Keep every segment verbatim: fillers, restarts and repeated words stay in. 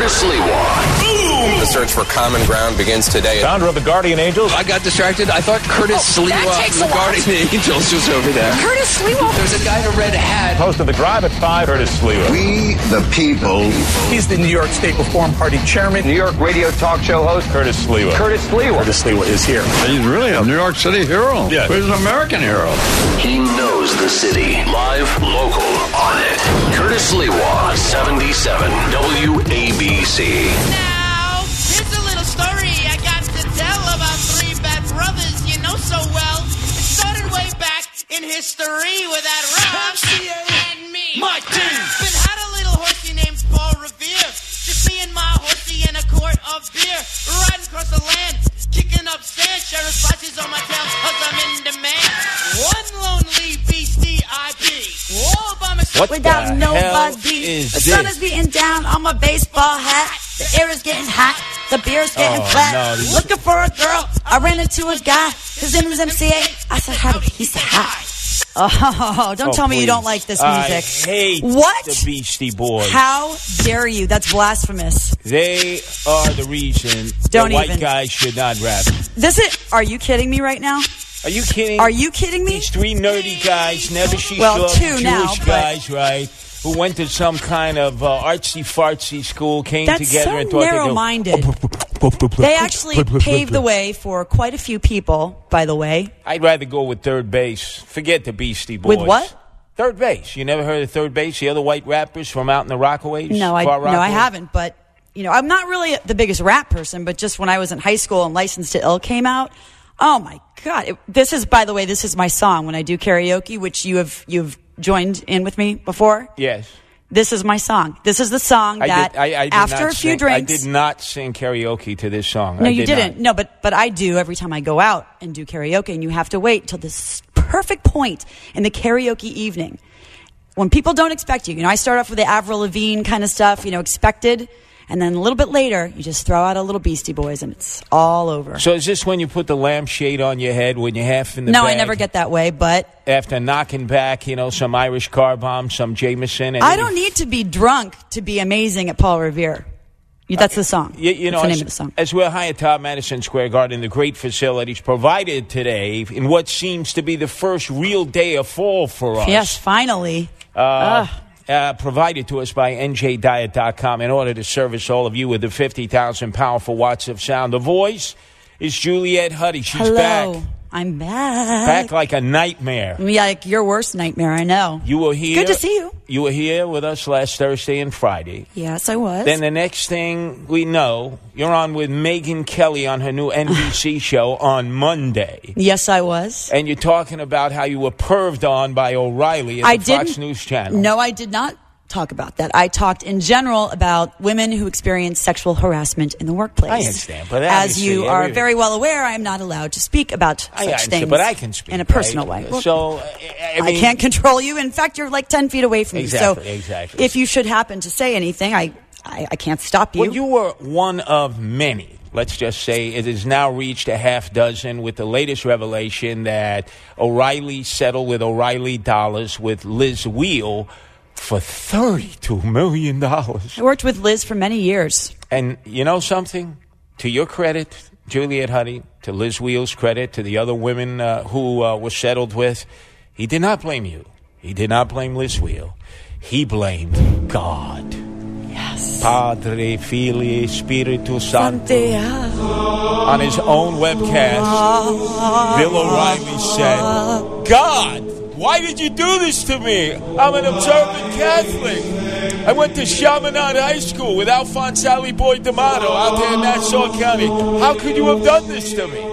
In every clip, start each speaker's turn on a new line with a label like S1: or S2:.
S1: Curtis Sliwa. Boom! The search for common ground begins today.
S2: Founder of the Guardian Angels.
S3: I got distracted. I thought Curtis
S4: oh,
S3: Sliwa, the Guardian Angels, was over there.
S4: Curtis Sliwa.
S3: There's a guy in a red hat.
S2: Host of The Drive at five, Curtis Sliwa.
S5: We, the people.
S6: He's the New York State Reform Party chairman.
S7: New York radio talk show host.
S2: Curtis Sliwa.
S7: Curtis Sliwa.
S6: Curtis Sliwa is here.
S5: He's really a New York City hero.
S6: Yeah.
S5: He's an American hero.
S1: He knows the city. Live, local, on it. Curtis Sliwa, seventy-seven W A B C.
S8: Now, here's a little story I got to tell about three bad brothers you know so well. It started way back in history with that Rob and me.
S9: My team.
S8: But had a little horsey named Paul Revere. Just me and my horsey in a quart of beer. Riding across the land, kicking up sand. Sheriff flashes on my tail cause I'm in demand. One lonely beastie I be. All by myself.
S2: What
S4: Without
S2: the
S4: nobody.
S2: hell is
S4: the
S2: this?
S4: sun is beating down on my baseball hat. The air is getting hot. The beer's getting
S2: Oh,
S4: flat.
S2: no, this-
S4: Looking for a girl. I ran into a guy. His name was M C A. I said, howdy. He said, hi. Oh, don't
S2: Oh,
S4: tell me you
S2: please.
S4: don't like this
S2: I
S4: music.
S2: hate
S4: What?
S2: the Beastie Boys.
S4: How dare you? That's blasphemous.
S2: They are the reason
S4: Don't
S2: the white
S4: even.
S2: guys should not rap.
S4: This is. Are you kidding me right now?
S2: Are you kidding?
S4: Are you kidding me?
S2: These three nerdy guys, never she
S4: Well,
S2: saw
S4: two
S2: Jewish
S4: now, but-
S2: guys, right? Who went to some kind of uh, artsy fartsy school, came
S4: That's
S2: together
S4: so
S2: and thought
S4: narrow-minded. They actually paved the way for quite a few people, by the way.
S2: I'd rather go with third base. Forget the Beastie Boys.
S4: With what?
S2: Third base. You never heard of third base? The other white rappers from out in the Rockaways?
S4: No, I
S2: Far
S4: no, I
S2: Rockaway?
S4: haven't. But you know, I'm not really the biggest rap person. But just when I was in high school and Licensed to Ill came out, oh my God! It, this is, by the way, this is my song when I do karaoke, which you have you've joined in with me before.
S2: Yes.
S4: This is my song. This is the song that
S2: I did, I, I did
S4: after
S2: not
S4: a few
S2: sing,
S4: drinks.
S2: I did not sing karaoke to this song.
S4: No,
S2: I
S4: you
S2: did
S4: didn't.
S2: Not.
S4: No, but but I do every time I go out and do karaoke, and you have to wait till this perfect point in the karaoke evening when people don't expect you. You know, I start off with the Avril Lavigne kind of stuff, you know, expected, and then a little bit later, you just throw out a little Beastie Boys, and it's all over.
S2: So is this when you put the lampshade on your head when you're half in the
S4: no,
S2: bag?
S4: I never get that way, but
S2: After knocking back, you know, some Irish car bomb, some Jameson. And
S4: I don't need to be drunk to be amazing at Paul Revere. That's the song.
S2: You, you know,
S4: That's the
S2: as,
S4: name of the song.
S2: as we're high atop Madison Square Garden, the great facilities provided today in what seems to be the first real day of fall for us.
S4: Yes, finally.
S2: Uh, uh, provided to us by N J diet dot com in order to service all of you with the fifty thousand powerful watts of sound. The voice is Juliet Huddy. She's
S4: Hello.
S2: back.
S4: I'm back.
S2: Back like a nightmare.
S4: Yeah, like your worst nightmare, I know.
S2: You were here.
S4: Good to see you.
S2: You were here with us last Thursday and Friday.
S4: Yes, I was.
S2: Then the next thing we know, you're on with Megyn Kelly on her new N B C show on Monday.
S4: Yes, I was.
S2: And you're talking about how you were perved on by O'Reilly at
S4: I
S2: the Fox
S4: didn't,
S2: News Channel.
S4: No, I did not talk about that. I talked in general about women who experience sexual harassment in the workplace.
S2: I understand, but
S4: as
S2: obviously
S4: you are
S2: every-
S4: very well aware, I am not allowed to speak about
S2: I
S4: such
S2: understand,
S4: things
S2: but I can speak
S4: in a personal
S2: right?
S4: way. Well,
S2: So I,
S4: I,
S2: mean,
S4: can't control you. In fact, you're like ten feet away from
S2: Exactly,
S4: me. So
S2: exactly.
S4: if you should happen to say anything, I, I, I can't stop you.
S2: Well, you were one of many. Let's just say it has now reached a half dozen with the latest revelation that O'Reilly settled with O'Reilly Dollars with Liz Wheel for thirty-two million dollars.
S4: I worked with Liz for many years.
S2: And you know something? To your credit, Juliet Huddy, to Liz Wheel's credit, to the other women uh, who uh, were settled with, he did not blame you. He did not blame Liz Wheel. He blamed God.
S4: Yes.
S2: Padre, Filii, Spiritus Sancto.
S4: Santiago.
S2: On his own webcast, Bill O'Reilly said, God, why did you do this to me? I'm an observant Catholic. I went to Chaminade High School with Alphonse Ali Boy D'Amato out there in Nassau County. How could you have done this to me?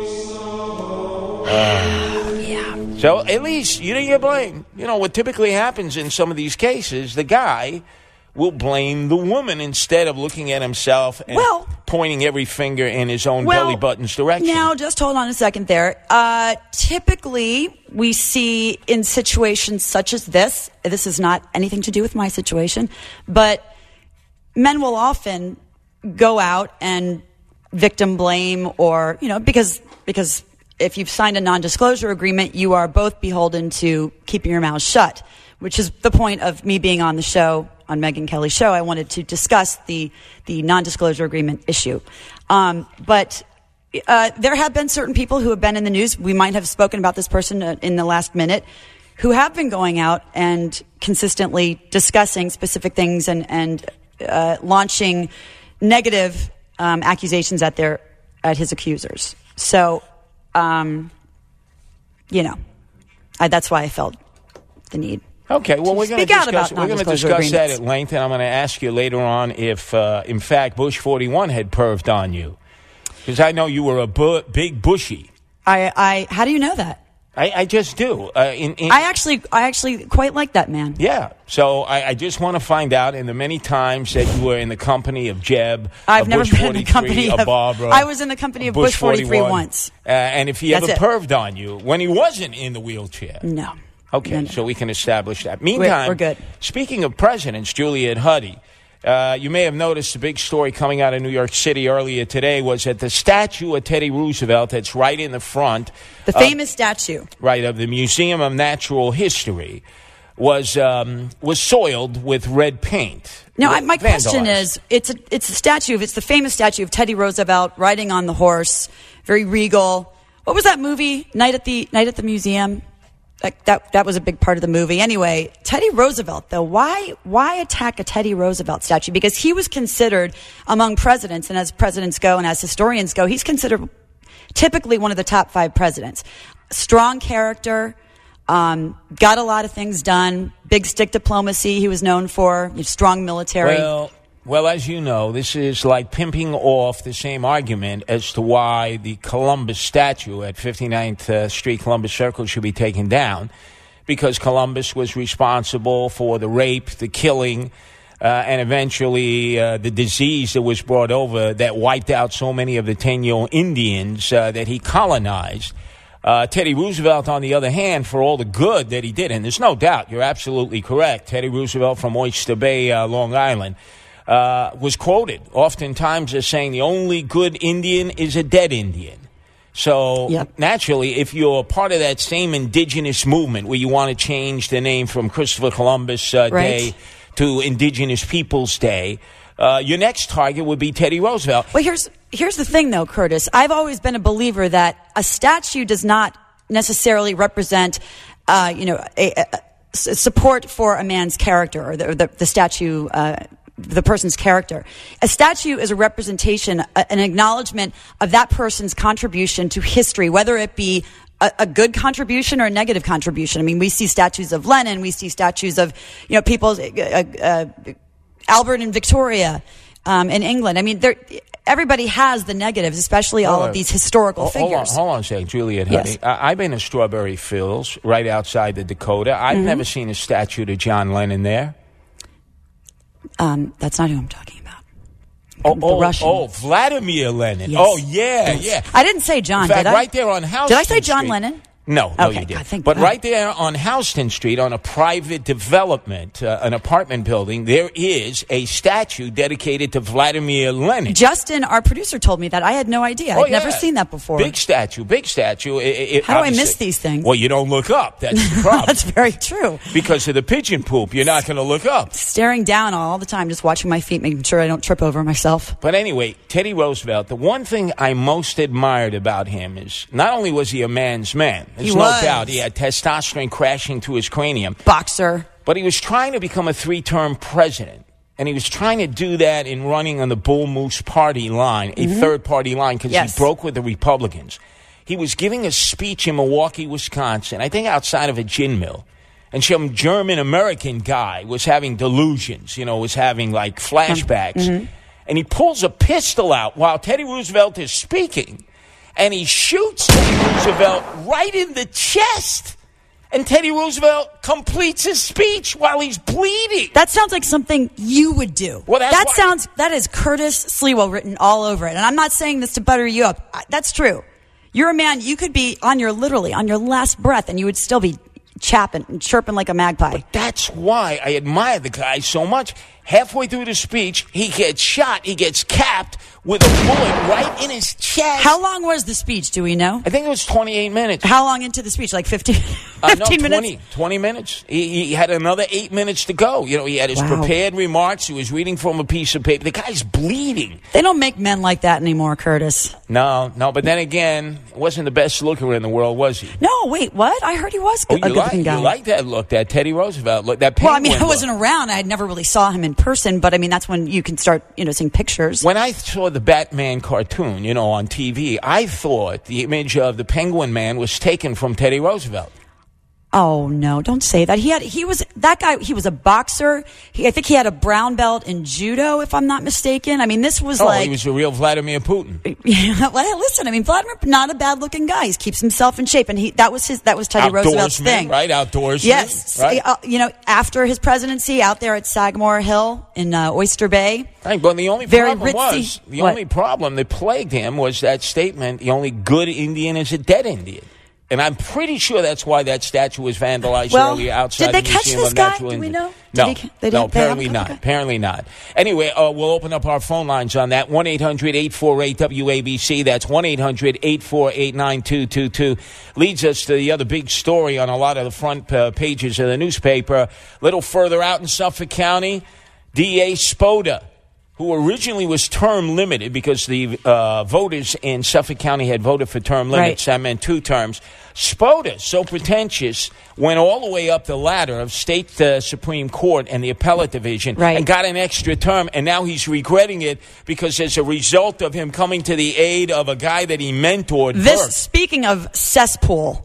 S2: Uh,
S4: Yeah.
S2: So at least you didn't get blamed. You know, what typically happens in some of these cases, the guy will blame the woman instead of looking at himself and
S4: Well-
S2: pointing every finger in his own
S4: Well,
S2: belly button's direction.
S4: Now, just hold on a second there. Uh, typically, we see in situations such as this, this is not anything to do with my situation, but men will often go out and victim blame or, you know, because because if you've signed a non-disclosure agreement, you are both beholden to keeping your mouth shut, which is the point of me being on the show on Megyn Kelly's show, I wanted to discuss the the non-disclosure agreement issue. Um, but uh, there have been certain people who have been in the news. We might have spoken about this person uh, in the last minute, who have been going out and consistently discussing specific things and and uh, launching negative um, accusations at their at his accusers. So, um, you know, I, that's why I felt the need.
S2: Okay, well, we're going to discuss, we're going to discuss that at
S4: agreements.
S2: length, and I'm going to ask you later on if, uh, in fact, Bush forty-one had perved on you. Because I know you were a bu- big Bushy.
S4: I, I, how do you know that?
S2: I, I just do. Uh, in, in,
S4: I actually, I actually quite like that man.
S2: Yeah. So I, I just want to find out, in the many times that you were in the company of Jeb,
S4: I've
S2: of
S4: never
S2: Bush
S4: been in the company
S2: of,
S4: of
S2: Barbara.
S4: I was in the company of Bush, Bush forty-three once.
S2: Uh, and if he
S4: That's
S2: ever
S4: it.
S2: perved on you when he wasn't in the wheelchair.
S4: No.
S2: Okay,
S4: no, no.
S2: so we can establish that. Meantime,
S4: we're, we're good.
S2: Speaking of presidents, Juliet Huddy, uh, you may have noticed the big story coming out of New York City earlier today was that the statue of Teddy Roosevelt that's right in the front,
S4: the famous uh, statue,
S2: right, of the Museum of Natural History, was um, was soiled with red paint.
S4: Now, I, my
S2: vandalized.
S4: question is, it's a it's a statue. It's the famous statue of Teddy Roosevelt riding on the horse, very regal. What was that movie? Night at the Night at the Museum. That, that that was a big part of the movie. Anyway, Teddy Roosevelt, though, why why attack a Teddy Roosevelt statue? Because he was considered, among presidents, and as presidents go and as historians go, he's considered typically one of the top five presidents. Strong character, um, got a lot of things done, big stick diplomacy he was known for, strong military.
S2: Well, well, as you know, this is like pimping off the same argument as to why the Columbus statue at fifty-ninth uh, Street, Columbus Circle, should be taken down, because Columbus was responsible for the rape, the killing, uh, and eventually uh, the disease that was brought over that wiped out so many of the Taino Indians uh, that he colonized. Uh, Teddy Roosevelt, on the other hand, for all the good that he did, and there's no doubt, you're absolutely correct, Teddy Roosevelt from Oyster Bay, uh, Long Island, Uh, was quoted oftentimes as saying the only good Indian is a dead Indian. So
S4: yep.
S2: naturally, if you're part of that same indigenous movement where you want to change the name from Christopher Columbus uh,
S4: right.
S2: Day to Indigenous Peoples Day, uh, your next target would be Teddy Roosevelt.
S4: Well, here's here's the thing, though, Curtis. I've always been a believer that a statue does not necessarily represent, uh, you know, a, a, a support for a man's character, or the, the, the statue. Uh, the person's character. A statue is a representation, a, an acknowledgement of that person's contribution to history, whether it be a, a good contribution or a negative contribution. I mean, we see statues of Lenin, we see statues of, you know, people, uh, uh, Albert and Victoria um, in England. I mean, there, everybody has the negatives, especially all
S2: oh,
S4: of these historical
S2: hold
S4: figures.
S2: On, hold on a second, Juliet, honey.
S4: Yes.
S2: I, I've been to Strawberry Fields, right outside the Dakota. I've
S4: Mm-hmm.
S2: never seen a statue to John Lennon there.
S4: Um, that's not who I'm talking about.
S2: Oh,
S4: the
S2: oh,
S4: Russian.
S2: oh, Vladimir Lenin.
S4: Yes.
S2: Oh, yeah,
S4: Yes.
S2: yeah.
S4: I didn't say John,
S2: In fact,
S4: did I?
S2: right there on Houston
S4: Did I say John
S2: Street.
S4: Lennon?
S2: No, no,
S4: Okay,
S2: you didn't.
S4: God, thank
S2: but
S4: God.
S2: right there on Houston Street, on a private development, uh, an apartment building, there is a statue dedicated to Vladimir Lenin.
S4: Justin, our producer, told me that. I had no idea.
S2: Oh,
S4: I'd never
S2: yeah.
S4: seen that before.
S2: Big statue, big statue. It, it,
S4: How do I
S2: obviously-
S4: miss these things?
S2: Well, you don't look up. That's the problem.
S4: That's very true.
S2: Because of the pigeon poop, you're not going to look up.
S4: Staring down all the time, just watching my feet, making sure I don't trip over myself.
S2: But anyway, Teddy Roosevelt, the one thing I most admired about him is not only was he a man's man, there's
S4: He
S2: no
S4: was.
S2: doubt he had testosterone crashing to his cranium,
S4: Boxer.
S2: but he was trying to become a three-term president. And he was trying to do that in running on the Bull Moose party line, a
S4: Mm-hmm.
S2: third-party line, because
S4: Yes.
S2: he broke with the Republicans. He was giving a speech in Milwaukee, Wisconsin, I think outside of a gin mill. And some German-American guy was having delusions, you know, was having, like, flashbacks.
S4: Mm-hmm.
S2: And he pulls a pistol out while Teddy Roosevelt is speaking. And he shoots Teddy Roosevelt right in the chest. And Teddy Roosevelt completes his speech while he's bleeding.
S4: That sounds like something you would do.
S2: Well, that's
S4: that
S2: why-
S4: sounds, that is Curtis Sliwa written all over it. And I'm not saying this to butter you up. I- That's true. You're a man, you could be on your, literally, on your last breath, and you would still be chapping and chirping like a magpie.
S2: That's why I admire the guy so much. halfway through the speech, he gets shot. He gets capped with a bullet right in his chest.
S4: How long was the speech? Do we know?
S2: I think it was twenty-eight minutes.
S4: How long into the speech? Like fifteen,
S2: uh, no,
S4: fifteen
S2: twenty,
S4: minutes?
S2: twenty minutes. He, he had another eight minutes to go. You know, he had his
S4: Wow.
S2: prepared remarks. He was reading from a piece of paper. The guy's bleeding.
S4: They don't make men like that anymore, Curtis.
S2: No, no. But then again, wasn't the best looker in the world, was he?
S4: No, wait, what? I heard he was
S2: Oh,
S4: a
S2: you
S4: good-looking
S2: like,
S4: guy.
S2: you like that look, that Teddy Roosevelt look, that
S4: Well, I
S2: penguin
S4: mean, I
S2: look.
S4: wasn't around. I never really saw him in person, but I mean, that's when you can start, you know, seeing pictures.
S2: When I saw the Batman cartoon, you know, on T V, I thought the image of the Penguin Man was taken from Teddy Roosevelt.
S4: Oh no! Don't say that. He had he was that guy. He was a boxer. He, I think he had a brown belt in judo, if I'm not mistaken. I mean, this was
S2: Oh,
S4: like
S2: he was the real Vladimir Putin.
S4: Yeah, well, listen, I mean, Vladimir, not a bad-looking guy. He keeps himself in shape, and he that was his that was Teddy Roosevelt's
S2: Outdoorsman,
S4: thing,
S2: right? Outdoorsman,
S4: Yes,
S2: right?
S4: Uh, you know, after his presidency, out there at Sagamore Hill in uh, Oyster Bay.
S2: Right, but the only
S4: Very
S2: problem
S4: ritzy.
S2: was the
S4: What?
S2: only problem that plagued him was that statement: "The only good Indian is a dead Indian." And I'm pretty sure that's why that statue was vandalized
S4: Well,
S2: earlier outside
S4: did they
S2: the
S4: catch
S2: Museum
S4: this
S2: of
S4: guy?
S2: Natural
S4: Do we
S2: History.
S4: know? Did
S2: No,
S4: he- they
S2: no,
S4: didn't- they
S2: apparently
S4: haven't?
S2: not.
S4: Okay.
S2: Apparently not. Anyway, uh, we'll open up our phone lines on that. one eight hundred eight four eight W A B C. That's one eight hundred eight four eight nine two two two. Leads us to the other big story on a lot of the front uh, pages of the newspaper. A little further out in Suffolk County, D A Spoda, who originally was term limited because the uh, voters in Suffolk County had voted for term limits.
S4: Right.
S2: That meant two terms. Spoda, so pretentious, went all the way up the ladder of state uh, Supreme Court and the appellate division
S4: Right.
S2: and got an extra term, and now he's regretting it because as a result of him coming to the aid of a guy that he mentored,
S4: This,
S2: Burke.
S4: speaking of cesspool,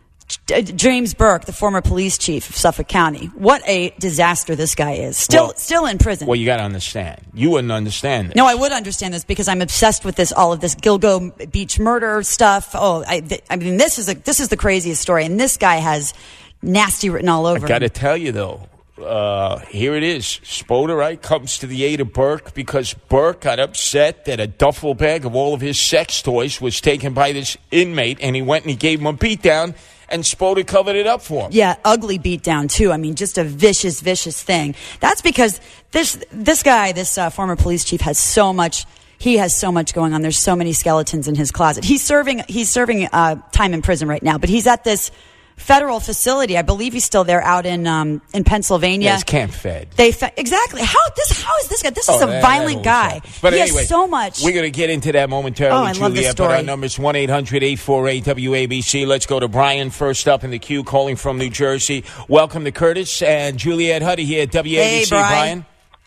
S4: J- James Burke, the former police chief of Suffolk County, what a disaster this guy is. Still,
S2: Well-
S4: still in prison.
S2: Well, you got to understand. You wouldn't understand this.
S4: No, I would understand this because I'm obsessed with this, all of this Gilgo Beach murder stuff. Oh, I, th- I mean, this is a, this is the craziest story, and this guy has nasty written all over
S2: I got to
S4: him.
S2: tell you, though, uh, here it is. Spoda, right, comes to the aid of Burke because Burke got upset that a duffel bag of all of his sex toys was taken by this inmate, and he went and he gave him a beatdown, and Spoda covered it up for him.
S4: Yeah, ugly beatdown too. I mean, just a vicious, vicious thing. That's because this this guy, this uh, former police chief, has so much. He has so much going on. There's so many skeletons in his closet. He's serving. He's serving uh, time in prison right now, but he's at this federal facility. I believe he's still there out in um, in Pennsylvania.
S2: Yeah, it's camp fed.
S4: They fe- exactly how this how is this guy? This is
S2: Oh,
S4: a
S2: that-
S4: violent
S2: that always
S4: guy.
S2: happens. But
S4: he
S2: anyway,
S4: has so much.
S2: We're going to get into that momentarily,
S4: Oh, I love this
S2: Juliet. But our
S4: story.
S2: number's one eight hundred eight four eight W A B C. Let's go to Brian first up in the queue, calling from New Jersey. Welcome to Curtis and Juliet Huddy here at W A B C.
S4: Hey, Brian.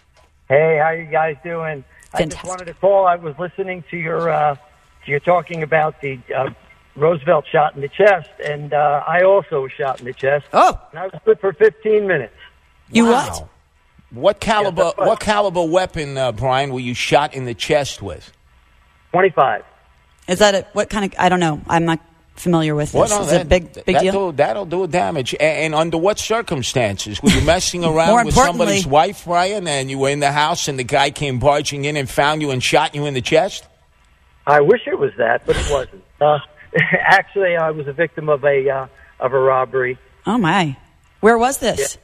S7: Hey, how you guys doing? I
S4: Fantastic.
S7: just wanted to call. I was listening to your uh, you're talking about the uh, Roosevelt shot in the chest, and uh, I also was shot in the chest.
S4: Oh.
S7: And I was good for fifteen minutes.
S4: You
S2: Wow.
S4: what?
S2: What caliber?
S7: that's right.
S2: What caliber weapon, uh, Brian, were you shot in the chest with?
S7: twenty-five.
S4: Is that a what kind of? I don't know. I'm not familiar with this.
S2: Well, no,
S4: is it a
S2: that-
S4: big big
S2: that'll,
S4: deal?
S2: That'll do damage. And, and under what circumstances? Were you messing around
S4: More
S2: with
S4: importantly-
S2: somebody's wife, Brian, and you were in the house and the guy came barging in and found you and shot you in the chest?
S7: I wish it was that, but it wasn't. Uh, actually, I was a victim of a uh, of a robbery.
S4: Oh my! Where was this?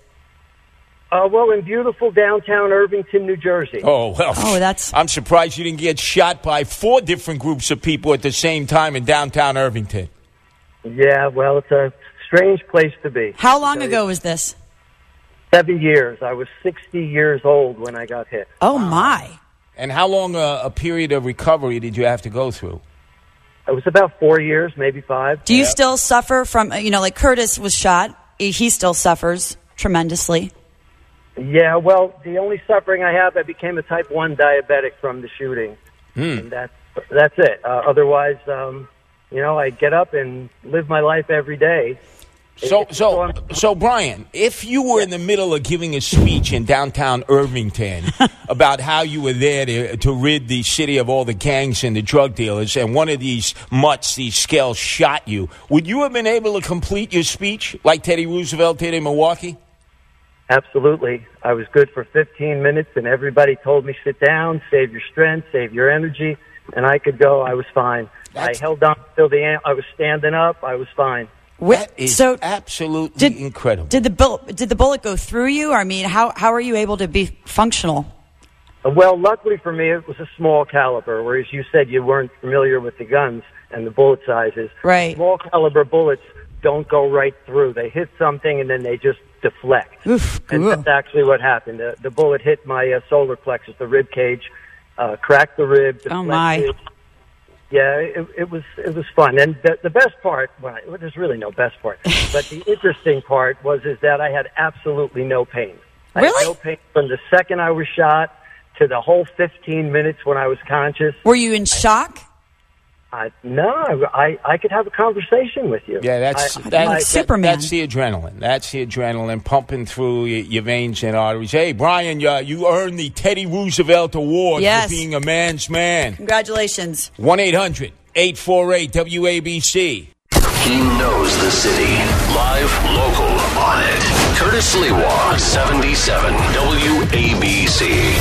S7: Uh, well, in beautiful downtown Irvington, New Jersey.
S2: Oh, well.
S4: Oh, that's-
S2: I'm surprised you didn't get shot by four different groups of people at the same time in downtown Irvington.
S7: Yeah, well, it's a strange place to be.
S4: How long ago was this?
S7: Seven years. I was sixty years old when I got hit.
S4: Oh my!
S2: And how long a, a period of recovery did you have to go through?
S7: It was about four years, maybe five.
S4: Do you still suffer from? You know, like Curtis was shot. He still suffers tremendously.
S7: Yeah, well, the only suffering I have, I became a type one diabetic from the shooting.
S2: Hmm.
S7: And that's, that's it. Uh, otherwise, um, you know, I get up and live my life every day.
S2: So,
S7: It's-
S2: so,
S7: I'm-
S2: so, Brian, if you were in the middle of giving a speech in downtown Irvington about how you were there to, to rid the city of all the gangs and the drug dealers, and one of these mutts, these scales, shot you, would you have been able to complete your speech like Teddy Roosevelt did in Milwaukee?
S7: Absolutely. I was good for fifteen minutes, and everybody told me, sit down, save your strength, save your energy, and I could go. I was fine.
S2: That's-
S7: I held on till the end. I was standing up. I was fine.
S2: That is
S4: so
S2: absolutely
S4: did,
S2: incredible.
S4: Did the bullet, did the bullet go through you? I mean, how how are you able to be functional?
S7: Uh, Well, luckily for me, it was a small caliber, whereas you said you weren't familiar with the guns and the bullet sizes.
S4: Right.
S7: Small caliber bullets don't go right through. They hit something and then they just deflect.
S4: Oof,
S7: And
S4: cool.
S7: that's actually what happened. The, the bullet hit my uh, solar plexus, the rib cage, uh, cracked the rib.
S4: Oh,
S7: deflected.
S4: my.
S7: Yeah, it, it was it was fun. And the, the best part, well, there's really no best part, but the interesting part was is that I had absolutely no pain. I
S4: Really?
S7: had no pain from the second I was shot to the whole fifteen minutes when I was conscious.
S4: Were you in shock?
S7: I, no, I, I could have a conversation with you.
S2: Yeah, that's
S7: I,
S2: that-
S7: I-
S4: like Superman.
S2: That's the adrenaline. That's the adrenaline pumping through your, your veins and arteries. Hey, Brian, you, you earned the Teddy Roosevelt Award
S4: Yes.
S2: for being a man's man.
S4: Congratulations.
S2: one eight hundred eight four eight W A B C.
S1: He knows the city. Live, local, on it. Curtis Lewa, seventy-seven W A B C.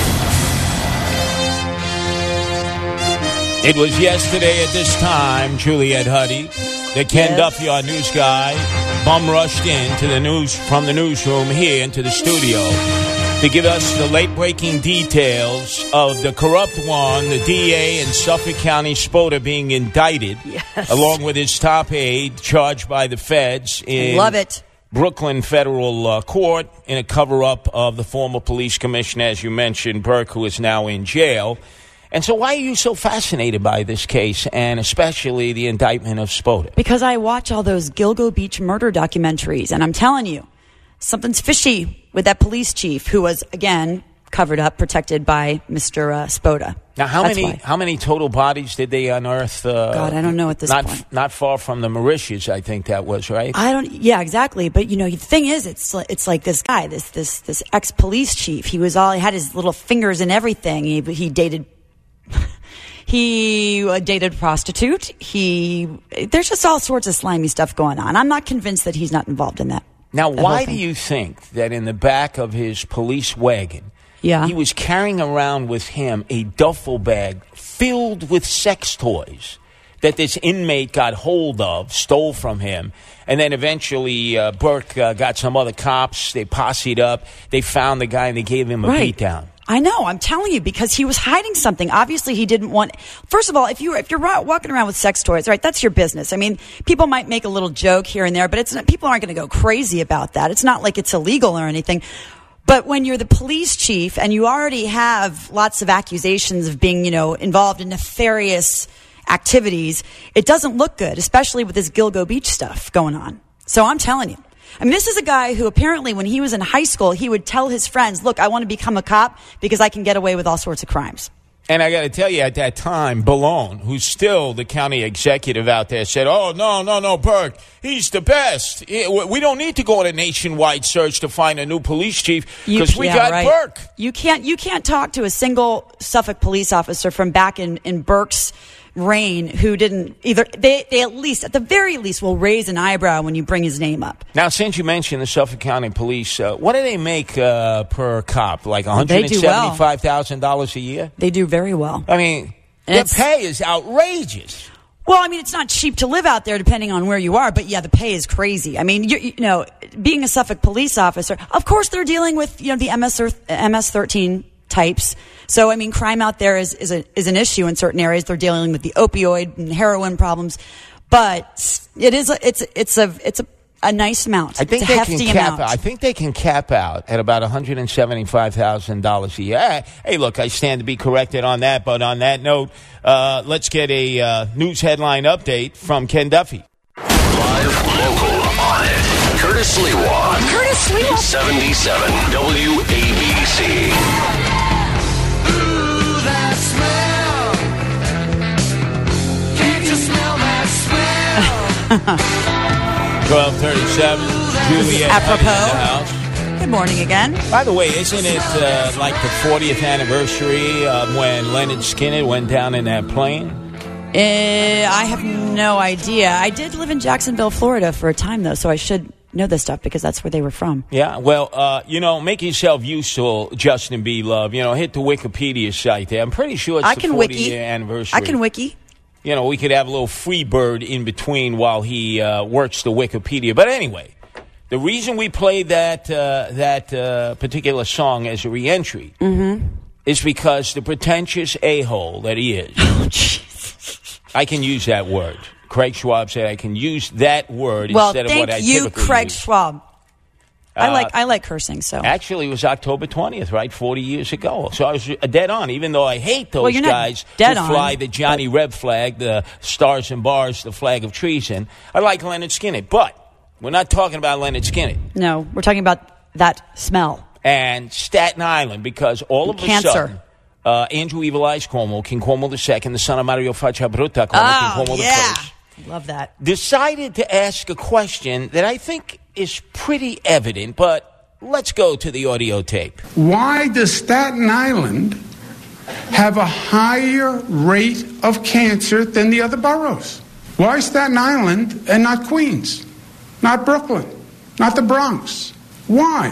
S2: It was yesterday at this time, Juliet Huddy, that Ken
S4: Yes.
S2: Duffy, our news guy, bum rushed in to the news from the newsroom here into the studio to give us the late-breaking details of the corrupt one, the D A in Suffolk County, Spoda, being indicted,
S4: Yes.
S2: along with his top aide, charged by the feds in
S4: Love it.
S2: Brooklyn Federal uh, Court in a cover-up of the former police commissioner, as you mentioned, Burke, who is now in jail. And so why are you so fascinated by this case, and especially the indictment of Spoda?
S4: Because I watch all those Gilgo Beach murder documentaries, and I'm telling you, something's fishy with that police chief who was, again, covered up, protected by Mister Uh, Spoda.
S2: Now, how
S4: That's
S2: many
S4: why.
S2: how many total bodies did they unearth? Uh,
S4: God, I don't know at this
S2: not,
S4: point.
S2: Not far from the Mauritius, I think that was, right?
S4: I don't. Yeah, exactly. But you know, the thing is, it's li- it's like this guy, this this this ex police chief. He was all he had his little fingers in everything. He he dated. He uh, dated a prostitute. He there's just all sorts of slimy stuff going on. I'm not convinced that he's not involved in that.
S2: Now,
S4: that
S2: why
S4: whole
S2: do
S4: thing.
S2: you think that in the back of his police wagon,
S4: Yeah.
S2: he was carrying around with him a duffel bag filled with sex toys that this inmate got hold of, stole from him, and then eventually uh, Burke uh, got some other cops. They posseed up. They found the guy and they gave him a
S4: Right.
S2: beatdown.
S4: I know. I'm telling you, because he was hiding something. Obviously, he didn't want. First of all, if you if you're ro- walking around with sex toys, right, that's your business. I mean, people might make a little joke here and there, but it's not, people aren't going to go crazy about that. It's not like it's illegal or anything. But when you're the police chief and you already have lots of accusations of being, you know, involved in nefarious activities, it doesn't look good, especially with this Gilgo Beach stuff going on. So I'm telling you. I mean, this is a guy who apparently when he was in high school, he would tell his friends, look, I want to become a cop because I can get away with all sorts of crimes.
S2: And I got to tell you, at that time, Ballone, who's still the county executive out there, said, oh, no, no, no, Burke, he's the best. We don't need to go on a nationwide search to find a new police chief
S4: You-
S2: because we
S4: yeah,
S2: got
S4: right.
S2: Burke.
S4: You can't, you can't talk to a single Suffolk police officer from back in, in Burke's reign who didn't either. They, they at least, at the very least, will raise an eyebrow when you bring his name up.
S2: Now, since you mentioned the Suffolk County Police, uh, what do they make uh, per cop? Like one
S4: They
S2: hundred
S4: do well.
S2: seventy-five thousand dollars a year?
S4: They do very well.
S2: I mean,
S4: And
S2: their
S4: it's-
S2: pay is outrageous.
S4: Well, I mean, it's not cheap to live out there depending on where you are, but yeah, the pay is crazy. I mean, you, you know, being a Suffolk police officer, of course they're dealing with, you know, the M S thirteen types. So, I mean, crime out there is, is, a, is an issue in certain areas. They're dealing with the opioid and heroin problems, but it is a, it's, it's a, it's a, a nice amount.
S2: I think
S4: it's a
S2: they
S4: hefty
S2: can cap.
S4: amount.
S2: I think they can cap out at about one hundred seventy-five thousand dollars a year. Hey, hey, look, I stand to be corrected on that. But on that note, uh, let's get a uh, news headline update from Ken Duffy.
S1: Live, local, on it. Curtis Lewa.
S4: Curtis Lewa.
S1: seventy-seven W A B C.
S8: Ooh, that smell. Can't you smell that smell?
S2: twelve thirty-seven, Juliet
S4: Apropos.
S2: Huddy in the house.
S4: Good morning again.
S2: By the way, isn't it uh, like the fortieth anniversary of when Leonard Skinner went down in that plane?
S4: Uh, I have no idea. I did live in Jacksonville, Florida for a time, though, so I should know this stuff because that's where they were from.
S2: Yeah, well, uh, you know, make yourself useful, Justin B. Love. You know, hit the Wikipedia site there. I'm pretty sure it's
S4: I
S2: the
S4: can
S2: fortieth
S4: wiki.
S2: year anniversary.
S4: I can wiki.
S2: you know, we could have a little free bird in between while he uh, works the Wikipedia. But anyway, the reason we played that uh, that uh, particular song as a reentry
S4: mm-hmm.
S2: is because the pretentious a-hole that he is, I can use that word. Craig Schwab said I can use that word
S4: well,
S2: instead of what I
S4: thank you,
S2: typically
S4: Craig
S2: use.
S4: Schwab. I
S2: Uh,
S4: like I like cursing. So
S2: Actually, it was October twentieth, right? forty years ago. So I was dead on, even though I hate those
S4: Well, you're not
S2: guys
S4: dead
S2: who
S4: on,
S2: fly the Johnny Reb flag, the stars and bars, the flag of treason. I like Leonard Skinner, but we're not talking about Leonard Skinner
S4: no, we're talking about that smell.
S2: and Staten Island, because all of
S4: Cancer.
S2: a sudden, uh, Andrew Evil Eyes Cuomo, King Cuomo the Second, the son of Mario Faccia Brutta Cuomo,
S4: Oh,
S2: King Cuomo the
S4: yeah.
S2: First,
S4: Love that.
S2: decided to ask a question that I think is pretty evident, but let's go to the audio tape.
S9: Why does Staten Island have a higher rate of cancer than the other boroughs? Why Staten Island and not Queens? Not Brooklyn? Not the Bronx? Why?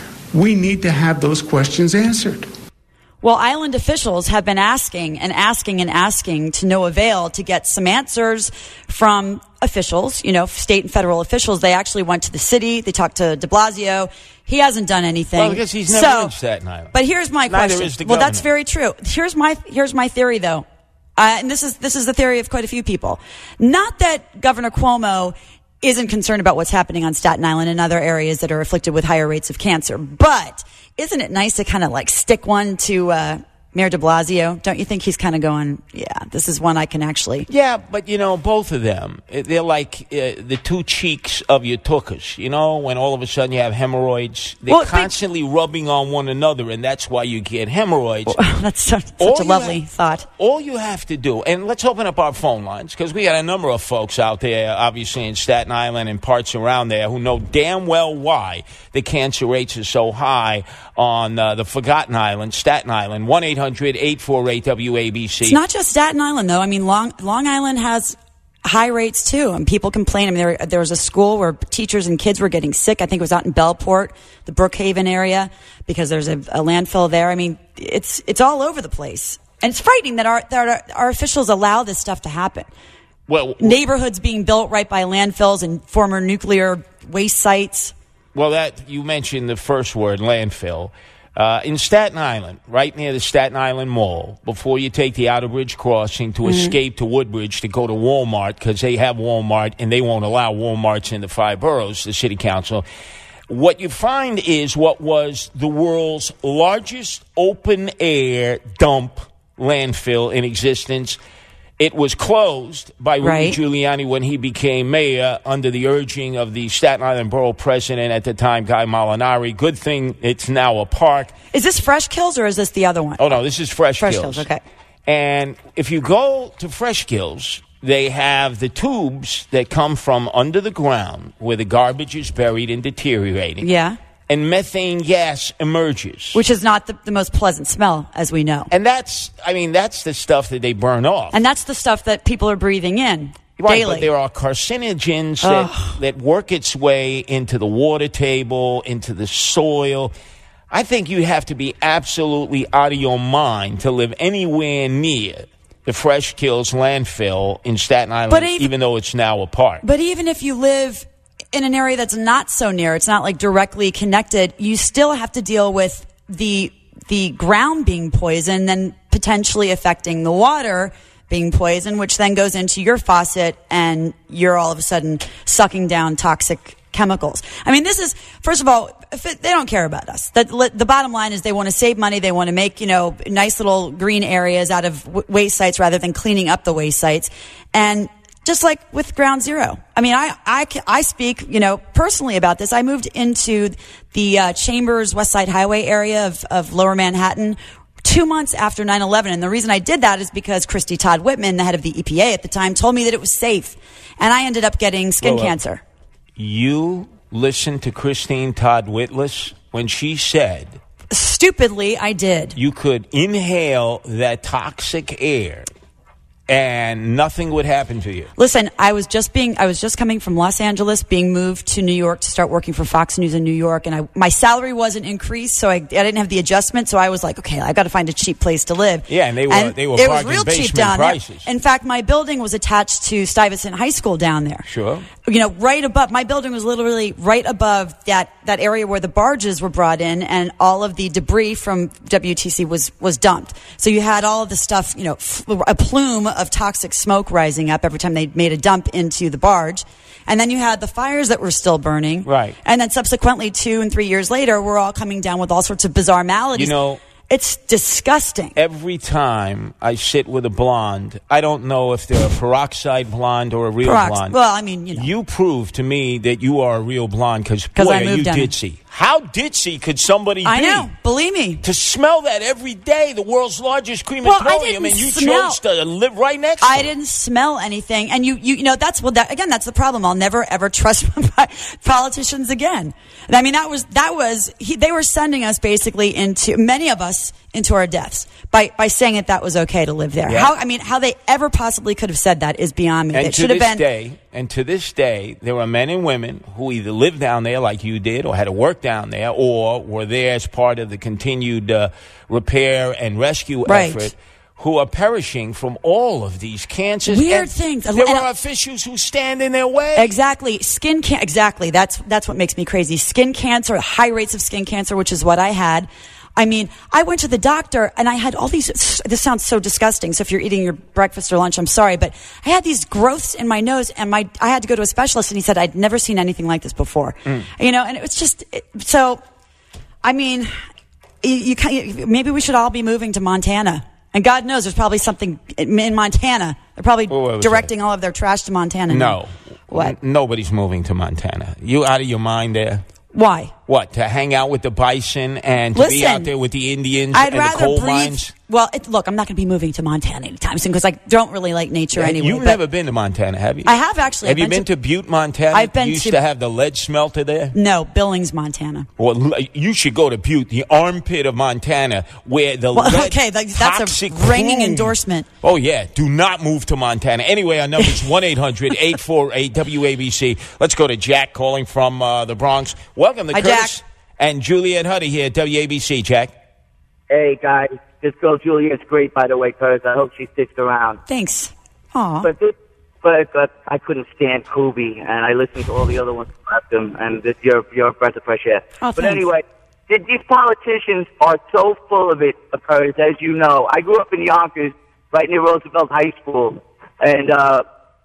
S9: We need to have those questions answered.
S4: Well, island officials have been asking and asking and asking to no avail to get some answers from officials, you know, state and federal officials. They actually went to the city. They talked to de Blasio. He hasn't done anything.
S2: Well, because he's never
S4: so,
S2: in Staten Island.
S4: But here's my
S2: Neither
S4: question.
S2: is the
S4: well, that's
S2: governor.
S4: very true. Here's my here's my theory, though, uh, and this is this is the theory of quite a few people. Not that Governor Cuomo isn't concerned about what's happening on Staten Island and other areas that are afflicted with higher rates of cancer, but isn't it nice to kind of like stick one to uh, Mayor de Blasio? Don't you think he's kind of going, yeah, this is one I can actually...
S2: Yeah, but, you know, both of them, eh, they're like uh, the two cheeks of your tuchus. You know, when all of a sudden you have hemorrhoids, they're
S4: Well, but-
S2: constantly rubbing on one another, and that's why you get hemorrhoids.
S4: That's such,
S2: All
S4: such a
S2: you
S4: lovely
S2: have-
S4: thought.
S2: All you have to do, and let's open up our phone lines, because we got a number of folks out there, obviously in Staten Island and parts around there, who know damn well why the cancer rates are so high on uh, the Forgotten Island, Staten Island, one eight hundred eight four eight W A B C.
S4: It's not just Staten Island, though. I mean, Long Long Island has high rates, too, and people complain. I mean, there, there was a school where teachers and kids were getting sick. I think it was out in Bellport, the Brookhaven area, because there's a, a landfill there. I mean, it's it's all over the place. And it's frightening that our, that our, our officials allow this stuff to happen.
S2: Well,
S4: Neighborhoods being built right by landfills and former nuclear waste sites.
S2: Well, that you mentioned the first word, landfill. Uh, in Staten Island, right near the Staten Island Mall, before you take the Outer Bridge crossing to mm-hmm. escape to Woodbridge to go to Walmart, because they have Walmart and they won't allow Walmarts in the five boroughs, the city council, what you find is what was the world's largest open-air dump landfill in existence. It was closed by Rudy
S4: Right.
S2: Giuliani when he became mayor under the urging of the Staten Island Borough president at the time, Guy Molinari. Good thing it's now a park.
S4: Is this Fresh Kills or is this the other one?
S2: Oh, no, this is Fresh,
S4: Fresh
S2: Kills.
S4: Kills, okay.
S2: And if you go to Fresh Kills, they have the tubes that come from under the ground where the garbage is buried and deteriorating.
S4: Yeah.
S2: And methane gas emerges.
S4: Which is not the, the most pleasant smell, as we know.
S2: And that's, I mean, that's the stuff that they burn off.
S4: And that's the stuff that people are breathing in
S2: Right,
S4: daily.
S2: but there are carcinogens that, that work its way into the water table, into the soil. I think you have to be absolutely out of your mind to live anywhere near the Fresh Kills landfill in Staten Island,
S4: But even-
S2: even though it's now a park.
S4: But even if you live in an area that's not so near, it's not like directly connected, you still have to deal with the the ground being poisoned and potentially affecting the water being poisoned, which then goes into your faucet and you're all of a sudden sucking down toxic chemicals. I mean, this is, first of all, if it, they don't care about us. The, the bottom line is they want to save money. They want to make, you know, nice little green areas out of w- waste sites rather than cleaning up the waste sites. And just like with Ground Zero. I mean, I, I, I speak, you know, personally about this. I moved into the uh, Chambers West Side Highway area of, of Lower Manhattan two months after nine eleven. And the reason I did that is because Christy Todd Whitman, the head of the E P A at the time, told me that it was safe. And I ended up getting skin
S2: Well, uh,
S4: cancer.
S2: You listened to Christine Todd Whitless when she said
S4: Stupidly, I did.
S2: you could inhale that toxic air and nothing would happen to you.
S4: Listen, I was just being, I was just coming from Los Angeles, being moved to New York to start working for Fox News in New York, and I, my salary wasn't increased, so I, I didn't have the adjustment. So I was like, okay, I got to find a cheap place to live.
S2: Yeah, and they were
S4: and
S2: they were
S4: it was
S2: bargain
S4: real cheap
S2: basement
S4: down
S2: prices.
S4: there. In fact, my building was attached to Stuyvesant High School down there.
S2: Sure.
S4: You know, right above, my building was literally right above that, that area where the barges were brought in and all of the debris from W T C was, was dumped. So you had all of the stuff, you know, f- a plume of toxic smoke rising up every time they made a dump into the barge. And then you had the fires that were still burning.
S2: Right.
S4: And then subsequently, two and three years later, we're all coming down with all sorts of bizarre maladies.
S2: You know,
S4: it's disgusting.
S2: Every time I sit with a blonde, I don't know if they're a peroxide blonde or a real
S4: Perox-
S2: blonde.
S4: Well, I mean, you know.
S2: You prove to me that you are a real blonde because, boy,
S4: I
S2: are
S4: moved
S2: you
S4: down.
S2: ditzy. How ditzy could somebody
S4: I
S2: be?
S4: know. Believe me.
S2: To smell that every day, the world's largest
S4: Well, I
S2: crematorium,
S4: didn't
S2: and you
S4: smell-
S2: chose to live right next to
S4: I
S2: it.
S4: didn't smell anything. And you, you, you know, that's, well, that, again, that's the problem. I'll never, ever trust politicians again. I mean, that was, that was, he, they were sending us basically into, many of us, into our deaths by, by saying that that was okay to live there.
S2: Yeah.
S4: How, I mean, how they ever possibly could have said that is beyond me.
S2: And
S4: It
S2: to
S4: should have
S2: this
S4: been.
S2: day, and to this day, there are men and women who either lived down there like you did, or had to work down there, or were there as part of the continued uh, repair and rescue
S4: Right.
S2: effort, who are perishing from all of these cancers.
S4: Weird
S2: And
S4: things.
S2: There
S4: And-
S2: are officials who stand in their way.
S4: Exactly. Skin can Exactly. That's that's what makes me crazy. Skin cancer, high rates of skin cancer, which is what I had. I mean, I went to the doctor and I had all these, this sounds so disgusting. So if you're eating your breakfast or lunch, I'm sorry, but I had these growths in my nose and my, I had to go to a specialist and he said, I'd never seen anything like this before. Mm. You know, and it was just, it, so, I mean, you, you can, maybe we should all be moving to Montana. And God knows there's probably something in Montana. They're probably
S2: Whoa,
S4: directing all of their trash to Montana.
S2: No.
S4: Now. What?
S2: N- nobody's moving to Montana. You out of your mind there?
S4: Why?
S2: What, to hang out with the bison and to
S4: Listen,
S2: be out there with the Indians
S4: I'd
S2: and
S4: rather
S2: the coal
S4: breathe.
S2: mines?
S4: Well, it, look, I'm not going to be moving to Montana anytime soon because I don't really like nature
S2: Yeah,
S4: anyway.
S2: You've
S4: but
S2: never been to Montana, have you?
S4: I have actually.
S2: Have
S4: I've
S2: you been to, Butte, Montana?
S4: I've been
S2: you used
S4: to-
S2: to have the lead smelter there?
S4: No, Billings, Montana.
S2: Well, l- you should go to Butte, the armpit of Montana, where the
S4: Well,
S2: lead
S4: okay, that- that's a
S2: toxic
S4: ringing
S2: plume-
S4: endorsement.
S2: Oh, yeah. Do not move to Montana. Anyway, our number is one eight hundred eight four eight W A B C. Let's go to Jack calling from uh, the Bronx. Welcome to
S4: Hi,
S2: Curtis
S4: Jack.
S2: and Juliet Huddy here at W A B C, Jack.
S10: Hey, guys. This girl, Juliet's great, by the way, Curtis. I hope she sticks around.
S4: Thanks. Aw.
S10: But this, but, but I couldn't stand Kubi, and I listened to all the other ones who left him, and this, you're, you're a breath of fresh air.
S4: Oh,
S10: but
S4: thanks.
S10: anyway, th- these politicians are so full of it, Curtis, as you know. I grew up in Yonkers, right near Roosevelt High School, and uh,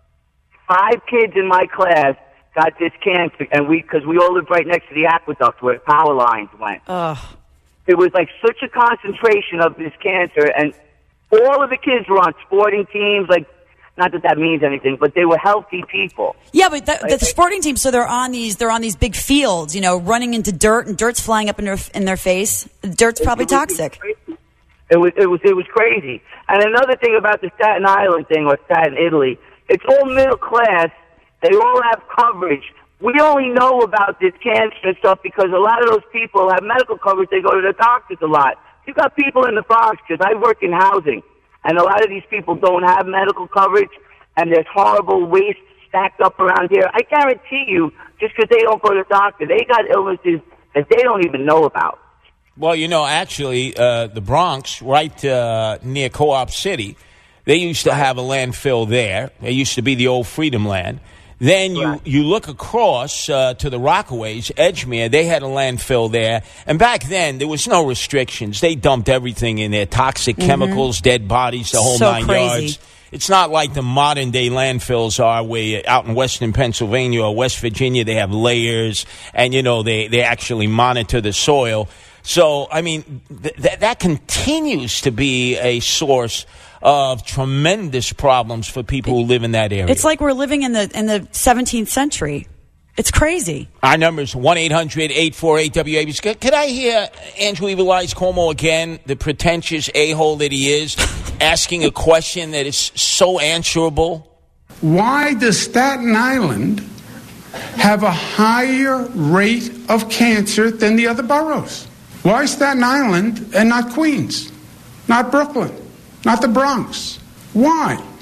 S10: five kids in my class got this cancer, and we, because we all lived right next to the aqueduct where power lines went.
S4: Ugh.
S10: It was like such a concentration of this cancer, and all of the kids were on sporting teams. Like, not that that means anything, but they were healthy people.
S4: Yeah, but the, the sporting team, so they're on these, they're on these big fields, you know, running into dirt, and dirt's flying up in their in their face. Dirt's probably
S10: It was
S4: toxic.
S10: crazy. It was it was it was crazy. And another thing about the Staten Island thing, or Staten Italy, it's all middle class. They all have coverage. We only know about this cancer and stuff because a lot of those people have medical coverage. They go to the doctors a lot. You've got people in the Bronx, because I work in housing, and a lot of these people don't have medical coverage, and there's horrible waste stacked up around here. I guarantee you, just because they don't go to the doctor, they got illnesses that they don't even know about.
S2: Well, you know, actually, uh, the Bronx, right uh, near Co-op City, they used to have a landfill there. It used to be the old Freedom Land. Then you, you look across uh, to the Rockaways, Edgemere, they had a landfill there. And back then, there was no restrictions. They dumped everything in there, toxic
S4: Mhm.
S2: chemicals, dead bodies, the whole
S4: So
S2: nine
S4: crazy.
S2: yards. It's not like the modern-day landfills are where out in western Pennsylvania or West Virginia, they have layers, and, you know, they, they actually monitor the soil. So, I mean, th- th- that continues to be a source of tremendous problems for people who live in that area.
S4: It's like we're living in the in the seventeenth century. It's crazy.
S2: Our number is one eight hundred eight four eight W A B C. Could I hear Andrew Evelize Cuomo again, the pretentious a-hole that he is, asking a question that is so answerable?
S9: Why does Staten Island have a higher rate of cancer than the other boroughs? Why Staten Island and not Queens, not Brooklyn, not the Bronx? Why?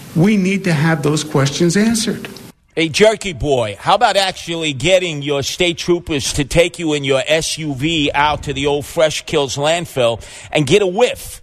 S9: We need to have those questions answered.
S2: Hey, Jerky Boy, how about actually getting your state troopers to take you in your S U V out to the old Fresh Kills landfill and get a whiff?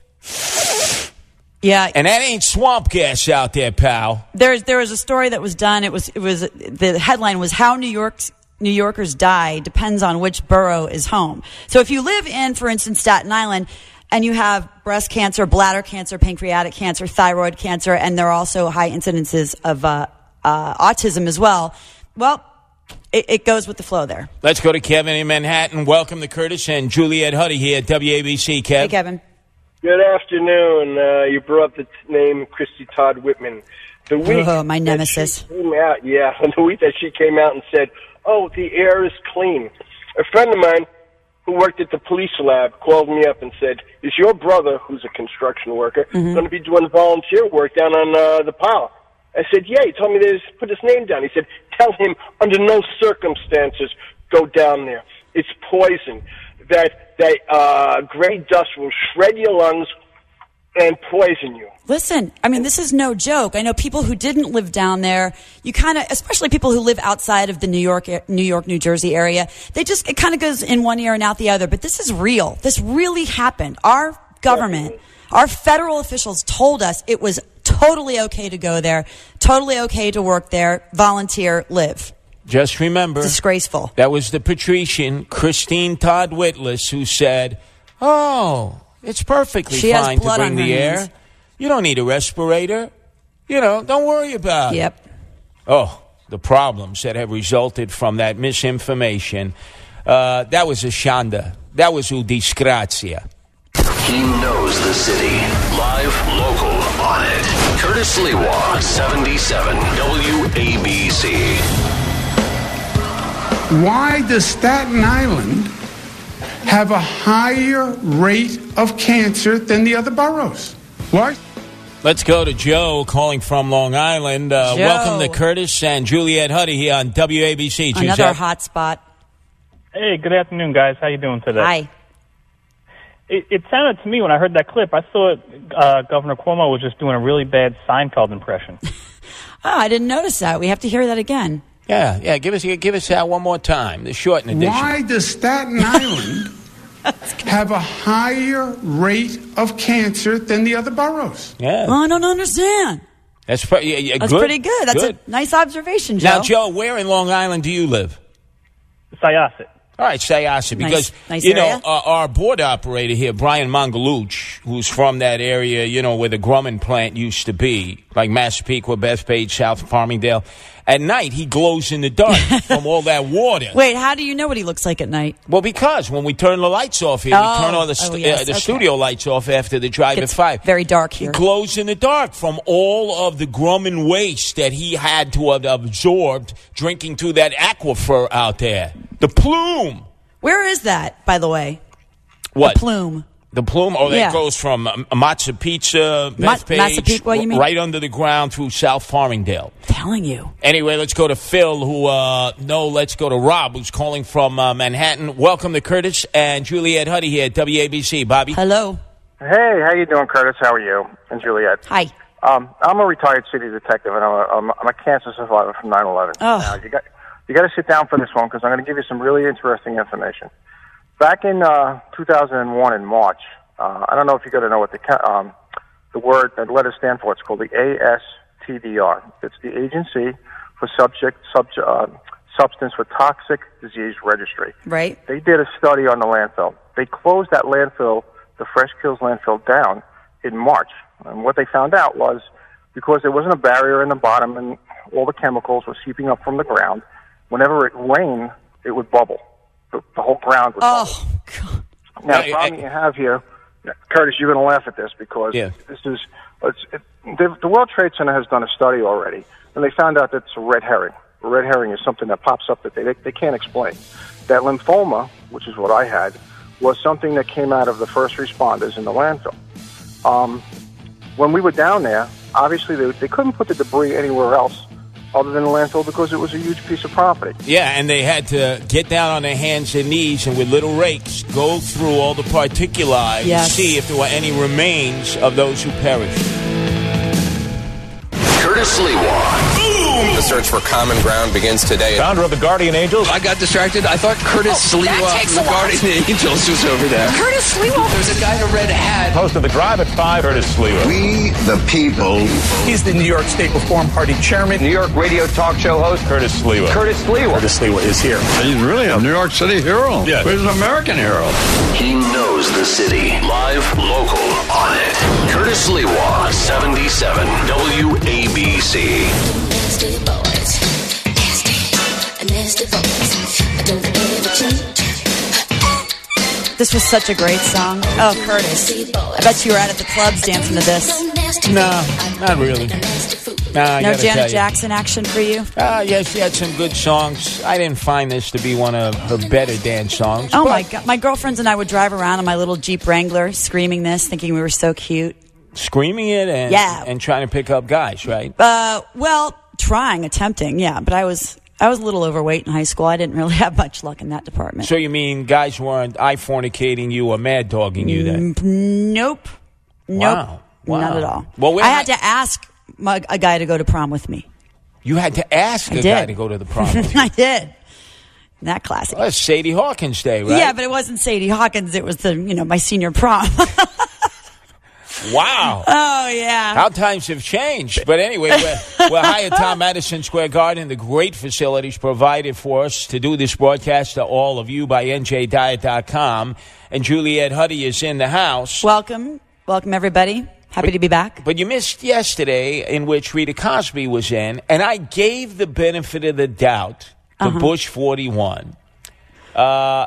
S4: Yeah.
S2: And that ain't swamp gas out there, pal.
S4: There's there was a story that was done. It was it was the headline was How New York's New Yorkers Die Depends on Which Borough is Home. So if you live in, for instance, Staten Island, and you have breast cancer, bladder cancer, pancreatic cancer, thyroid cancer, and there are also high incidences of uh, uh, autism as well, well, it, it goes with the flow there.
S2: Let's go to Kevin in Manhattan. Welcome to Curtis and Juliet Huddy here at W A B C. Kev.
S4: Hey, Kevin.
S11: Good afternoon. Uh, you brought up the name Christy Todd Whitman. The week
S4: oh, my nemesis.
S11: That she came out, yeah, the week that she came out and said, oh, the air is clean. A friend of mine who worked at the police lab called me up and said, is your brother, who's a construction worker,
S4: mm-hmm.
S11: going to be doing volunteer work down on uh, the pile? I said, yeah. He told me to put his name down. He said, tell him under no circumstances go down there. It's poison. That, that uh, gray dust will shred your lungs and poison you.
S4: Listen, I mean, this is no joke. I know people who didn't live down there, you kind of, especially people who live outside of the New York, New York, New Jersey area, they just, it kind of goes in one ear and out the other. But this is real. This really happened. Our government, Definitely. Our federal officials told us it was totally okay to go there, totally okay to work there, volunteer, live.
S2: Just remember,
S4: disgraceful.
S2: That was the patrician, Christine Todd Whitless, who said, oh, it's perfectly
S4: she
S2: fine
S4: has blood
S2: to bring
S4: on
S2: the
S4: her
S2: air.
S4: hands.
S2: You don't need a respirator. You know, don't worry about
S4: yep.
S2: it. Oh, the problems that have resulted from that misinformation. Uh, that was a shanda. That was u disgrazia.
S1: He knows the city. Live, local, on it. Curtis Lewa, seventy-seven W A B C.
S9: Why does Staten Island have a higher rate of cancer than the other boroughs? Why?
S2: Let's go to Joe calling from Long Island. Uh, welcome to Curtis and Juliet Huddy here on W A B C.
S4: Another
S2: Giuseppe.
S4: hot spot.
S12: Hey, good afternoon, guys. How you doing today?
S4: Hi.
S12: It, it sounded to me when I heard that clip, I thought uh, Governor Cuomo was just doing a really bad Seinfeld impression.
S4: Oh, I didn't notice that. We have to hear that again.
S2: Yeah, yeah. Give us, give us that one more time. The shortened edition.
S9: Why does Staten Island have a higher rate of cancer than the other boroughs?
S2: Yeah.
S4: Well, I don't understand.
S2: That's, pre- yeah, yeah,
S4: That's
S2: good.
S4: pretty good. That's
S2: good.
S4: a nice observation, Joe.
S2: Now, Joe, where in Long Island do you live?
S12: Syosset.
S2: All right, Syosset, because,
S4: nice, nice
S2: you know,
S4: area.
S2: uh, our board operator here, Brian Mongaluch, who's from that area, you know, where the Grumman plant used to be, like Massapequa, Bethpage, South Farmingdale. At night, he glows in the dark from all that water.
S4: Wait, how do you know what he looks like at night?
S2: Well, because when we turn the lights off here,
S4: Oh.
S2: we turn all the, st-
S4: Oh, yes,
S2: uh, the
S4: okay.
S2: studio lights off after the drive
S4: It's
S2: at five.
S4: very dark here.
S2: He glows in the dark from all of the Grumman waste that he had to have absorbed drinking through that aquifer out there. The plume.
S4: Where is that, by the way?
S2: What?
S4: The plume.
S2: The plume? Oh, that
S4: Yeah.
S2: goes from um, Matza Pizza,
S4: Ma-
S2: Bethpage,
S4: Massapequa, you mean?
S2: right under the ground through South Farmingdale.
S4: Telling you.
S2: Anyway, let's go to Phil, who, uh, no, let's go to Rob, who's calling from uh, Manhattan. Welcome to Curtis and Juliet Huddy here at W A B C. Bobby?
S4: Hello.
S13: Hey, how you doing, Curtis? How are you? And Juliet.
S4: Hi.
S13: Um, I'm a retired city detective, and I'm a, I'm a, I'm a cancer survivor from nine eleven.
S4: Oh.
S13: Now, you got you got to sit down for this one because I'm going to give you some really interesting information. Back in uh, two thousand one in March, uh, I don't know if you're going to know what the ca- um, the word that letter stand for. It's called the A S T D R. It's the Agency for Subject Sub, uh, Substance for Toxic Disease Registry.
S4: Right.
S13: They did a study on the landfill. They closed that landfill, the Fresh Kills landfill, down in March. And what they found out was because there wasn't a barrier in the bottom and all the chemicals were seeping up from the ground, whenever it rained, it would bubble. The, the whole ground would
S4: oh,
S13: bubble.
S4: God.
S13: Now,
S2: Hey,
S13: the problem
S2: hey.
S13: you have here, Curtis, you're going to laugh at this because
S2: Yeah.
S13: this is, it's, it, the, the World Trade Center has done a study already, and they found out that it's a red herring. A red herring is something that pops up that they, they, they can't explain. That lymphoma, which is what I had, was something that came out of the first responders in the landfill. Um, when we were down there, obviously they, they couldn't put the debris anywhere else other than the landfill because it was a huge piece of property.
S2: Yeah, and they had to get down on their hands and knees and with little rakes go through all the particuli
S4: Yes.
S2: and see if there were any remains of those who perished.
S1: Curtis Lewa.
S14: The search for common ground begins today.
S6: Founder of the Guardian Angels.
S3: I got distracted. I thought Curtis
S4: Oh,
S3: Lewa
S4: that takes
S3: from the
S4: a while.
S3: Guardian Angels was over there.
S4: Curtis Lewa.
S3: There's a guy in a red hat.
S6: Host of the Drive at five, Curtis Lewa.
S5: We, the people.
S6: He's the New York State Reform Party chairman.
S5: New York radio talk show host.
S6: Curtis Lewa.
S5: Curtis Lewa.
S6: Curtis Lewa is here.
S5: He's really a New York City hero.
S6: Yes.
S5: He's an American hero.
S1: He knows the city. Live, local, on it. Curtis Lewa, seventy-seven W A B C.
S15: Nasty boys, nasty, nasty boys. I don't ever change.
S4: This was such a great song. Oh, Curtis. I bet you were out at the clubs dancing to this.
S2: No, not really. Nah, I
S4: No
S2: gotta
S4: Janet
S2: tell you.
S4: Jackson action for you?
S2: Ah, yes, she had some good songs. I didn't find this to be one of her better dance songs.
S4: Oh,
S2: but
S4: my God. My girlfriends and I would drive around in my little Jeep Wrangler screaming this, thinking we were so cute.
S2: Screaming it and,
S4: Yeah.
S2: and trying to pick up guys, right?
S4: Uh, well, trying, attempting, yeah. But I was I was a little overweight in high school. I didn't really have much luck in that department.
S2: So you mean guys weren't eye fornicating you or mad dogging you then?
S4: Nope. Nope.
S2: Wow. Wow.
S4: Not at all.
S2: Well, we're
S4: I
S2: not-
S4: had to ask my, a guy to go to prom with me.
S2: You had to ask
S4: I
S2: a
S4: did.
S2: guy to go to the prom with you.
S4: I did. That classic.
S2: Well, that's Sadie Hawkins Day, right?
S4: Yeah, but it wasn't Sadie Hawkins. It was the you know my senior prom.
S2: Wow.
S4: Oh, yeah.
S2: How times have changed. But anyway, we're, we're high atop Madison Square Garden, the great facilities provided for us to do this broadcast to all of you by N J Diet dot com. And Juliet Huddy is in the house.
S4: Welcome. Welcome, everybody. Happy
S2: But-
S4: to be back.
S2: But you missed yesterday, in which Rita Cosby was in, and I gave the benefit of the doubt to
S4: Uh-huh.
S2: Bush forty-one. Uh,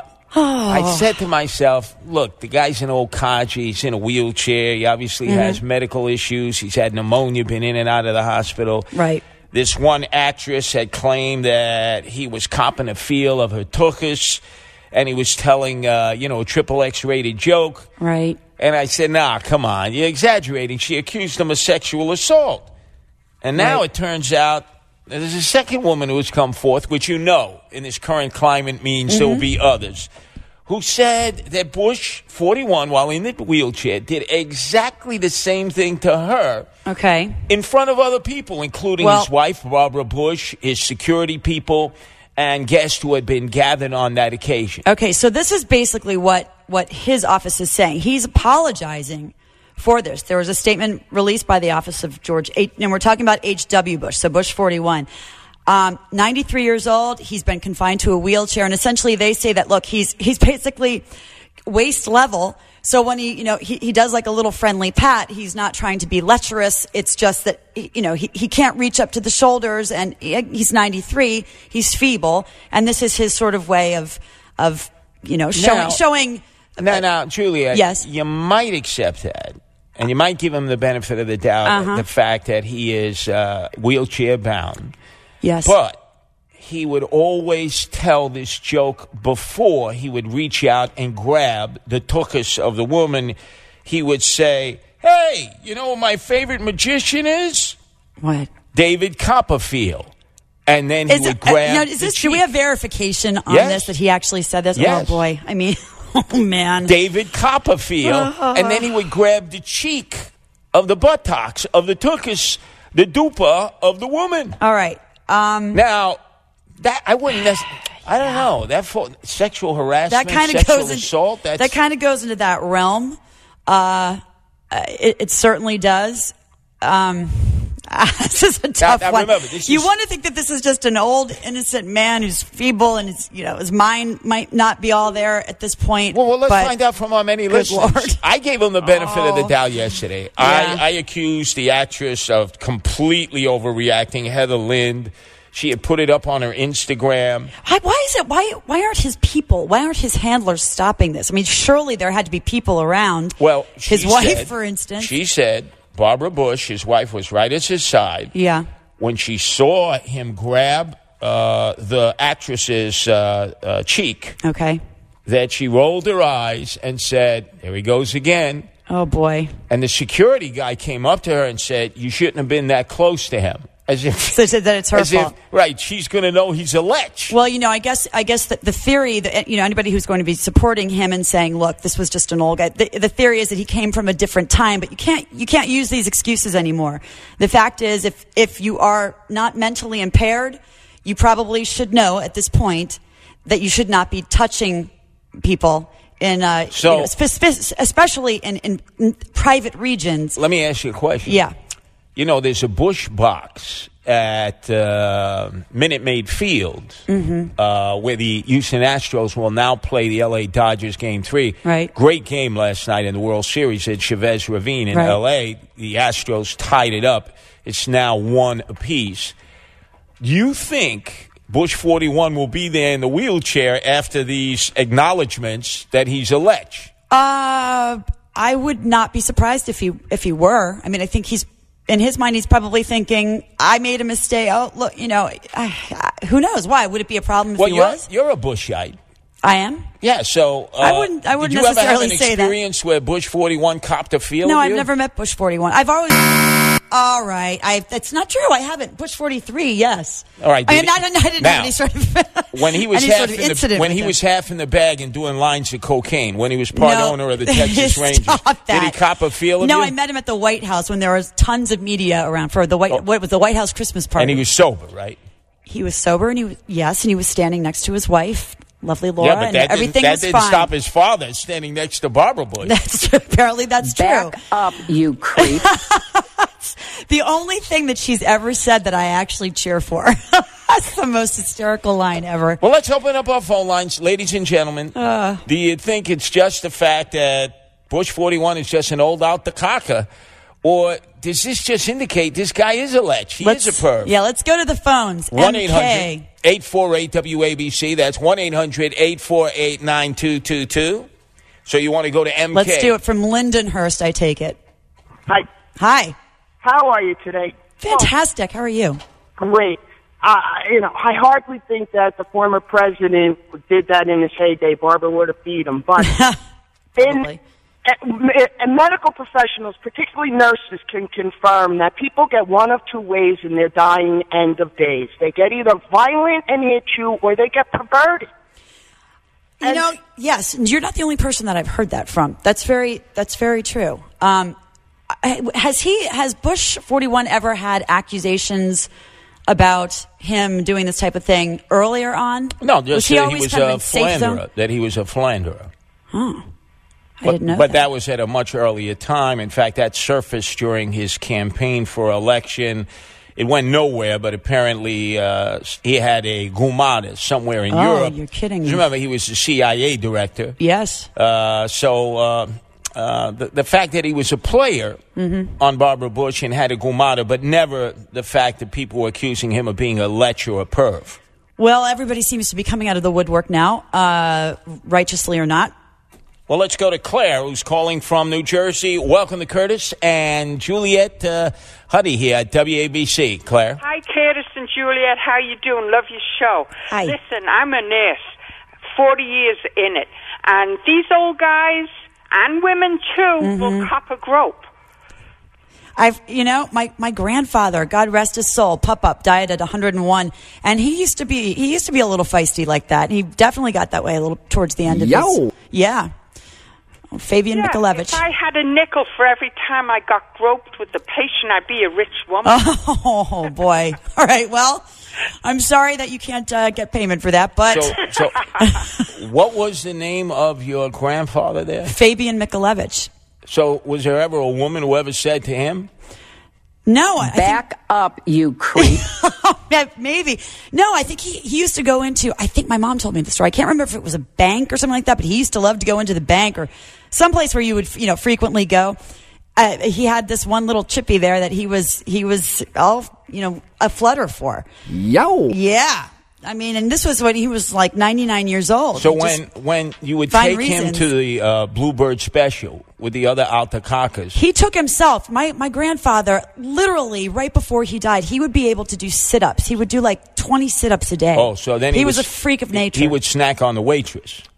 S2: I said to myself, look, the guy's an old codger. He's in a wheelchair. He obviously
S4: Mhm.
S2: has medical issues. He's had pneumonia, been in and out of the hospital.
S4: Right.
S2: This one actress had claimed that he was copping a feel of her tuchus, and he was telling, uh, you know, a triple X rated joke.
S4: Right.
S2: And I said, nah, come on, you're exaggerating. She accused him of sexual assault. And now
S4: Right.
S2: it turns out that there's a second woman who has come forth, which you know in this current climate means there will
S4: Mhm.
S2: be others, who said that Bush, forty-one, while in the wheelchair, did exactly the same thing to her
S4: Okay.
S2: in front of other people, including
S4: Well-
S2: his wife, Barbara Bush, his security people, and guests who had been gathered on that occasion.
S4: Okay, so this is basically what, what his office is saying. He's apologizing for this. There was a statement released by the office of George H. And we're talking about H W. Bush, so Bush forty-one. Um, ninety-three years old. He's been confined to a wheelchair, and essentially they say that look, he's he's basically waist level. So when he, you know, he, he does like a little friendly pat, he's not trying to be lecherous. It's just that, you know, he, he can't reach up to the shoulders, and he, he's ninety-three. He's feeble, and this is his sort of way of of you know showing
S2: Now-
S4: showing.
S2: Now, now, Julia,
S4: Yes.
S2: you might accept that, and you might give him the benefit of the doubt,
S4: Uh-huh.
S2: the fact that he is uh, wheelchair bound.
S4: Yes.
S2: But he would always tell this joke before he would reach out and grab the tuchus of the woman. He would say, hey, you know what my favorite magician is?
S4: What?
S2: David Copperfield. And then he
S4: Is
S2: would
S4: it- uh,
S2: grab
S4: now, is
S2: the
S4: this, do we
S2: cheek.
S4: have verification on
S2: Yes.
S4: this that he actually said this?
S2: Yes.
S4: Oh boy, I mean, oh man,
S2: David Copperfield, and then he would grab the cheek of the buttocks of the tuchus, the dupa of the woman.
S4: All right. Um,
S2: now, that I wouldn't. Nec- I don't know that for sexual harassment,
S4: that kind of
S2: sexual
S4: goes in,
S2: assault. That's,
S4: that kind of goes into that realm. Uh, uh, it, it certainly does. Um, this is a tough
S2: now
S4: one.
S2: remember, this
S4: you
S2: is-
S4: want to think that this is just an old, innocent man who's feeble, and his, you know, his mind might not be all there at this point.
S2: Well, well let's
S4: but-
S2: find out from our many
S4: Good
S2: listeners.
S4: Lord.
S2: I gave him the benefit of the
S4: Oh.
S2: doubt yesterday.
S4: Yeah.
S2: I, I accused the actress of completely overreacting, Heather Lind. She had put it up on her Instagram.
S4: Why, why is it? Why why aren't his people? Why aren't his handlers stopping this? I mean, surely there had to be people around.
S2: Well,
S4: his
S2: she
S4: wife,
S2: said-
S4: for instance.
S2: She said Barbara Bush, his wife, was right at his side.
S4: yeah.
S2: When she saw him grab uh, the actress's uh, uh, cheek,
S4: Okay.
S2: that she rolled her eyes and said, there he goes again.
S4: Oh boy.
S2: And the security guy came up to her and said, you shouldn't have been that close to him. As if,
S4: so that it's her
S2: as
S4: fault.
S2: If, right, she's going to know he's a lech.
S4: Well, you know, I guess I guess that the theory that, you know, anybody who's going to be supporting him and saying, look, this was just an old guy, the, the theory is that he came from a different time, but you can't you can't use these excuses anymore. The fact is, if if you are not mentally impaired, you probably should know at this point that you should not be touching people in uh,
S2: so,
S4: you know, spe- spe- especially in, in, in private regions.
S2: Let me ask you a question.
S4: Yeah.
S2: You know, there's a Busch box at uh, Minute Maid Field
S4: mm-hmm.
S2: uh, where the Houston Astros will now play the L A Dodgers Game three.
S4: Right.
S2: Great game last night in the World Series at Chavez Ravine in
S4: right.
S2: L A. The Astros tied it up. It's now one apiece. You think Busch forty-one will be there in the wheelchair after these acknowledgments that he's a lech?
S4: Uh, I would not be surprised if he if he were. I mean, I think he's in his mind. He's probably thinking, "I made a mistake." Oh, look, you know, I, I, who knows? Why would it be a problem if
S2: well,
S4: he
S2: you're,
S4: was?
S2: You're a Buschite.
S4: I am.
S2: Yeah. So uh,
S4: I wouldn't. I wouldn't
S2: did you
S4: necessarily
S2: ever have an
S4: say that.
S2: experience where Busch forty-one copped a feel?
S4: No,
S2: of
S4: I've
S2: you?
S4: never met Busch forty-one. I've always. All right, I. That's not true. I haven't. Busch forty-three, yes.
S2: All right.
S4: I mean,
S2: he,
S4: I didn't, I didn't
S2: now,
S4: have any sort of.
S2: when he was
S4: any
S2: half
S4: sort of
S2: in the
S4: incident
S2: when
S4: with
S2: he
S4: him.
S2: was half in the bag and doing lines of cocaine, when he was part
S4: No.
S2: owner of the Texas Rangers,
S4: Stop that.
S2: did he cop a feel of
S4: no,
S2: you?
S4: I met him at the White House when there was tons of media around for the White.
S2: Oh.
S4: What was the White House Christmas party?
S2: And he was sober, right?
S4: He was sober, and he was yes, and he was standing next to his wife, lovely Laura,
S2: yeah, but
S4: and
S2: that
S4: everything
S2: didn't, that
S4: was
S2: didn't
S4: fine.
S2: stop his father standing next to Barbara Bush.
S4: That's apparently that's
S16: Back
S4: true.
S16: up, you creep.
S4: The only thing that she's ever said that I actually cheer for. That's the most hysterical line ever.
S2: Well, let's open up our phone lines, ladies and gentlemen.
S4: Uh,
S2: Do you think it's just the fact that Busch forty-one is just an old out the caca, or does this just indicate this guy is a lech? He is a perv.
S4: Yeah, let's go to the phones.
S2: one eight hundred
S4: M K.
S2: eight four eight W A B C. That's one eight hundred eight four eight nine two two two. So you want to go to M K.
S4: Let's do it from Lindenhurst, I take it.
S17: Hi.
S4: Hi.
S17: How are you today?
S4: Fantastic. How are you?
S17: Great. Uh, you know, I hardly think that the former president did that in his heyday. Barbara would have feed him. But in, and medical professionals, particularly nurses, can confirm that people get one of two ways in their dying end of days. They get either violent and hit you, or they get perverted.
S4: You know, yes, you're not the only person that I've heard that from. That's very, that's very true. Um, has he, has Busch forty-one ever had accusations about him doing this type of thing earlier on?
S2: No, just
S4: was he,
S2: that he
S4: always
S2: was
S4: kind of
S2: a
S4: in safe zone?
S2: philanderer. That he was a philanderer.
S4: Oh, I
S2: but,
S4: didn't know
S2: But
S4: that.
S2: that was at a much earlier time. In fact, that surfaced during his campaign for election. It went nowhere, but apparently uh, he had a gumada somewhere in
S4: Oh,
S2: Europe.
S4: you're kidding me.
S2: Remember, he was the C I A director.
S4: Yes.
S2: Uh, so uh, uh, the, the fact that he was a player
S4: Mm-hmm.
S2: on Barbara Bush and had a gumada, but never the fact that people were accusing him of being a lech or a perv.
S4: Well, everybody seems to be coming out of the woodwork now, uh, righteously or not.
S2: Well, let's go to Claire, who's calling from New Jersey. Welcome to Curtis and Juliet uh, Huddy here at W A B C. Claire.
S18: Hi, Curtis and Juliet. How you doing? Love your show.
S4: Hi.
S18: Listen, I'm a nurse, forty years in it, and these old guys and women too
S4: Mm-hmm.
S18: will cop a grope.
S4: I've, you know, my, my grandfather, God rest his soul, Pup Up, died at one hundred and one, and he used to be he used to be a little feisty like that. He definitely got that way a little towards the end of
S16: Yo.
S4: his. Yeah. Oh, Fabian
S18: yeah,
S4: Mikulevich.
S18: If I had a nickel for every time I got groped with the patient, I'd be a rich woman.
S4: Oh boy! All right. Well, I'm sorry that you can't uh, get payment for that, but
S2: So, so what was the name of your grandfather there?
S4: Fabian Mikulevich.
S2: So was there ever a woman who ever said to him?
S4: No, I
S16: Back up, you creep.
S4: think, maybe. No, I think he, he used to go into, I think my mom told me the story. I can't remember if it was a bank or something like that, but he used to love to go into the bank or someplace where you would, you know, frequently go. Uh, he had this one little chippy there that he was, he was all, you know, a flutter for.
S16: Yo.
S4: Yeah. I mean, and this was when he was like ninety-nine years old.
S2: So
S4: He
S2: when
S4: just-
S2: when you would
S4: find
S2: take him
S4: reasons.
S2: to the uh, Bluebird special with the other Altacacas,
S4: He took himself. My my grandfather, literally right before he died, he would be able to do sit-ups. He would do like twenty sit-ups a day.
S2: oh, so then he,
S4: he was, a freak of nature.
S2: He would snack on the waitress.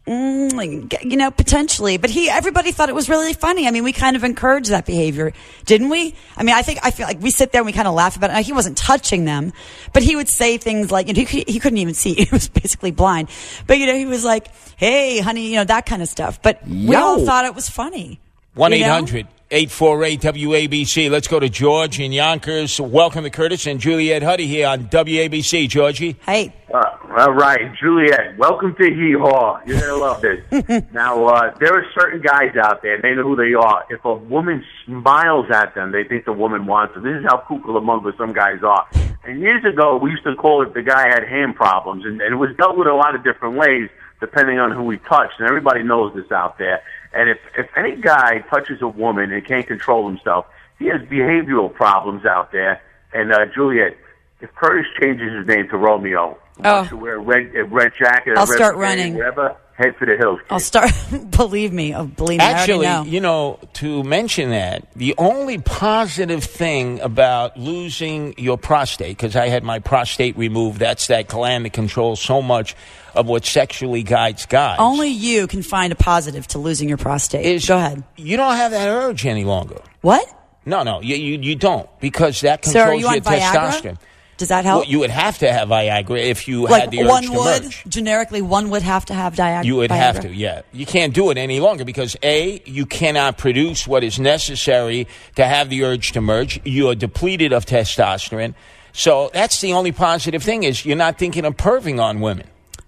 S4: Mm, you know, potentially, but he, everybody thought it was really funny. I mean, we kind of encouraged that behavior, didn't we? I mean, I think, I feel like we sit there and we kind of laugh about it. Now, he wasn't touching them, but he would say things like, you know, he, he couldn't even see. He was basically blind. But, you know, he was like, hey, honey, you know, that kind of stuff. But we
S2: Yo.
S4: all thought it was funny.
S2: one eight hundred eight four eight W A B C. Let's go to George in Yonkers. Welcome to Curtis and Juliet Huddy here on W A B C. Georgie.
S4: Hey.
S19: Uh, all right, Juliet, welcome to Hee Haw. You're going to love this. Now, uh, there are certain guys out there, they know who they are. If a woman smiles at them, they think the woman wants them. This is how kookalamunga some guys are. And years ago, we used to call it the guy had hand problems, and, and it was dealt with a lot of different ways, depending on who he touched. And everybody knows this out there. And if, if any guy touches a woman and can't control himself, he has behavioral problems out there. And, uh, Juliet, if Curtis changes his name to Romeo,
S4: Oh.
S19: to wear a red, a red jacket,
S4: I'll
S19: a red
S4: start
S19: beret,
S4: running.
S19: whatever, head for the hills.
S4: I'll start, believe me, oh, believe me,
S2: Actually,
S4: I already know.
S2: you know, to mention that, the only positive thing about losing your prostate, because I had my prostate removed, that's that gland that controls so much of what sexually guides guys.
S4: Only you can find a positive to losing your prostate.
S2: Is
S4: Go ahead.
S2: You don't have that urge any longer.
S4: What?
S2: No, no, you you, you don't, because that
S4: So are
S2: controls
S4: you on
S2: your
S4: Viagra?
S2: testosterone.
S4: Does that help?
S2: Well, you would have to have Viagra if you
S4: like
S2: had the urge
S4: one
S2: to
S4: would,
S2: merge.
S4: generically, one would have to have Viagra.
S2: You would
S4: Viagra.
S2: have to, yeah. You can't do it any longer because, A, you cannot produce what is necessary to have the urge to merge. You are depleted of testosterone. So that's the only positive thing is you're not thinking of perving on women.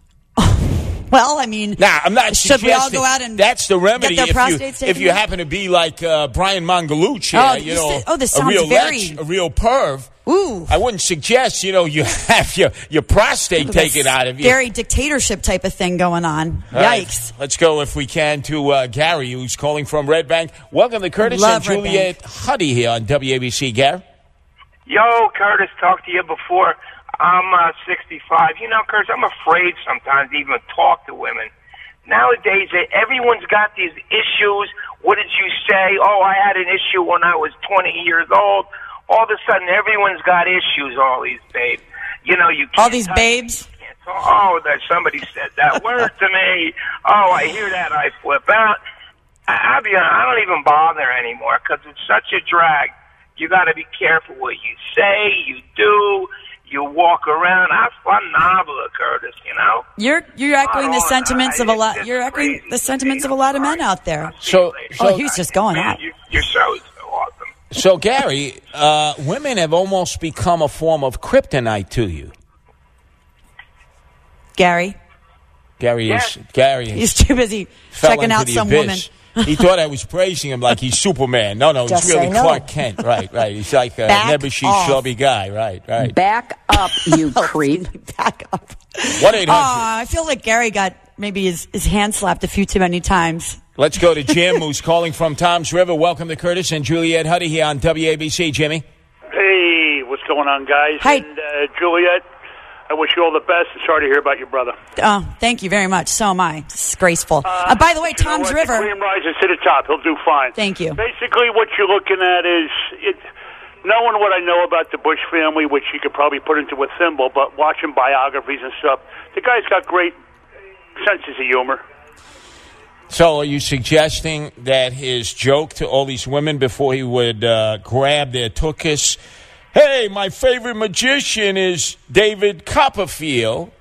S4: Well, I mean,
S2: nah, I'm not
S4: should we all
S2: suggesting
S4: go out and
S2: that's the remedy
S4: get their
S2: if you,
S4: prostates taken
S2: if you
S4: out?
S2: happen to be like uh, Brian Mangalucci,
S4: Oh,
S2: you
S4: you
S2: know,
S4: said- oh, this
S2: a
S4: sounds
S2: real
S4: very-
S2: lech, a real perv.
S4: Ooh.
S2: I wouldn't suggest, you know, you have your, your prostate taken out of you.
S4: Scary dictatorship type of thing going on.
S2: All right,
S4: Yikes.
S2: let's go, if we can, to uh, Gary, who's calling from Red Bank. Welcome to Curtis
S4: Love
S2: and
S4: Red
S2: Juliet Huddy here on W A B C. Gary?
S20: Yo, Curtis, talked to you before. I'm uh, sixty-five. You know, Curtis, I'm afraid sometimes to even talk to women. Nowadays, everyone's got these issues. What did you say? Oh, I had an issue when I was twenty years old. All of a sudden, everyone's got issues, all these babes. You know, you can't
S4: All these
S20: touch-
S4: babes?
S20: you can't talk- Oh, that somebody said that word to me. Oh, I hear that, I flip out. I, I'll be honest, I don't even bother anymore because it's such a drag. You got to be careful what you say, you do, you walk around. That's phenomenal, Curtis, you know?
S4: You're you're echoing the
S20: Oh,
S4: sentiments
S20: I-
S4: of a
S20: it's
S4: lot.
S20: just
S4: You're echoing the sentiments of a lot of men out there.
S2: So,
S4: oh, he's just going
S20: Man,
S4: out.
S20: you, your show is so awesome.
S2: So, Gary, uh, women have almost become a form of kryptonite to you.
S4: Gary,
S2: Gary is Gary is
S4: he's too busy
S2: fell
S4: checking
S2: into
S4: out
S2: the
S4: some
S2: abyss.
S4: woman.
S2: He thought I was praising him like he's Superman. No, no,
S16: Just
S2: he's really
S16: say no.
S2: Clark Kent. Right, right. He's like a
S16: Back
S2: nebbishy,
S16: off.
S2: chubby guy. Right, right.
S16: Back up, you creep.
S4: Back up.
S2: one eight
S4: Oh,
S2: hundred
S4: I feel like Gary got maybe his, his hand slapped a few too many times.
S2: Let's go to Jim, who's calling from Toms River. Welcome to Curtis and Juliet Huddy here on W A B C. Jimmy.
S21: Hey, what's going on, guys?
S4: Hi.
S21: And uh, Juliet, I wish you all the best. And sorry to hear about your brother.
S4: Oh, thank you very much. So am I. Disgraceful. Uh, by the way,
S21: You know
S4: Tom's
S21: what?
S4: River.
S21: The cream rises to the top. He'll do fine.
S4: Thank you.
S21: Basically, what you're looking at is it. Knowing what I know about the Bush family, which you could probably put into a thimble, but watching biographies and stuff, the guy's got great senses of humor.
S2: So are you suggesting that his joke to all these women before he would uh, grab their tuchus, hey, my favorite magician is David Copperfield?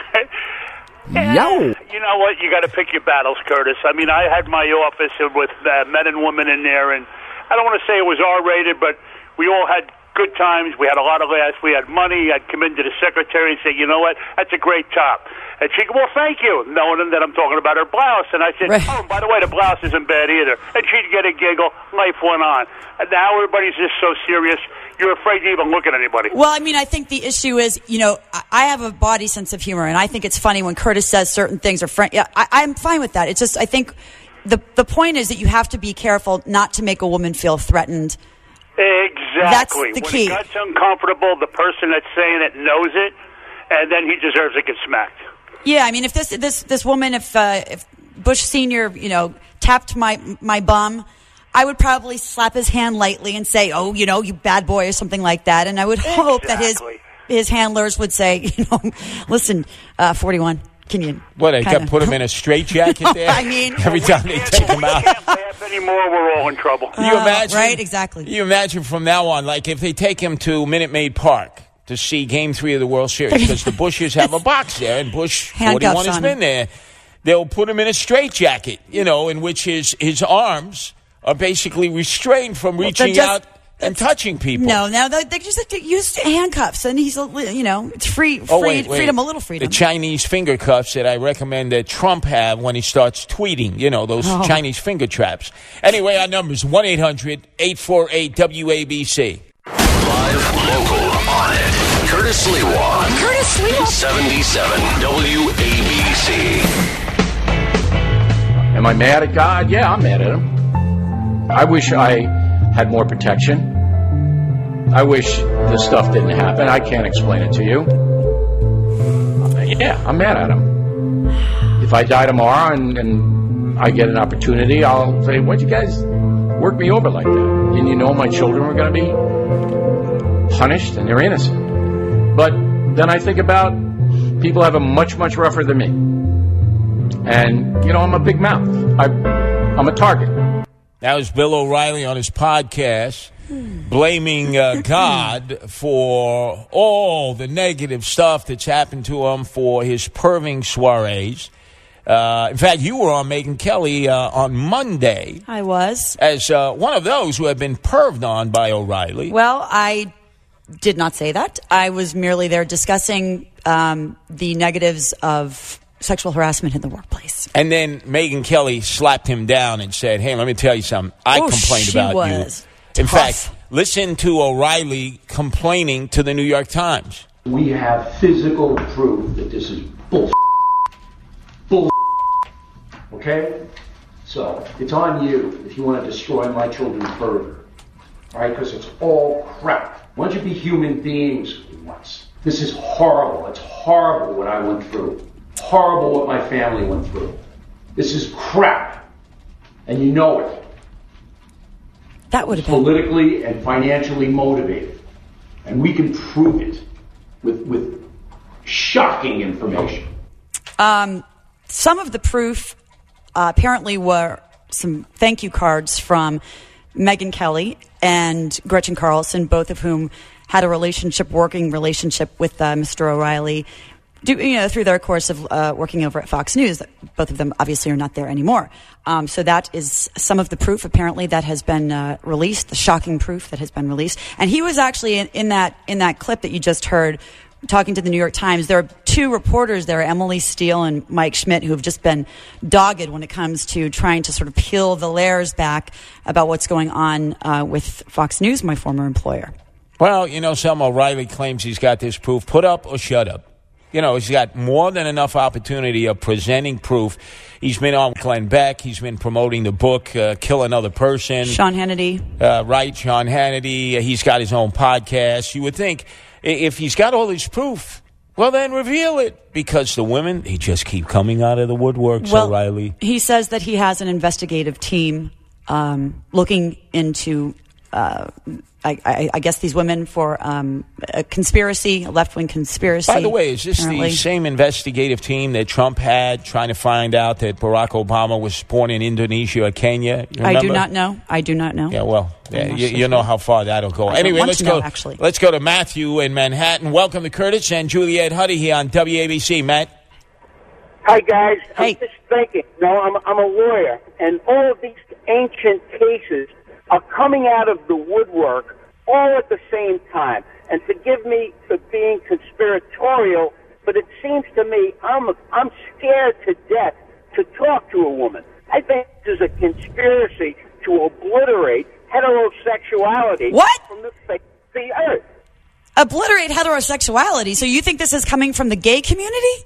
S21: Yo. You know what? You got to pick your battles, Curtis. I mean, I had my office with uh, men and women in there, and I don't want to say it was R-rated, but we all had good times. We had a lot of laughs. We had money. I'd come into the secretary and say, you know what? That's a great top. And she'd go, well, thank you, knowing that I'm talking about her blouse. And I said, right. oh, by the way, the blouse isn't bad either. And she'd get a giggle. Life went on. And now everybody's just so serious, you're afraid to even look at anybody.
S4: Well, I mean, I think the issue is, you know, I- I have a body sense of humor, and I think it's funny when Curtis says certain things. Or friend, yeah, I- I'm fine with that. It's just, I think the the point is that you have to be careful not to make a woman feel threatened.
S21: Exactly.
S4: That's the
S21: when
S4: key.
S21: it gets uncomfortable, the person that's saying it knows it, and then he deserves to get smacked.
S4: Yeah, I mean, if this this this woman, if uh, if Bush Senior, you know, tapped my my bum, I would probably slap his hand lightly and say, "Oh, you know, you bad boy," or something like that. And I would hope that his his handlers would say, "You know, listen, uh, forty-one, Can you?
S2: What, they
S4: kinda-
S2: got put him in a straitjacket there?
S4: I mean,
S2: every time they take him out.
S21: Can't laugh anymore. We're all in trouble.
S2: Can you imagine?
S4: Right, exactly.
S2: You imagine from now on, like if they take him to Minute Maid Park to see Game Three of the World Series, because the Bushes have a box there, and Bush
S4: Handcuffs
S2: forty-one has
S4: on
S2: been
S4: him.
S2: there. They'll put him in a straitjacket, you know, in which his his arms are basically restrained from reaching
S4: just-
S2: out and touching people.
S4: No, now they, they just have to use handcuffs, and he's, a li- you know, it's free, free
S2: Oh, wait, wait.
S4: freedom, a little freedom.
S2: The Chinese finger cuffs that I recommend that Trump have when he starts tweeting, you know, those
S4: Oh.
S2: Chinese finger traps. Anyway, our number is one eight hundred eight four eight W A B C.
S1: Live, local, on it. Curtis Lewa.
S4: Curtis Lewa.
S1: seventy-seven W A B C.
S7: Am I mad at God? Yeah, I'm mad at him. I wish I had more protection. I wish this stuff didn't happen. I can't explain it to you. Yeah, I'm mad at him. If I die tomorrow and, and I get an opportunity, I'll say, why'd you guys work me over like that? Didn't you know my children were going to be punished and they're innocent? But then I think about people have it much, much rougher than me. And, you know, I'm a big mouth. I, I'm a target.
S2: That was Bill O'Reilly on his podcast, blaming uh, God for all the negative stuff that's happened to him, for his perving soirees. Uh, in fact, you were on Megyn Kelly uh, on Monday.
S4: I was.
S2: As uh, one of those who have been perved on by O'Reilly.
S4: Well, I did not say that. I was merely there discussing um, the negatives of sexual harassment in the workplace.
S2: And then Megyn Kelly slapped him down and said, hey, let me tell you something. I
S4: Oh,
S2: complained
S4: she
S2: about
S4: was
S2: you. In
S4: tough.
S2: fact, listen to O'Reilly complaining to the New York Times.
S7: We have physical proof that this is bull. Bull. Okay? So, it's on you if you want to destroy my children further. Alright? Because it's all crap. Why don't you be human beings once? This is horrible. It's horrible what I went through. Horrible what my family went through. This is crap. And you know it.
S4: That would have been
S7: Politically and financially motivated. And we can prove it with, with shocking information.
S4: Um, some of the proof uh, apparently were some thank you cards from Megyn Kelly and Gretchen Carlson, both of whom had a relationship, working relationship with uh, Mister O'Reilly, do, you know, through their course of uh, working over at Fox News. Both of them obviously are not there anymore. Um, so that is some of the proof, apparently, that has been uh, released, the shocking proof that has been released. And he was actually in, in that in that clip that you just heard, talking to the New York Times. There are two reporters there, Emily Steele and Mike Schmidt, who have just been dogged when it comes to trying to sort of peel the layers back about what's going on uh, with Fox News, my former employer.
S2: Well, you know, some O'Reilly claims he's got this proof. Put up or shut up. You know, he's got more than enough opportunity of presenting proof. He's been on Glenn Beck. He's been promoting the book, uh, Kill Another Person.
S4: Sean Hannity.
S2: Uh, right, Sean Hannity. He's got his own podcast. You would think if he's got all this proof, well, then reveal it. Because the women, they just keep coming out of the woodworks,
S4: Well,
S2: O'Reilly.
S4: He says that he has an investigative team um, looking into, uh, I, I, I guess, these women for um, a conspiracy, a left-wing conspiracy.
S2: By the way, is this
S4: apparently.
S2: the same investigative team that Trump had trying to find out that Barack Obama was born in Indonesia or Kenya? You
S4: I do
S2: remember?
S4: not know. I do not know.
S2: Yeah, well, yeah,
S4: not
S2: you,
S4: sure.
S2: you know how far that'll go.
S4: I don't
S2: Anyway,
S4: want
S2: let's
S4: to
S2: go.
S4: know, actually.
S2: Let's go to Matthew in Manhattan. Welcome to Curtis and Juliet Huddy here on W A B C. Matt.
S22: Hi, guys. Hey. I'm just thinking. No, I'm, I'm a lawyer, and all of these ancient cases are coming out of the woodwork all at the same time. And forgive me for being conspiratorial, but it seems to me I'm, I'm scared to death to talk to a woman. I think there's a conspiracy to obliterate heterosexuality
S4: What?
S22: from the face of the earth.
S4: Obliterate heterosexuality. So you think this is coming from the gay community?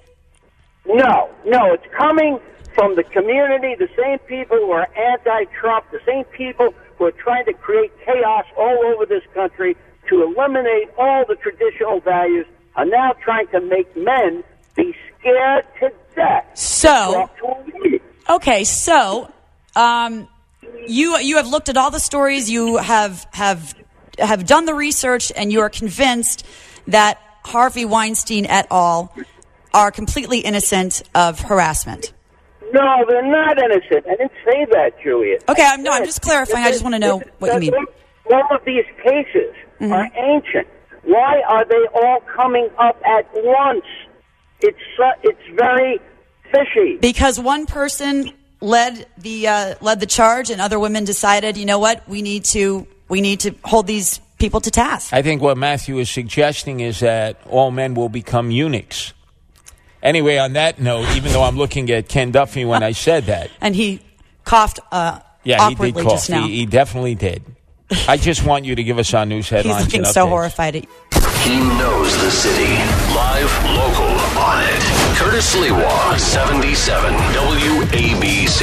S22: No, no, it's coming from the community, the same people who are anti-Trump, the same people who are trying to create chaos all over this country to eliminate all the traditional values, are now trying to make men be scared to death.
S4: So,
S22: to talk to a lady.
S4: okay, so um, you you have looked at all the stories, you have have have done the research, and you are convinced that Harvey Weinstein et al. are completely innocent of harassment.
S22: No, they're not innocent. I didn't say that, Juliet.
S4: Okay, I'm, no, I'm just clarifying. I just want to know what you mean.
S22: All of these cases mm-hmm. are ancient. Why are they all coming up at once? It's uh, it's very fishy.
S4: Because one person led the uh, led the charge, and other women decided, you know what, we need to we need to hold these people to task.
S2: I think what Matthew is suggesting is that all men will become eunuchs. Anyway, on that note, even though I'm looking at Ken Duffy when I said that,
S4: and he coughed uh,
S2: yeah,
S4: awkwardly
S2: he did cough.
S4: just now.
S2: He, he definitely did. I just want you to give us our news headlines.
S4: He's looking
S2: and
S4: so
S2: updates.
S4: horrified at you.
S1: He knows the city. Live, local, on it. Curtis Lewa, seventy-seven W A B C.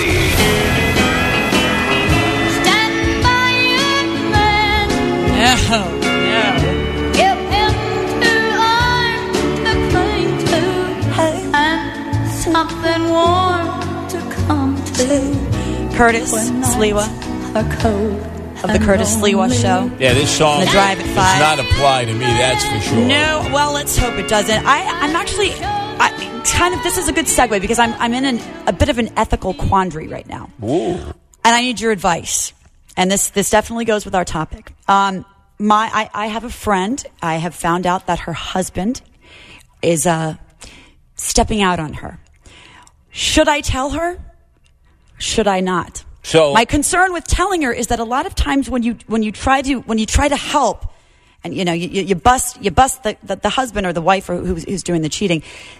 S15: Stand by your man.
S4: No, no.
S15: Give him two arms to cling to and something warm to come to.
S4: Curtis Sliwa of the Curtis Sliwa Show.
S2: Yeah, this song
S4: The Drive at
S2: does
S4: Five.
S2: not apply to me, that's for sure.
S4: No, well, let's hope it doesn't. I, I'm actually, I, kind of, this is a good segue because I'm, I'm in an, a bit of an ethical quandary right now.
S2: Ooh.
S4: And I need your advice. And this, this definitely goes with our topic. Um, my, I, I have a friend. I have found out that her husband is uh, stepping out on her. Should I tell her? Should I not?
S2: So
S4: my concern with telling her is that a lot of times when you when you try to when you try to help, and you know you, you bust you bust the, the, the husband or the wife or who's, who's doing the cheating,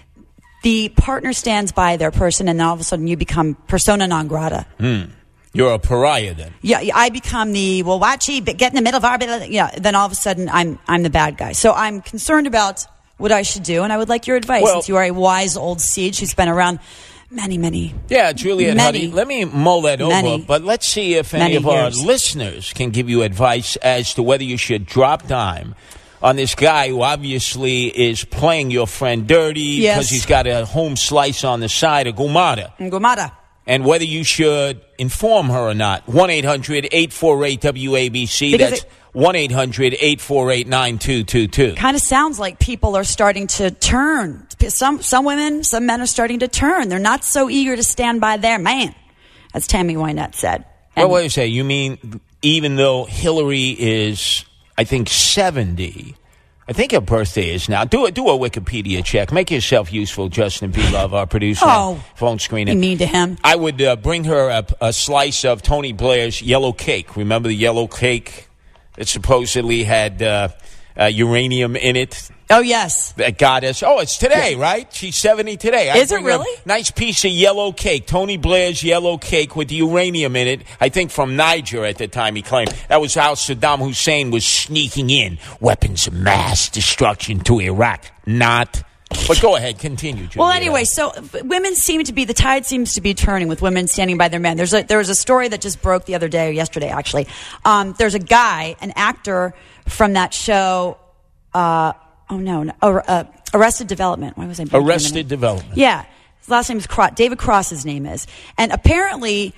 S4: the partner stands by their person, and then all of a sudden you become persona non grata.
S2: Hmm. You're a pariah then.
S4: Yeah, I become the well, watch he get in the middle of our yeah. Then all of a sudden I'm I'm the bad guy. So I'm concerned about what I should do, and I would like your advice
S2: Well,
S4: since you are a wise old sage who's been around. Many, many.
S2: Yeah, Juliet
S4: many,
S2: Huddy, let me mull that
S4: many,
S2: over, but let's see if any of
S4: years.
S2: our listeners can give you advice as to whether you should drop dime on this guy who obviously is playing your friend dirty because
S4: Yes.
S2: he's got a home slice on the side, a gumata.
S4: Gumata.
S2: And whether you should inform her or not. one eight hundred eight four eight W A B C.
S4: Because
S2: That's
S4: it-
S2: one eight hundred eight four eight nine two two two.
S4: Kind of sounds like people are starting to turn. Some some women, some men are starting to turn. They're not so eager to stand by their man, as Tammy Wynette said.
S2: Well, wait a second. You mean even though Hillary is, I think, seventy, I think her birthday is now. Do a, do a Wikipedia check. Make yourself useful, Justin P. Love, our producer.
S4: Oh,
S2: phone screener.
S4: you mean to him?
S2: I would uh, bring her a, a slice of Tony Blair's yellow cake. Remember the yellow cake that supposedly had uh, uh, uranium in it?
S4: Oh, yes.
S2: That got us. Oh, it's today, right? She's seventy today.
S4: Is
S2: I'd
S4: it
S2: bring her
S4: really?
S2: a nice piece of yellow cake. Tony Blair's yellow cake with the uranium in it. I think from Niger at the time he claimed. That was how Saddam Hussein was sneaking in weapons of mass destruction to Iraq. Not. But go ahead, continue, Julia.
S4: Well, anyway, so uh, women seem to be, the tide seems to be turning with women standing by their men. There's a, there was a story that just broke the other day, or yesterday actually. Um, there's a guy, an actor from that show, uh, oh no, no oh, uh, Arrested Development. Why was I blanking on the
S2: Arrested
S4: name?
S2: Development.
S4: Yeah. His last name is Cross. David Cross, his name is. And apparently,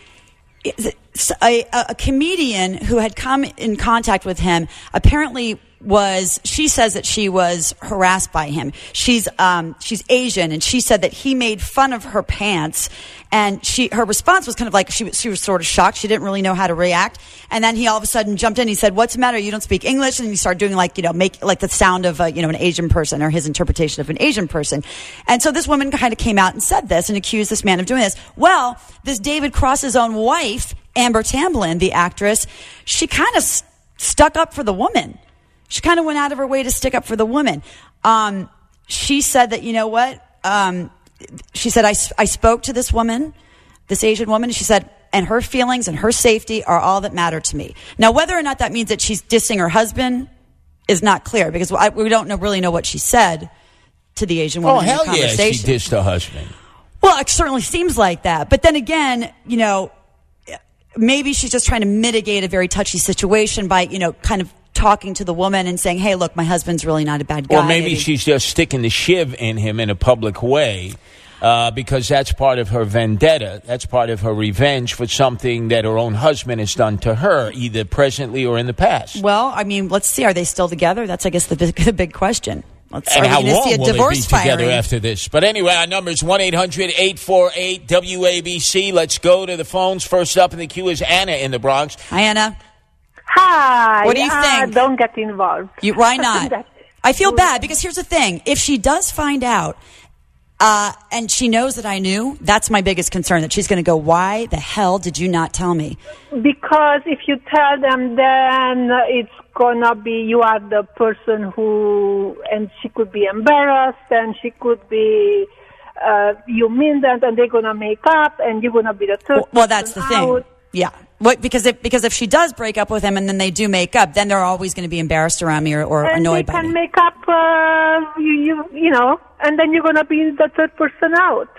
S4: a, a comedian who had come in contact with him apparently was, she says that she was harassed by him. She's um she's Asian, and she said that he made fun of her pants, and she her response was kind of like she was she was sort of shocked. She didn't really know how to react, and then he all of a sudden jumped in. He said, "What's the matter? You don't speak English?" And he started doing like you know make like the sound of a, you know an Asian person, or his interpretation of an Asian person. And so this woman kind of came out and said this and accused this man of doing this. Well, this David Cross's own wife, Amber Tamblyn, the actress, she kind of st- stuck up for the woman. She kind of went out of her way to stick up for the woman. Um, she said that, you know what? Um, she said, I, I spoke to this woman, this Asian woman, and she said, and her feelings and her safety are all that matter to me. Now, whether or not that means that she's dissing her husband is not clear, because I, we don't know, really know what she said to the Asian woman
S2: Oh,
S4: in
S2: hell
S4: the
S2: yeah,
S4: conversation.
S2: she dissed her husband.
S4: Well, it certainly seems like that. But then again, you know, maybe she's just trying to mitigate a very touchy situation by, you know, kind of talking to the woman and saying, hey, look, my husband's really not a bad guy.
S2: Or maybe, maybe she's just sticking the shiv in him in a public way uh, because that's part of her vendetta. That's part of her revenge for something that her own husband has done to her, either presently or in the past.
S4: Well, I mean, let's see. Are they still together? That's, I guess, the big, the big question. Let's,
S2: And
S4: are we
S2: how
S4: going to
S2: long
S4: see a
S2: will they be
S4: divorce
S2: together
S4: firing?
S2: after this? But anyway, our number is one eight hundred eight four eight W A B C. Let's go to the phones. First up in the queue is Anna in the Bronx.
S4: Hi, Anna.
S8: Hi.
S4: What do you
S8: uh,
S4: think?
S8: Don't get involved.
S4: You, why not? I feel bad because here's the thing. If she does find out uh, and she knows that I knew, that's my biggest concern, that she's going to go, why the hell did you not tell me?
S8: Because if you tell them, then it's gonna be you are the person who, and she could be embarrassed, and she could be uh, you mean that, and they're gonna make up, and you're gonna be the third.
S4: Well, well that's the thing.
S8: out.
S4: Yeah. What, because if because if she does break up with him and then they do make up, then they're always going to be embarrassed around me or, or
S8: and
S4: annoyed
S8: they
S4: by
S8: can
S4: me.
S8: make up, uh, you, you you know, and then you're gonna be the third person out.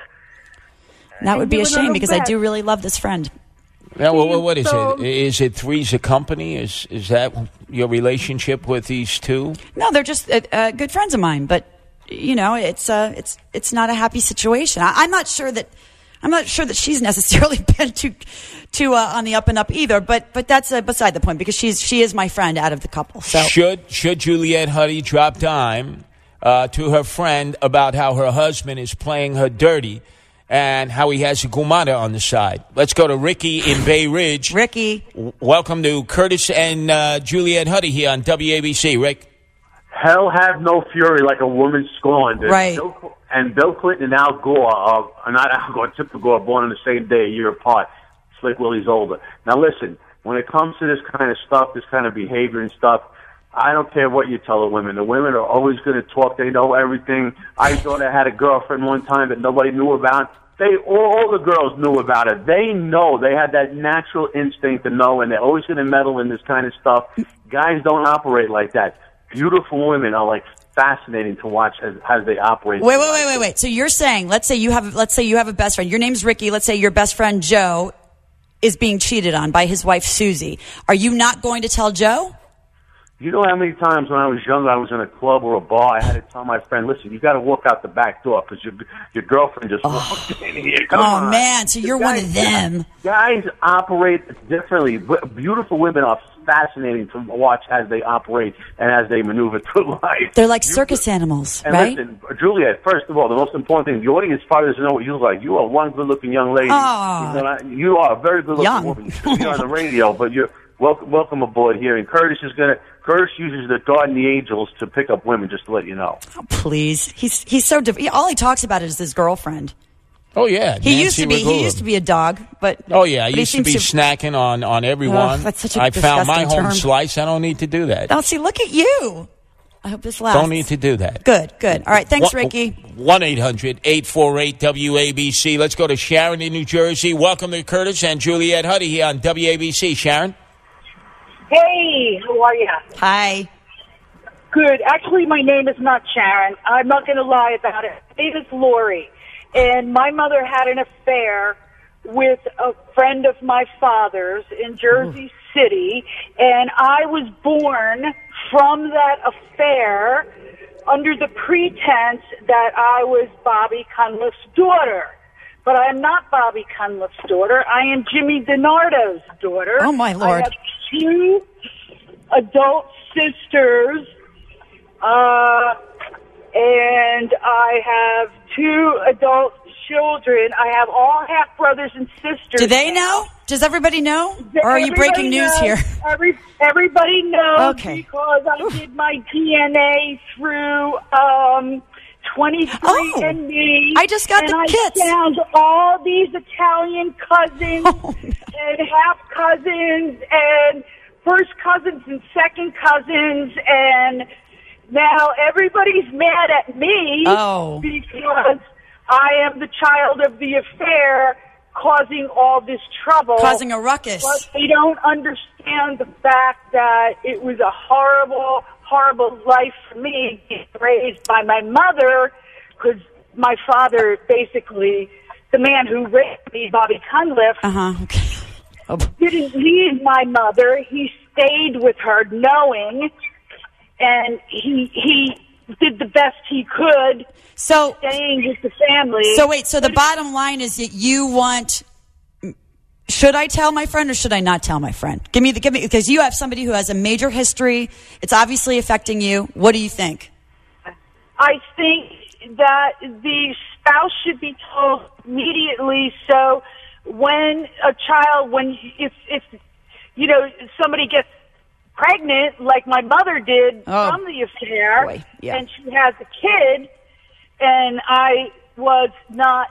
S4: That would
S8: And
S4: be
S8: you're
S4: a
S8: gonna
S4: shame
S8: look
S4: because I
S8: bad.
S4: do really love this friend.
S2: Yeah, well, well, what is
S8: So-
S2: it? Is it Three's a company? Is is that your relationship with these two?
S4: No, they're just uh, uh, good friends of mine, but you know, it's uh, it's it's not a happy situation. I, I'm not sure that I'm not sure that she's necessarily been too too uh, on the up and up either. But but that's uh, beside the point because she's she is my friend out of the couple. So
S2: Should should Juliette Huddy drop dime uh, to her friend about how her husband is playing her dirty and how he has a gumata on the side? Let's go to Ricky in Bay Ridge.
S4: Ricky,
S2: W- welcome to Curtis and uh, Juliette Huddy here on W A B C. Rick.
S19: Hell have no fury like a woman scorned. And
S4: Right.
S19: Bill, and Bill Clinton and Al Gore, are, are not Al Gore, Tipper Gore, born on the same day, a year apart. Slick Willie's older. Now listen, when it comes to this kind of stuff, this kind of behavior and stuff, I don't care what you tell the women. The women are always going to talk. They know everything. I thought I had a girlfriend one time that nobody knew about. They all, all the girls knew about it. They know. They had that natural instinct to know, and they're always going to meddle in this kind of stuff. Guys don't operate like that. Beautiful women are like fascinating to watch as, as they operate.
S4: wait, wait, wait, wait, wait. So you're saying, let's say you have let's say you have a best friend. Your name's Ricky. Let's say your best friend Joe is being cheated on by his wife Susie. Are you not going to tell Joe?
S19: You know how many times when I was younger, I was in a club or a bar, I had to tell my friend, listen, you got to walk out the back door because your, your girlfriend just walked in here. Come
S4: Oh
S19: on.
S4: man, so you're one of them.
S19: Guys operate differently. W- Beautiful women are fascinating to watch as they operate and as they maneuver through life.
S4: They're like circus animals,
S19: And
S4: right?
S19: listen, Juliet, first of all, the most important thing, the audience probably doesn't know what you look like. You are one good-looking young lady.
S4: Oh.
S19: You, know, you are a very good-looking
S4: Young.
S19: woman. You're on the radio, but you're welcome, welcome aboard here. And Curtis is going to, Curtis uses the Garden the Angels to pick up women, just to let you know.
S4: Oh, please, he's he's so diff- he, all he talks about is his girlfriend.
S2: Oh yeah,
S4: He
S2: Nancy
S4: used to be
S2: Regula.
S4: he used to be a dog, but
S2: Oh yeah, I
S4: but he
S2: used to be
S4: seems
S2: snacking on on everyone.
S4: Ugh, that's such a
S2: I found my
S4: disgusting
S2: home
S4: term.
S2: slice. I don't need to do that.
S4: Now see, look at you. I hope this lasts.
S2: Don't need to do that.
S4: Good, good. All right, thanks,
S2: One-
S4: Ricky.
S2: one eight hundred eight four eight W A B C. Let's go to Sharon in New Jersey. Welcome to Curtis and Juliette Huddy here on W A B C. Sharon.
S10: Hey, how are you?
S4: Hi.
S10: Good. Actually, my name is not Sharon. I'm not going to lie about it. My name is Lori. And my mother had an affair with a friend of my father's in Jersey City. And I was born from that affair under the pretense that I was Bobby Cunliffe's daughter. But I am not Bobby Cunliffe's daughter. I am Jimmy DiNardo's daughter.
S4: Oh, my Lord.
S10: I have two adult sisters, uh, and I have two adult children. I have all half brothers and sisters.
S4: Do they
S10: now.
S4: know? Does everybody know? Or are you breaking
S10: Everybody
S4: news
S10: knows.
S4: here?
S10: Every, everybody knows
S4: Okay.
S10: because I did my D N A through um, twenty-three and me.
S4: I just got
S10: and
S4: the
S10: I
S4: kits.
S10: found all these Italian cousins
S4: Oh,
S10: and half cousins and first cousins and second cousins, and now everybody's mad at me
S4: Oh.
S10: because I am the child of the affair, causing all this trouble.
S4: Causing a ruckus.
S10: But they don't understand the fact that it was a horrible, horrible life for me, being raised by my mother, because my father, basically, the man who raised me, Bobby Cunliffe,
S4: Uh-huh. Okay. Oh.
S10: didn't leave my mother. He stayed with her knowing, and he he did the best he could
S4: So
S10: staying with the family.
S4: So wait, so the bottom line is that you want should I tell my friend or should I not tell my friend? Give me the give me because you have somebody who has a major history. It's obviously affecting you. What do you think?
S10: I think that the spouse should be told immediately. So when a child, when if if you know somebody gets pregnant, like my mother did
S4: Oh.
S10: from the affair,
S4: Boy, yeah.
S10: and she has a kid, and I was not.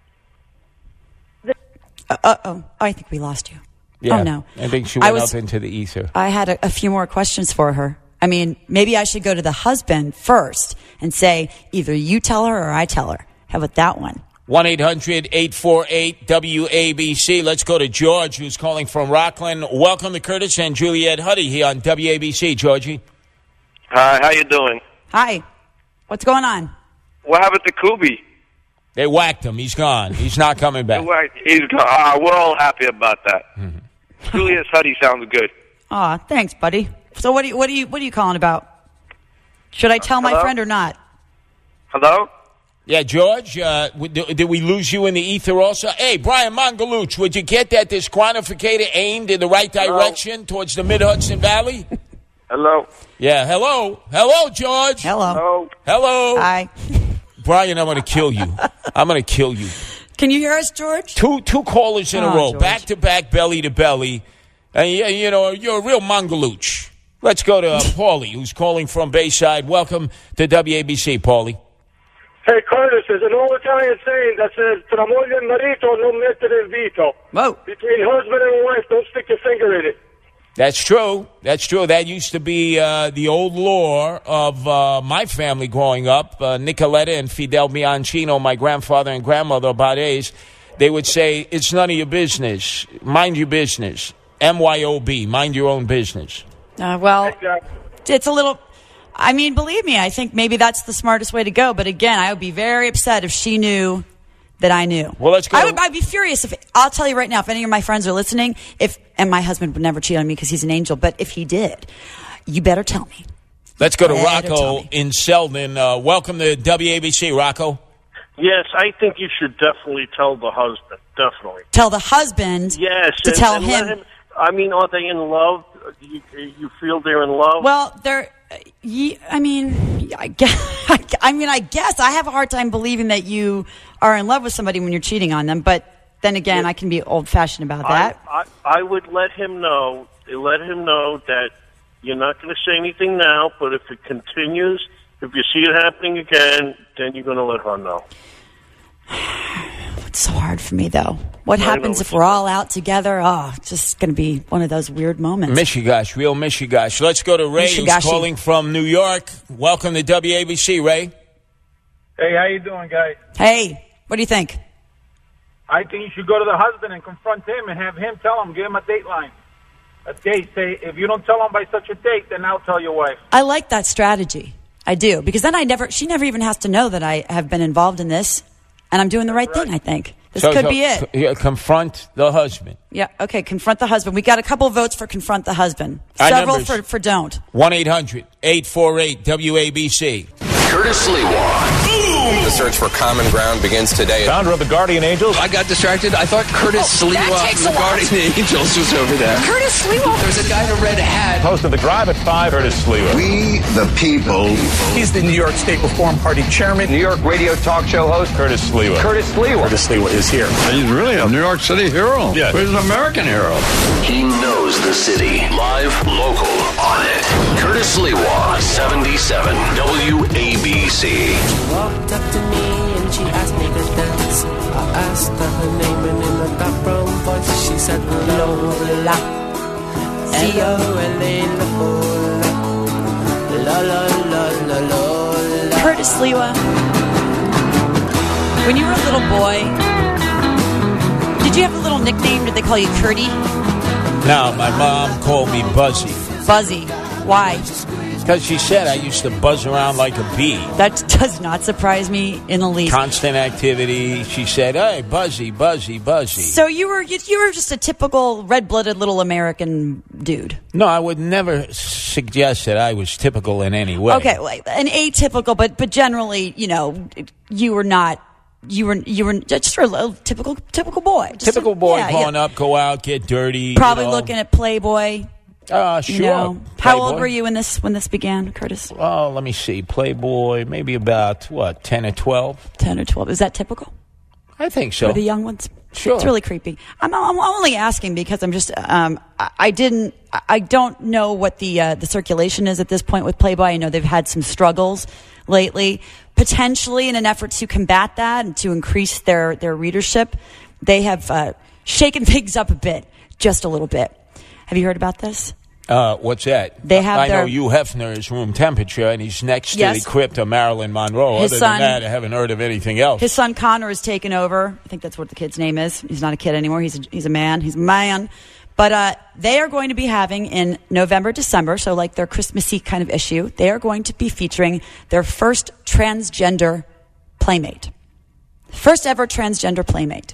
S4: Uh oh. I think we lost you.
S2: Yeah.
S4: Oh, no.
S2: I think she
S4: I
S2: went
S4: was-
S2: up into the ether.
S4: I had a, a few more questions for her. I mean, maybe I should go to the husband first and say, either you tell her or I tell her. How about that one?
S2: one eight hundred eight four eight W A B C. Let's go to George, who's calling from Rockland. Welcome to Curtis and Juliet Huddy here on W A B C. Georgie.
S9: Hi, how you doing?
S4: Hi. What's going on?
S9: What happened to Kubi?
S2: They whacked him. He's gone. He's not coming back.
S9: He's gone. Ah, we're all happy about that. Julius Huddy sounds good.
S4: Aw, thanks, buddy. So what do you, what do you, what are you calling about? Should I tell my
S9: Hello?
S4: friend or not?
S9: Hello?
S2: Yeah, George, uh, w- did did we lose you in the ether also? Hey, Brian Mongaluch, would you get that this quantificator aimed in the right direction towards the Mid-Hudson Valley?
S9: Hello?
S2: Yeah, hello. Hello, George.
S4: Hello.
S2: Hello.
S4: Hi.
S2: Brian, I'm going to kill you. I'm going to kill you.
S4: Can you hear us, George?
S2: Two two callers in
S4: Oh,
S2: a row,
S4: George.
S2: back to back, belly to belly. And, you, you know, you're a real Mongaluch. Let's go to uh, Paulie, who's calling from Bayside. Welcome to W A B C, Paulie.
S11: Hey, Curtis, there's an old Italian saying that says, tra moglie e marito non mettere il dito.
S4: Whoa.
S11: Between husband and wife, don't stick your finger in it.
S2: That's true. That's true. That used to be uh, the old lore of uh, my family growing up. Uh, Nicoletta and Fidel Bianchino, my grandfather and grandmother, Bades, they would say, it's none of your business. Mind your business. M Y O B, mind your own business.
S4: Uh, well, it's a little... I mean, believe me, I think maybe that's the smartest way to go. But again, I would be very upset if she knew that I knew.
S2: Well, let's go.
S4: I would, I'd be furious if, I'll tell you right now, if any of my friends are listening, if, and my husband would never cheat on me because he's an angel, but if he did, you better tell me.
S2: Let's go to
S4: Better tell
S2: Rocco
S4: me.
S2: in Selden. Uh, welcome to W A B C, Rocco.
S23: Yes, I think you should definitely tell the husband. Definitely.
S4: Tell the husband
S23: Yes.
S4: to
S23: and-
S4: tell
S23: and let
S4: him.
S23: I mean, are they in love? You, you feel they're in love?
S4: Well, they're. Ye, I mean, I guess, I mean, I guess I have a hard time believing that you are in love with somebody when you're cheating on them. But then again, I can be old-fashioned about that.
S23: I, I, I would let him know. Let him know that you're not going to say anything now. But if it continues, if you see it happening again, then you're going to let her know.
S4: It's so hard for me, though. What
S23: I
S4: happens
S23: know
S4: if we're all out together? Oh, it's just going to be one of those weird moments.
S2: Michigash, real Michigash. Let's go to Ray, who's
S4: Michigashi.
S2: calling from New York. Welcome to W A B C, Ray.
S24: Hey, how you doing, guys?
S4: Hey, what do you think?
S24: I think you should go to the husband and confront him and have him tell him, give him a date line. A date. Say, if you don't tell him by such a date, then I'll tell your wife.
S4: I like that strategy. I do. Because then I never, she never even has to know that I have been involved in this. And I'm doing the right thing, I think. This
S2: So-
S4: could
S2: so,
S4: be it.
S2: co- yeah, confront the husband.
S4: Yeah, okay, confront the husband. We got a couple of votes for confront the husband.
S2: Our
S4: Several
S2: numbers.
S4: for, for don't.
S2: one eight hundred eight four eight W A B C.
S1: Curtis Lewa.
S14: The search for common ground begins today.
S6: Founder of the Guardian Angels.
S3: I got distracted. I thought Curtis
S14: Oh,
S3: Sliwa
S14: that takes a
S3: from the
S14: lot.
S3: Guardian Angels was over there.
S14: Curtis Sliwa.
S3: There's a guy in a red hat.
S6: Host of the Drive at five, Curtis Sliwa.
S5: We, the people.
S6: He's the New York State Reform Party chairman.
S5: New York radio talk show host.
S6: Curtis Sliwa.
S5: Curtis Sliwa.
S6: Curtis Sliwa is here.
S5: He's really a New York City hero.
S6: Yeah.
S5: He's an American hero.
S1: He knows the city. Live, local, on it. Curtis Lewa, seventy-seven W A B C.
S25: Walked up to me and she asked me to dance. I asked her her name and in a dark brown voice she said Lola. C O L A La la la la la.
S4: Curtis Lewa, when you were a little boy, did you have a little nickname? Did they call you Curdy?
S2: No, my mom called me Buzzy.
S4: Buzzy. Why?
S2: Because she said I used to buzz around like a bee.
S4: That does not surprise me in the least.
S2: Constant activity. She said, hey, Buzzy, Buzzy, Buzzy.
S4: So you were you, you were just a typical red-blooded little American dude.
S2: No, I would never suggest that I was typical in any way.
S4: Okay, well, an atypical, but but generally, you know, you were not. You were you were just a little typical typical boy. Just
S2: Typical
S4: a-
S2: boy
S4: yeah,
S2: growing
S4: yeah.
S2: up, go out, get dirty.
S4: Probably
S2: you know.
S4: looking at Playboy.
S2: Uh, sure.
S4: You know, how
S2: Playboy.
S4: old were you when this when this began, Curtis?
S2: Well, let me see. Playboy, maybe about, what, ten or twelve?
S4: ten or twelve. Is that typical?
S2: I think so.
S4: For the young ones?
S2: Sure.
S4: It's really creepy. I'm, I'm only asking because I'm just, um, I, I didn't, I don't know what the, uh, the circulation is at this point with Playboy. I know they've had some struggles lately. Potentially in an effort to combat that and to increase their, their readership, they have uh, shaken things up a bit, just a little bit. Have you heard about this?
S2: Uh, what's that?
S4: They have
S2: I
S4: their-
S2: know Hugh Hefner is room temperature, and he's next to
S4: Yes.
S2: the crypt of Marilyn Monroe.
S4: His
S2: Other
S4: son-
S2: than that, I haven't heard of anything else.
S4: His son Connor has taken over. I think that's what the kid's name is. He's not a kid anymore. He's a, he's a man. He's a man. But uh, they are going to be having in November, December, so like their Christmassy kind of issue, they are going to be featuring their first transgender playmate. First ever transgender playmate.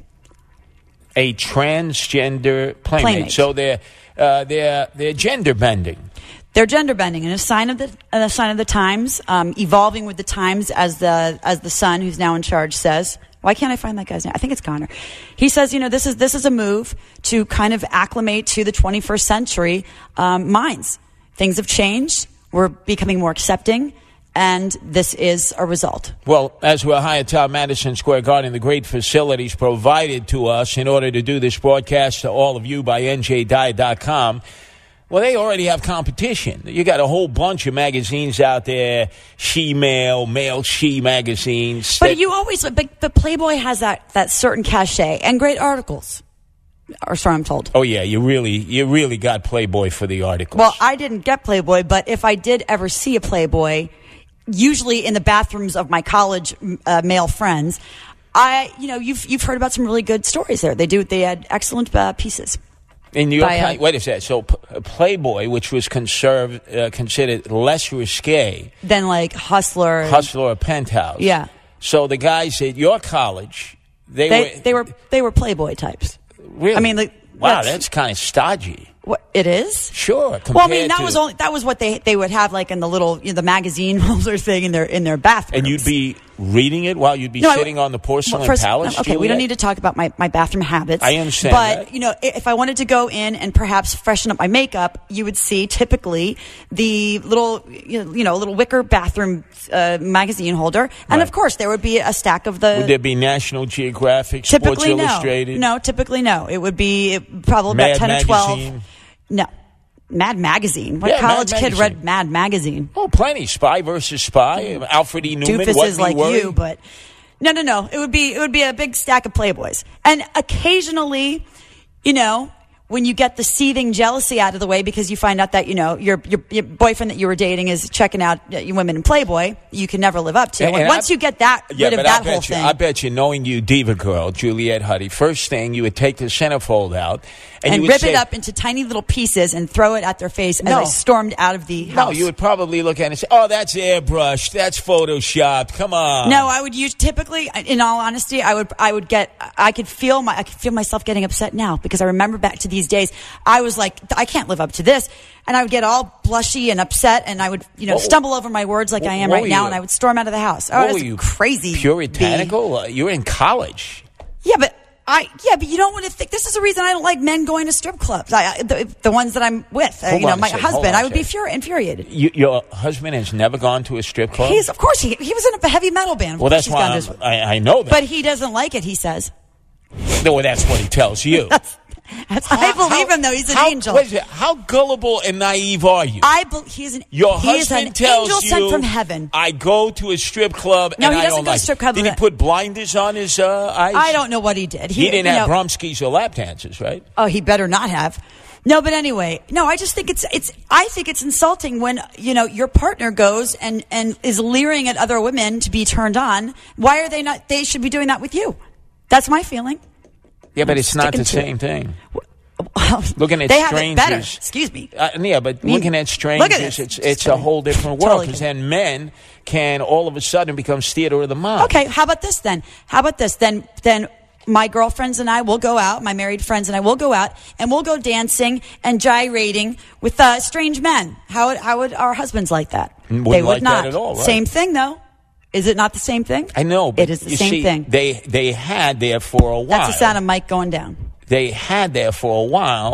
S2: A transgender playmate.
S4: Playmate.
S2: So they're, uh, they're, they're gender bending.
S4: They're gender bending, and a sign of the a sign of the times, um, evolving with the times, as the as the son who's now in charge says. Why can't I find that guy's name? I think it's Connor. He says, you know, this is this is a move to kind of acclimate to the twenty-first century um, minds. Things have changed. We're becoming more accepting, and this is a result.
S2: Well, as we're high atop Madison Square Garden, the great facilities provided to us in order to do this broadcast to all of you by N J Diet dot com, well, they already have competition. You got a whole bunch of magazines out there, She-Male, Male She magazines.
S4: But
S2: that-
S4: you always, but, but Playboy has that, that certain cachet and great articles. Or so I'm told.
S2: Oh, yeah, you really, you really got Playboy for the articles.
S4: Well, I didn't get Playboy, but if I did ever see a Playboy, usually in the bathrooms of my college uh, male friends, I, you know, you've you've heard about some really good stories there. They do. They had excellent uh, pieces.
S2: In New York,
S4: by, uh,
S2: County- wait a second. So P- Playboy, which was conserved, uh, considered less risque,
S4: Then like Hustler. and-
S2: Hustler or Penthouse.
S4: Yeah.
S2: So the guys at your college, they,
S4: They
S2: were
S4: they were they were Playboy types.
S2: really.
S4: I mean, like,
S2: wow,
S4: that's-
S2: that's kind of stodgy.
S4: What it is?
S2: Sure.
S4: Well, I
S2: compared
S4: mean, that
S2: to-
S4: was only that was what they they would have like in the little you know, the magazine holder thing in their in their bathroom.
S2: And you'd be reading it while you'd be
S4: No, I-
S2: sitting on the porcelain
S4: Well, first-
S2: palace.
S4: Okay, we don't
S2: Juliet?
S4: need to talk about my, my bathroom habits.
S2: I understand
S4: But,
S2: that.
S4: you know, i- if I wanted to go in and perhaps freshen up my makeup, you would see typically the little, you know, you know little wicker bathroom uh, magazine holder. And,
S2: Right.
S4: of course, there would be a stack of the...
S2: Would there be National Geographic, Sports
S4: typically, no.
S2: Illustrated?
S4: No, typically, no. It would be probably
S2: Mad
S4: about ten
S2: Magazine?
S4: or twelve. No. Mad Magazine. What
S2: Yeah, Mad
S4: college kid
S2: Magazine.
S4: read Mad Magazine?
S2: Oh, plenty. Spy versus Spy. Alfred E. Newman.
S4: Doofuses
S2: Wasn't he
S4: like
S2: worried?
S4: you, but no, no, no. It would be it would be a big stack of Playboys, and occasionally, you know, when you get the seething jealousy out of the way because you find out that you know your your, your boyfriend that you were dating is checking out uh, women in Playboy, you can never live up to.
S2: And- and
S4: Once
S2: I-
S4: you get that
S2: Yeah,
S4: rid of
S2: but
S4: that
S2: I bet
S4: whole
S2: you,
S4: thing,
S2: I bet you, knowing you, diva girl, Juliet Huddy, first thing you would take the centerfold out and,
S4: and
S2: you would
S4: rip
S2: say,
S4: it up into tiny little pieces and throw it at their face as
S2: No.
S4: I stormed out of the
S2: No,
S4: house.
S2: you would probably look at it and say, "Oh, that's airbrushed. That's photoshopped. Come on."
S4: No, I would use typically. In all honesty, I would. I would get. I could feel my. I could feel myself getting upset now because I remember back to these days. I was like, I can't live up to this, and I would get all blushy and upset, and I would, you know,
S2: What-
S4: stumble over my words like
S2: what-
S4: I am
S2: what
S4: right
S2: were
S4: now,
S2: you-
S4: and I would storm out of the house. Oh,
S2: What
S4: it
S2: were
S4: was
S2: you,
S4: crazy.
S2: puritanical? Uh, you were in college.
S4: Yeah, but I. Yeah, but you don't want to think. This is the reason I don't like men going to strip clubs. I, I- the, the ones that I'm with. Uh,
S2: Hold
S4: you know,
S2: on a
S4: my
S2: second, hold
S4: husband.
S2: on a
S4: I would be
S2: second.
S4: furi- infuriated.
S2: You, your husband has never gone to a strip club.
S4: He's of course he he was in a heavy metal band. Of
S2: well,
S4: course
S2: that's
S4: he's
S2: why
S4: gone to
S2: I'm-
S4: his-
S2: I, I know that.
S4: But he doesn't like it. He says.
S2: No, that's what he tells you.
S4: That's, I believe him though. He's an
S2: how,
S4: angel.
S2: Wait a second, how gullible and naive are you?
S4: I bel he's an
S2: Your
S4: he is
S2: husband
S4: an
S2: tells
S4: angel
S2: you,
S4: sent from heaven.
S2: I go to a strip club
S4: No,
S2: and
S4: he
S2: I
S4: doesn't
S2: don't
S4: go to
S2: like
S4: strip
S2: it.
S4: club
S2: Did he
S4: with-
S2: put blinders on his uh, eyes?
S4: I don't know what he did.
S2: He, didn't
S4: you
S2: have
S4: know-
S2: bromskis or lap dances, right?
S4: Oh, he better not have. No, but anyway, no. I just think it's it's. I think it's insulting when you know your partner goes and and is leering at other women to be turned on. Why are they not? They should be doing that with you. That's my feeling.
S2: Yeah, but
S4: I'm
S2: it's not the
S4: sticking to
S2: same
S4: it.
S2: thing. Looking at
S4: They have it
S2: strangers,
S4: better. Excuse me.
S2: Uh, yeah, but
S4: Me-
S2: looking at
S4: Look
S2: strangers,
S4: at this.
S2: it's
S4: Just
S2: it's a
S4: kidding.
S2: whole different world.
S4: Totally
S2: Because
S4: kidding.
S2: then men can all of a sudden become theater of the mind.
S4: Okay, how about this then? How about this then? Then my girlfriends and I will go out. My married friends and I will go out and we'll go dancing and gyrating with uh, strange men. How would how would our husbands like that?
S2: Wouldn't
S4: they would
S2: like
S4: not.
S2: that at all, right?
S4: Same thing though. Is it not the same thing?
S2: I know, but
S4: It is the
S2: you
S4: same
S2: see,
S4: thing.
S2: They they had there for a while.
S4: That's the sound of Mike going down.
S2: They had there for a while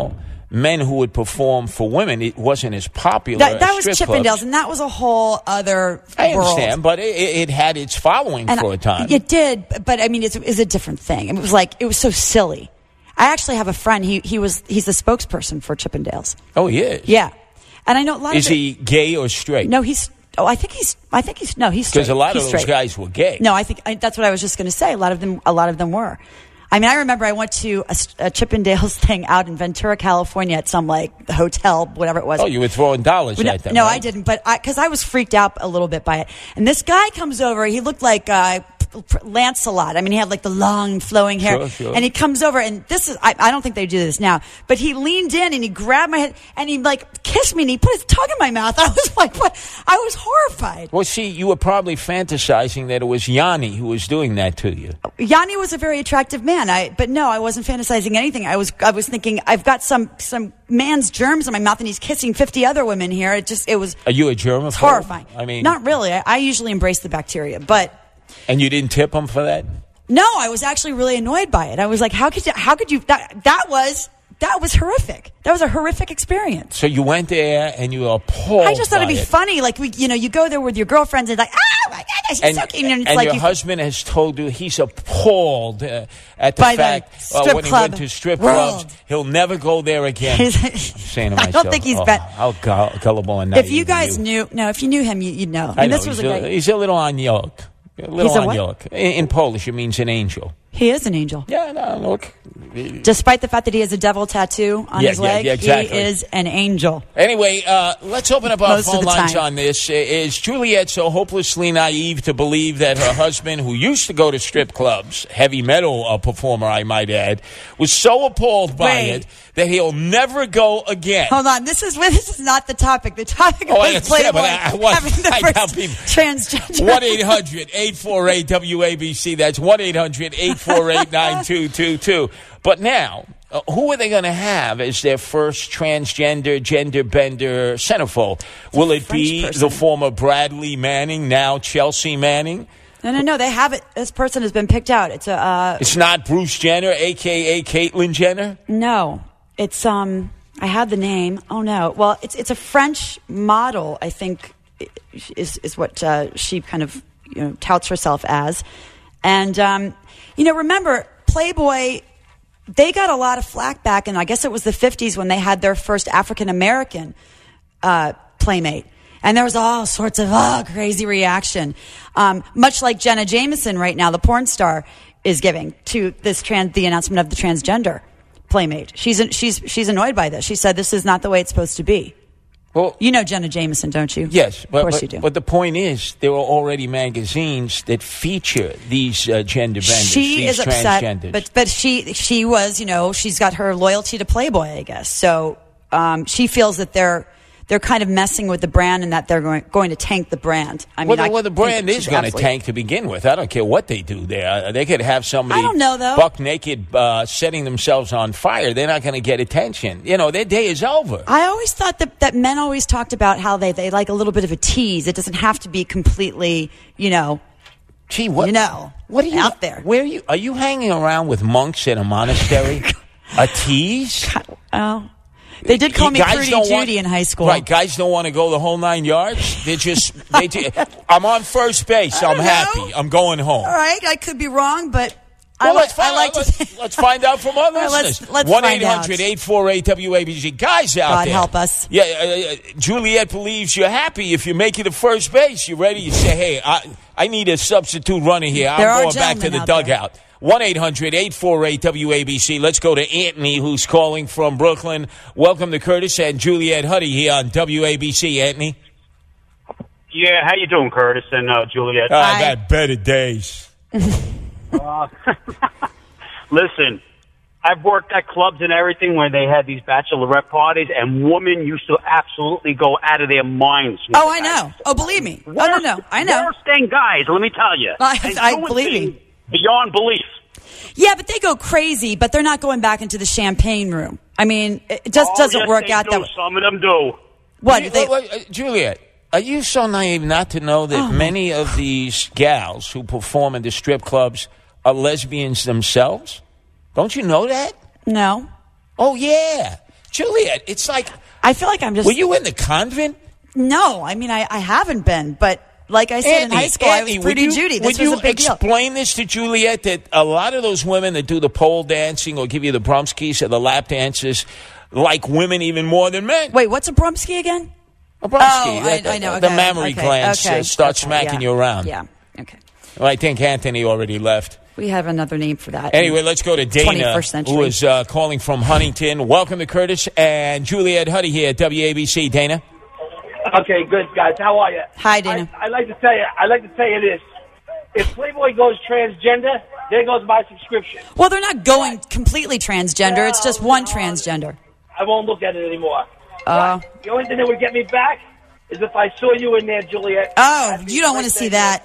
S2: men who would perform for women, it wasn't as popular.
S4: That, that
S2: as
S4: was
S2: strip
S4: Chippendales,
S2: clubs.
S4: and that was a whole other
S2: I
S4: world.
S2: understand, but it, it had its following
S4: And
S2: for a time.
S4: It did, but I mean, it's, it's a different thing. It was like, it was so silly. I actually have a friend, he, he was, he's the spokesperson for Chippendales.
S2: Oh, he is?
S4: Yeah. And I know a lot
S2: Is
S4: of it,
S2: he gay or straight?
S4: No, he's, oh, I think he's, I think he's, no, he's straight.
S2: Because a lot
S4: he's
S2: of those
S4: straight.
S2: guys were gay.
S4: No, I think, I, that's what I was just going to say. A lot of them, a lot of them were. I mean, I remember I went to a, a Chippendales thing out in Ventura, California at some like hotel, whatever it was.
S2: Oh, you were throwing dollars
S4: no,
S2: at them.
S4: No,
S2: right?
S4: I didn't, but I, cause I was freaked out a little bit by it. And this guy comes over, he looked like, uh, Lancelot. I mean, he had like the long flowing hair,
S2: Sure, sure.
S4: and he comes over, and this is, I, I don't think they do this now, but he leaned in and he grabbed my head and he like kissed me and he put his tongue in my mouth. I was like, what? I was horrified.
S2: Well, see, you were probably fantasizing that it was Yanni who was doing that to you.
S4: Yanni was a very attractive man. I, but no, I wasn't fantasizing anything. I was, I was thinking, I've got some, some man's germs in my mouth and he's kissing fifty other women here. It just, it was
S2: Are you a germaphobe?
S4: horrifying.
S2: I mean,
S4: not really. I, I usually embrace the bacteria, but.
S2: And you didn't tip him for that?
S4: No, I was actually really annoyed by it. I was like, how could you, how could you, that, that was, that was horrific. That was a horrific experience.
S2: So you went there and you were appalled.
S4: I just thought it'd
S2: by
S4: be
S2: it.
S4: funny. Like, we, you know, you go there with your girlfriends and like, oh my God, she's
S2: And,
S4: so cute. And, it's
S2: and
S4: like
S2: your
S4: you,
S2: husband has told you he's appalled uh, at the
S4: By the
S2: fact uh,
S4: strip
S2: when he
S4: club
S2: went to strip
S4: world.
S2: clubs, he'll never go there again. I'm saying to
S4: I
S2: myself,
S4: don't think he's
S2: oh,
S4: bad.
S2: how gull- gullible and naive
S4: if you
S2: are
S4: guys knew, no, if you knew him, you, you'd know.
S2: I
S4: And
S2: know,
S4: this was
S2: he's,
S4: a
S2: a,
S4: guy.
S2: he's a little anioch. A little
S4: He's a what?
S2: anioch. In, in Polish, it means an angel.
S4: He is an angel.
S2: Yeah, no, look.
S4: Despite the fact that he has a devil tattoo on
S2: Yeah,
S4: his
S2: yeah,
S4: leg,
S2: yeah, exactly.
S4: he is an angel.
S2: Anyway, uh, let's open up our
S4: Most of
S2: phone
S4: the
S2: lines
S4: time.
S2: on this. Uh, Is Juliet so hopelessly naive to believe that her husband, who used to go to strip clubs, heavy metal uh, performer, I might add, was so appalled by
S4: Wait.
S2: it that he'll never go again?
S4: Hold on, this is this is not the topic. The topic
S2: Oh, I
S4: was
S2: understand,
S4: Playboy
S2: but I- I want-
S4: having the
S2: I
S4: first
S2: tell people-
S4: transgender.
S2: one eight hundred eight four eight W A B C. That's one eight hundred eight four eight nine two two two. But now, uh, who are they going to have as their first transgender, gender bender centerfold? Will it be
S4: person.
S2: the former Bradley Manning, now Chelsea Manning?
S4: No, no, no. They have it. This person has been picked out. It's a uh,
S2: It's not Bruce Jenner, a k a. Caitlyn Jenner?
S4: no. It's um. I had the name. Oh no. Well, it's it's a French model. I think is is what uh, she kind of you know touts herself as, and um, you know remember Playboy. They got a lot of flack back, and I guess it was the fifties when they had their first African American uh, playmate. And there was all sorts of oh, crazy reaction, um, much like Jenna Jameson right now, the porn star, is giving to this trans, the announcement of the transgender playmate. She's she's she's annoyed by this. She said this is not the way it's supposed to be.
S2: Well,
S4: you know Jenna Jameson, don't you?
S2: Yes, but,
S4: of course
S2: but,
S4: you do.
S2: But the point is, there are already magazines that feature these uh, gender benders,
S4: She
S2: these
S4: is upset,
S2: transgenders.
S4: but but she she was you know she's got her loyalty to Playboy, I guess. So um, she feels that they're they're kind of messing with the brand and that they're going going to tank the brand. I mean,
S2: well, the,
S4: I
S2: well, the
S4: think
S2: brand
S4: that
S2: is
S4: she's
S2: going to
S4: absolutely-
S2: tank to begin with. I don't care what they do there. They could have somebody
S4: I don't know, though.
S2: buck naked uh, setting themselves on fire. They're not going to get attention. You know, their day is over.
S4: I always thought that, that men always talked about how they, they like a little bit of a tease. It doesn't have to be completely, you know,
S2: Gee, what,
S4: you know,
S2: what are you
S4: out there.
S2: Where are you? Are you hanging around with monks in a monastery? A tease?
S4: Oh, they did call me
S2: Guys
S4: Prudy
S2: don't
S4: Judy
S2: want-
S4: in high school.
S2: Right, guys don't want to go the whole nine yards. They just, they. ju- I'm on first base. I'm
S4: don't
S2: happy.
S4: know.
S2: I'm going home.
S4: All right, I could be wrong, but
S2: Well,
S4: I,
S2: let's
S4: like, I
S2: find,
S4: like to.
S2: let's, let's find out from our
S4: All right, let's-
S2: listeners.
S4: let's
S2: one
S4: find
S2: eight hundred eight four eight W A B C. Guys out
S4: God
S2: there.
S4: help us.
S2: Yeah, uh, uh, Juliet believes you're happy if you make it to first base. You're ready. You say, hey, I, I need a substitute runner here. I'm
S4: There are
S2: going back to
S4: gentlemen
S2: the
S4: out there.
S2: dugout. one eight hundred eight four eight W A B C. Let's go to Anthony, who's calling from Brooklyn. Welcome to Curtis and Juliet Huddy here on W A B C. Anthony.
S12: Yeah, how you doing, Curtis and uh, Juliet?
S2: Uh, I've had better days.
S12: Uh, listen, I've worked at clubs and everything where they had these bachelorette parties, and women used to absolutely go out of their minds. with
S4: Oh,
S12: the
S4: I
S12: guys.
S4: know. Oh, believe me. Oh, no, no. I know.
S12: Worse than guys, let me tell you.
S4: I-
S12: And
S4: I
S12: doing
S4: believe
S12: things
S4: you.
S12: Beyond belief.
S4: Yeah, but they go crazy, but they're not going back into the champagne room. I mean, it just
S12: Oh,
S4: doesn't
S12: yes,
S4: work
S12: they
S4: out
S12: do.
S4: that way.
S12: Some of them do.
S4: What?
S2: You-
S4: They,
S2: wait, wait, uh, Juliet, are you so naive not to know that
S4: Oh, my-
S2: many of these gals who perform in the strip clubs are lesbians themselves? Don't you know that?
S4: no.
S2: Oh, yeah. Juliet, it's like...
S4: I feel like I'm just...
S2: Were you in the convent?
S4: No, I mean, I, I haven't been, but like I said
S2: Anthony,
S4: in high school,
S2: Anthony,
S4: I was
S2: would
S4: Fruity
S2: you,
S4: Judy. This
S2: would
S4: was
S2: you
S4: a big deal.
S2: explain this to Juliet, that a lot of those women that do the pole dancing or give you the brumskis or the lap dances like women even more than men?
S4: Wait, what's a brumski again?
S2: A brumski.
S4: Oh,
S2: the,
S4: I, I know.
S2: The
S4: Okay,
S2: mammary
S4: okay,
S2: glands
S4: okay,
S2: uh, start
S4: okay,
S2: smacking
S4: yeah,
S2: you around.
S4: Yeah, okay.
S2: Well, I think Anthony already left.
S4: We have another name for that.
S2: Anyway, let's go to Dana,
S4: twenty-first century.
S2: who is uh, calling from Huntington. Welcome to Curtis and Juliet Huddy here at W A B C. Dana?
S13: Okay, good, guys. How are you?
S4: Hi, Dana.
S13: I, I'd like to tell you, I'd like to tell you this. If Playboy goes transgender, there goes my subscription.
S4: Well, they're not going completely transgender. It's just one transgender.
S13: I won't look at it anymore.
S4: Uh,
S13: The only thing that would get me back is if I saw you in there, Juliet.
S4: Oh, you don't want to see that.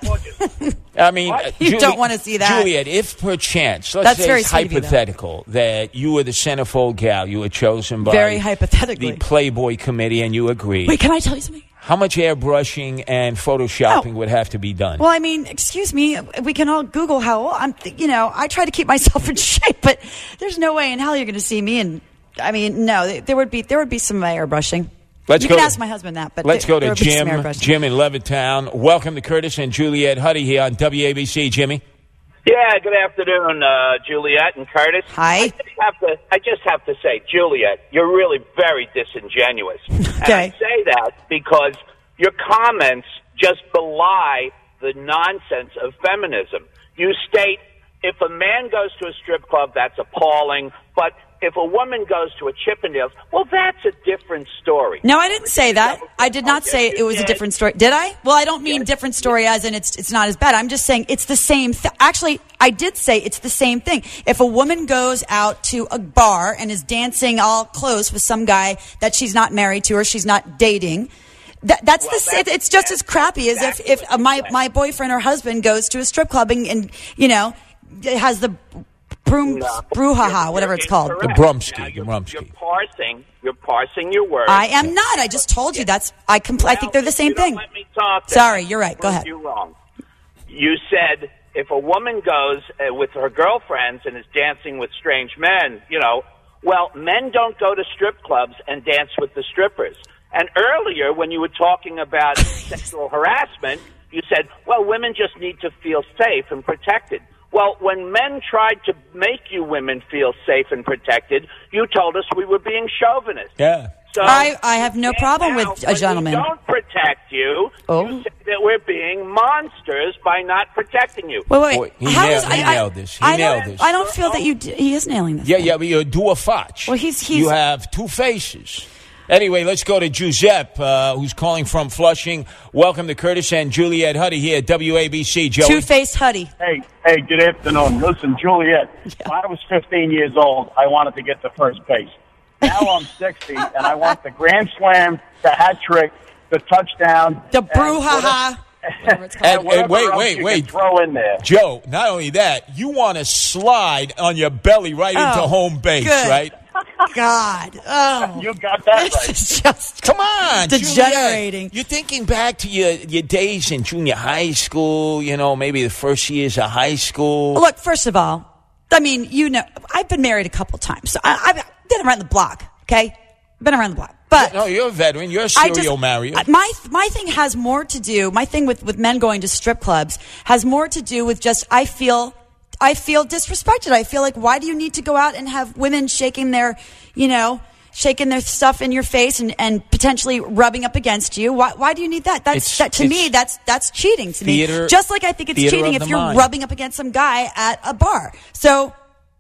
S2: I mean, uh,
S4: You
S2: Juli-
S4: don't want to see that.
S2: Juliet, if perchance, let's
S4: That's
S2: say
S4: very
S2: it's
S4: sweet of you, though.
S2: hypothetical that you were the centerfold gal, you were chosen by
S4: Very hypothetically.
S2: the Playboy committee, and you agreed.
S4: Wait, can I tell you something?
S2: How much airbrushing and photoshopping would have to be done?
S4: Well, I mean, excuse me. We can all Google how old I'm. Th- you know, I try to keep myself in shape, but there's no way in hell you're going to see me. And I mean, no, there would be there would be some airbrushing.
S2: Let's
S4: you
S2: go
S4: can
S2: to-
S4: ask my husband that. But
S2: Let's
S4: there,
S2: go
S4: there
S2: to
S4: would be some
S2: Jim.
S4: airbrushing.
S2: Jim in Levittown. Welcome to Curtis and Juliet Huddy here on W A B C. Jimmy.
S16: Yeah, good afternoon, uh, Juliet and Curtis.
S4: Hi.
S16: I just have to, I just have to say, Juliet, you're really very disingenuous. And I say that because your comments just belie the nonsense of feminism. You state, if a man goes to a strip club, that's appalling, but if a woman goes to a Chippendales, well, that's a different story.
S4: No, I didn't say that. I did not say it was a different story. Did I? Well, I don't mean different story as in it's it's not as bad. I'm just saying it's the same thing. Actually, I did say it's the same thing. If a woman goes out to a bar and is dancing all close with some guy that she's not married to or she's not dating, that, that's
S16: Well,
S4: the.
S16: that's-
S4: It, it's just as crappy as if if uh, my my boyfriend or husband goes to a strip club and, and you know has the broom brouhaha, whatever it's called.
S2: The brumski. The brumski.
S16: You're parsing, you're parsing your words.
S4: I am not. I just told you that's. I compl- I think they're the same
S16: You don't
S4: thing.
S16: let me talk, then
S4: Sorry,
S16: I
S4: you're right. Go
S16: prove
S4: ahead.
S16: You wrong. You said if a woman goes uh, with her girlfriends and is dancing with strange men, you know, well, men don't go to strip clubs and dance with the strippers. And earlier, when you were talking about sexual harassment, you said, well, women just need to feel safe and protected. Well, when men tried to make you women feel safe and protected, you told us we were being chauvinist.
S2: Yeah.
S16: So
S4: I, I have no problem
S16: now,
S4: with a
S16: when
S4: gentleman.
S16: we don't protect you,
S4: Oh.
S16: you say that we're being monsters by not protecting you.
S4: Wait, wait,
S2: Boy,
S4: wait.
S2: he
S4: How
S2: nailed-
S4: is-
S2: he
S4: I,
S2: nailed
S4: I,
S2: this. He
S4: I
S2: nailed
S4: don't,
S2: this.
S4: I don't feel that you. D- he is nailing this.
S2: Yeah, yeah, but you do a fotch.
S4: Well, he's- he's-
S2: You have two faces. Anyway, let's go to Giuseppe, uh, who's calling from Flushing. Welcome to Curtis and Juliet Huddy here at W A B C. Joey.
S4: Two-faced Huddy.
S17: Hey, hey, good afternoon. Listen, Juliet, when I was fifteen years old, I wanted to get to first base. Now I'm sixty, and I want the grand slam, the hat trick, the touchdown.
S4: The brouhaha.
S2: And, and
S17: whatever
S2: wait,
S17: else
S2: wait,
S17: you
S2: wait.
S17: can throw in there.
S2: Joe, not only that, you want to slide on your belly right
S4: Oh,
S2: into home base,
S4: good.
S2: right?
S4: God. Oh.
S17: You got that
S4: This
S17: right.
S4: is just
S2: Come on,
S4: degenerating.
S2: Juliet. You're thinking back to your, your days in junior high school, you know, maybe the first years of high school.
S4: Look, first of all, I mean, you know, I've been married a couple times. So I, I've been around the block, okay? Been around the block. But
S2: no, you're a veteran. You're a
S4: I
S2: serial
S4: just-
S2: marrier.
S4: My my thing has more to do. My thing with, with men going to strip clubs has more to do with just I feel I feel disrespected. I feel like why do you need to go out and have women shaking their, you know, shaking their stuff in your face and, and potentially rubbing up against you? Why why do you need that? That's
S2: It's-
S4: that, to
S2: it's
S4: me that's that's cheating to
S2: theater-
S4: me. Just like I think it's
S2: theater
S4: cheating
S2: of
S4: if
S2: the
S4: you're
S2: mind.
S4: rubbing up against some guy at a bar. So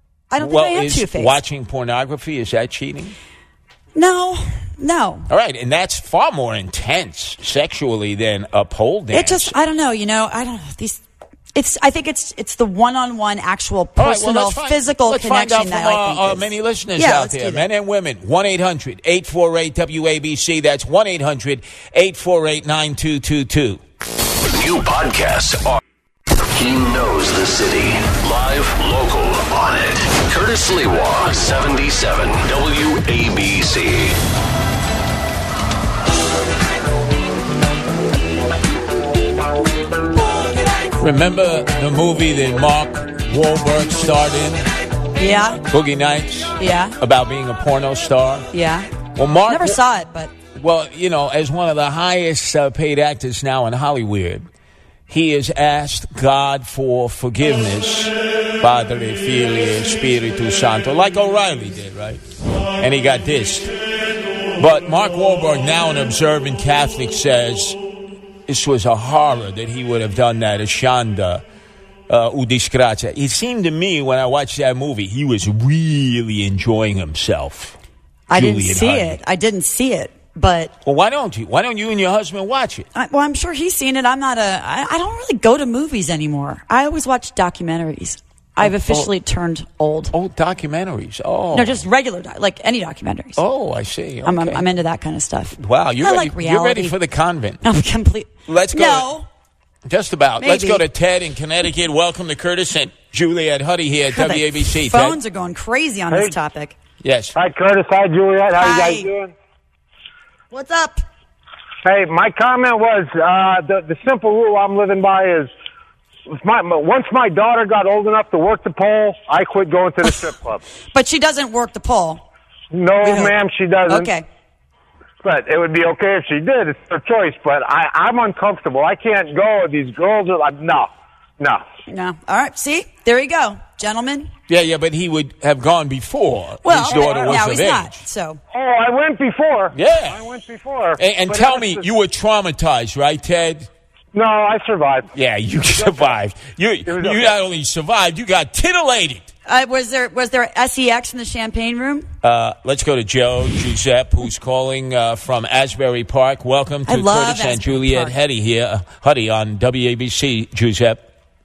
S4: I don't
S2: well,
S4: think I am
S2: is
S4: two-faced.
S2: watching pornography, is that cheating?
S4: No, no.
S2: All right, and that's far more intense sexually than a pole dance.
S4: It just, I don't know, you know, I don't know. These, it's, I think it's, it's the one-on-one actual
S2: All right, well,
S4: personal,
S2: let's find-
S4: physical
S2: let's
S4: connection
S2: find out
S4: that
S2: from
S4: I think
S2: our, uh,
S4: is-
S2: many listeners
S4: Yeah,
S2: out
S4: let's do
S2: there,
S4: that.
S2: men and women. one eight hundred eight four eight W A B C. That's one eight hundred eight four eight nine two two two.
S1: New podcasts are He Knows the City. Live, local, on it. Curtis Lewa, seventy-seven W A B C.
S2: Remember the movie that Mark Wahlberg starred in?
S4: Yeah.
S2: Boogie Nights.
S4: Yeah.
S2: About being a porno star.
S4: Yeah.
S2: Well, Mark
S4: Never saw it, but.
S2: Well, you know, as one of the highest uh, paid actors now in Hollywood, he has asked God for forgiveness, Padre, Filio, Spiritu Santo, like O'Reilly did, right? And he got dissed. But Mark Wahlberg, now an observant Catholic, says this was a horror that he would have done that, a Shanda, uh, U Disgrazia. It seemed to me when I watched that movie, he was really enjoying himself.
S4: I didn't
S2: Juliet
S4: see
S2: Huddy.
S4: it. I didn't see it. But
S2: well, why don't you? Why don't you and your husband watch it?
S4: I, well, I'm sure he's seen it. I'm not a. I, I don't really go to movies anymore. I always watch documentaries. I've officially oh, turned old.
S2: Oh, documentaries. Oh,
S4: no, just regular, doc, like any documentaries.
S2: Oh, I see. Okay.
S4: I'm, I'm, I'm into that kind of stuff.
S2: Wow, you're
S4: I
S2: ready.
S4: Like
S2: you're ready for the convent.
S4: I'm complete.
S2: Let's go.
S4: No,
S2: to, just about.
S4: Maybe.
S2: Let's go to Ted in Connecticut. Welcome to Curtis and Juliet Huddy here at
S4: God,
S2: W A B C.
S4: Phones
S2: Ted?
S4: are going crazy on
S11: hey.
S4: this topic.
S2: Yes.
S11: Hi, Curtis. Hi, Juliet. How
S4: Hi.
S11: you guys doing?
S4: What's up?
S11: Hey, my comment was uh, the the simple rule I'm living by is if my, once my daughter got old enough to work the pole, I quit going to the strip club.
S4: But she doesn't work the pole.
S11: No, ma'am, she doesn't.
S4: Okay.
S11: But it would be okay if she did. It's her choice. But I, I'm uncomfortable. I can't go. These girls are like, no, no.
S4: No. All right. See? There you go, gentlemen.
S2: Yeah, yeah, but he would have gone before
S4: well,
S2: his daughter was
S4: now
S2: of
S4: he's
S2: age.
S4: Not, so.
S11: Oh, I went before.
S2: Yeah.
S11: I went before.
S2: And, and tell me, you were traumatized, right, Ted?
S11: No, I survived.
S2: Yeah, you survived. You you
S11: okay.
S2: not only survived, you got titillated.
S4: Uh, was there was there S E X in the champagne room?
S2: Uh, let's go to Joe Giuseppe, who's calling uh, from Asbury Park. Welcome to
S4: I love
S2: Curtis and
S4: Asbury
S2: Juliet
S4: Park.
S2: Huddy here, uh, Huddy on W A B C. Giuseppe.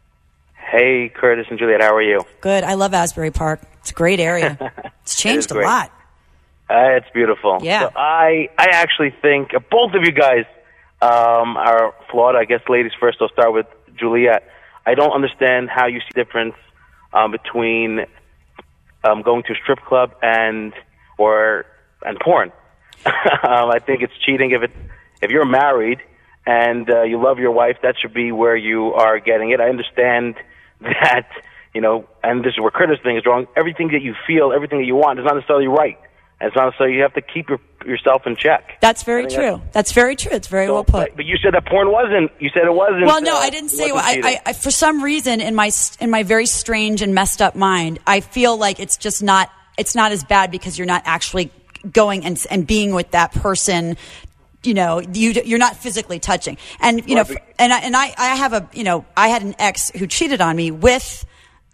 S7: Hey, Curtis and Juliet, how are you?
S4: Good. I love Asbury Park. It's a great area. It's changed
S7: it
S4: a lot.
S7: Uh, it's beautiful.
S4: Yeah.
S7: So I I actually think uh, both of you guys um, are flawed. I guess ladies first. I'll start with Juliet. I don't understand how you see the difference um, between um, going to a strip club and or and porn. um, I think it's cheating if it if you're married and uh, you love your wife. That should be where you are getting it. I understand that, you know, and this is where Curtis' thing is wrong. Everything that you feel, everything that you want is not necessarily right. And it's not necessarily, you have to keep your, yourself in check.
S4: That's very true. That's, that's very true. It's very
S7: so,
S4: well put.
S7: But, but you said that porn wasn't, you said it wasn't.
S4: Well, no,
S7: uh,
S4: I didn't say.
S7: wasn't
S4: I,
S7: cheating.
S4: I, I, for some reason, in my in my very strange and messed up mind, I feel like it's just not. It's not as bad because you're not actually going and and being with that person. You know, you you're not physically touching, and you know, and I, and I I have a you know I had an ex who cheated on me with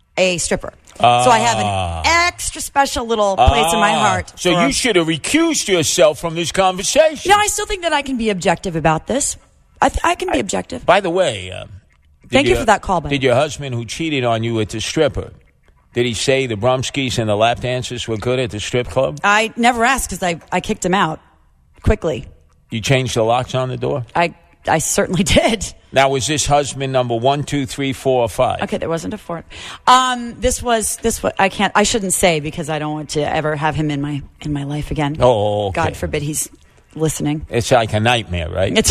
S4: a stripper.
S2: Uh,
S4: so I have an extra special little place
S2: uh,
S4: in my heart.
S2: So
S4: for,
S2: you should have recused yourself from this conversation.
S4: You know, I still think that I can be objective about this. I, th- I can be objective.
S2: By the way, uh,
S4: thank you
S2: your,
S4: for that call, Ben.
S2: Did your husband who cheated on you at the stripper, did he say the Brumskis and the lap dancers were good at the strip club?
S4: I never asked because I, I kicked him out quickly.
S2: You changed the locks on the door?
S4: I I certainly did.
S2: Now, was this husband number one, two, three, four, or five?
S4: Okay, there wasn't a fourth. Um, this was this was I can't I shouldn't say because I don't want to ever have him in my in my life again.
S2: Oh, okay.
S4: God forbid he's listening.
S2: It's like a nightmare, right?
S4: It's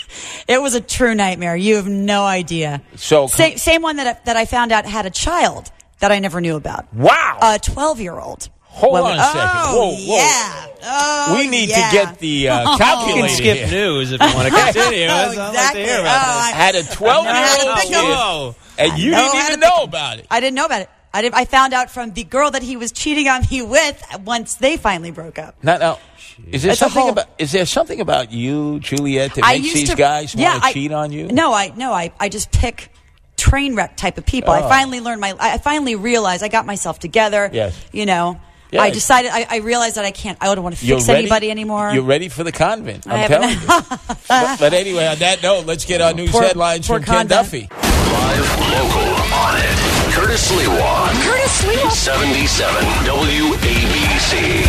S4: it was a true nightmare. You have no idea.
S2: So
S4: same, same one that I, that I found out had a child that I never knew about.
S2: Wow,
S4: a twelve year old.
S2: Hold
S4: well,
S2: on a second.
S4: Oh,
S2: whoa, whoa.
S4: Yeah. Oh,
S2: we need
S4: yeah.
S2: to get the uh, calculator.
S18: You can skip
S2: here.
S18: news if you want to continue.
S4: oh,
S18: exactly.
S4: exactly.
S18: Like to hear about
S4: oh, I,
S2: Had a twelve-year-old kid,
S18: Whoa.
S2: and you
S4: know
S2: didn't even know about it.
S4: I didn't know about it. I did. I found out from the girl that he was cheating on me with once they finally broke up.
S2: Now, now is there
S4: It's a
S2: something
S4: whole-
S2: about is there something about you, Juliet, that
S4: I
S2: makes
S4: used
S2: these
S4: to-
S2: guys
S4: yeah,
S2: want to
S4: I-
S2: cheat on you?
S4: No, I no, I, I just pick train wreck type of people. I
S2: Oh.
S4: finally learned my. I finally realized I got myself together.
S2: Yes.
S4: You know.
S2: Yes.
S4: I decided. I, I realized that I can't. I don't want to
S2: You're
S4: fix
S2: ready?
S4: anybody anymore.
S2: You're ready for the convent.
S4: I
S2: I'm
S4: haven't-
S2: telling you. but, but anyway, on that note, let's get our news
S4: Poor-
S2: headlines
S4: poor
S2: from Ken
S4: convent.
S2: Duffy.
S1: Live, local, on it. Curtis Lewa.
S15: Curtis Lewa.
S1: seventy-seven W A B C.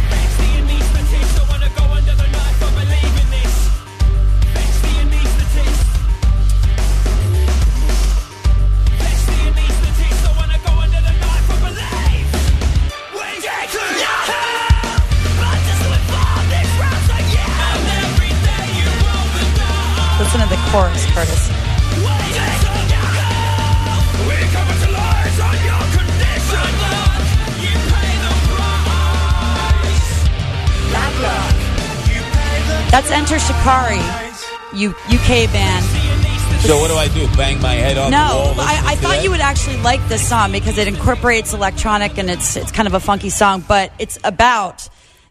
S4: Listen to the chorus, Curtis. That's Enter Shikari, U- UK band.
S2: So what do I do? Bang my head on
S4: no,
S2: the wall?
S4: No, I, I thought
S2: that?
S4: you would actually like this song because it incorporates electronic and it's it's kind of a funky song, but it's about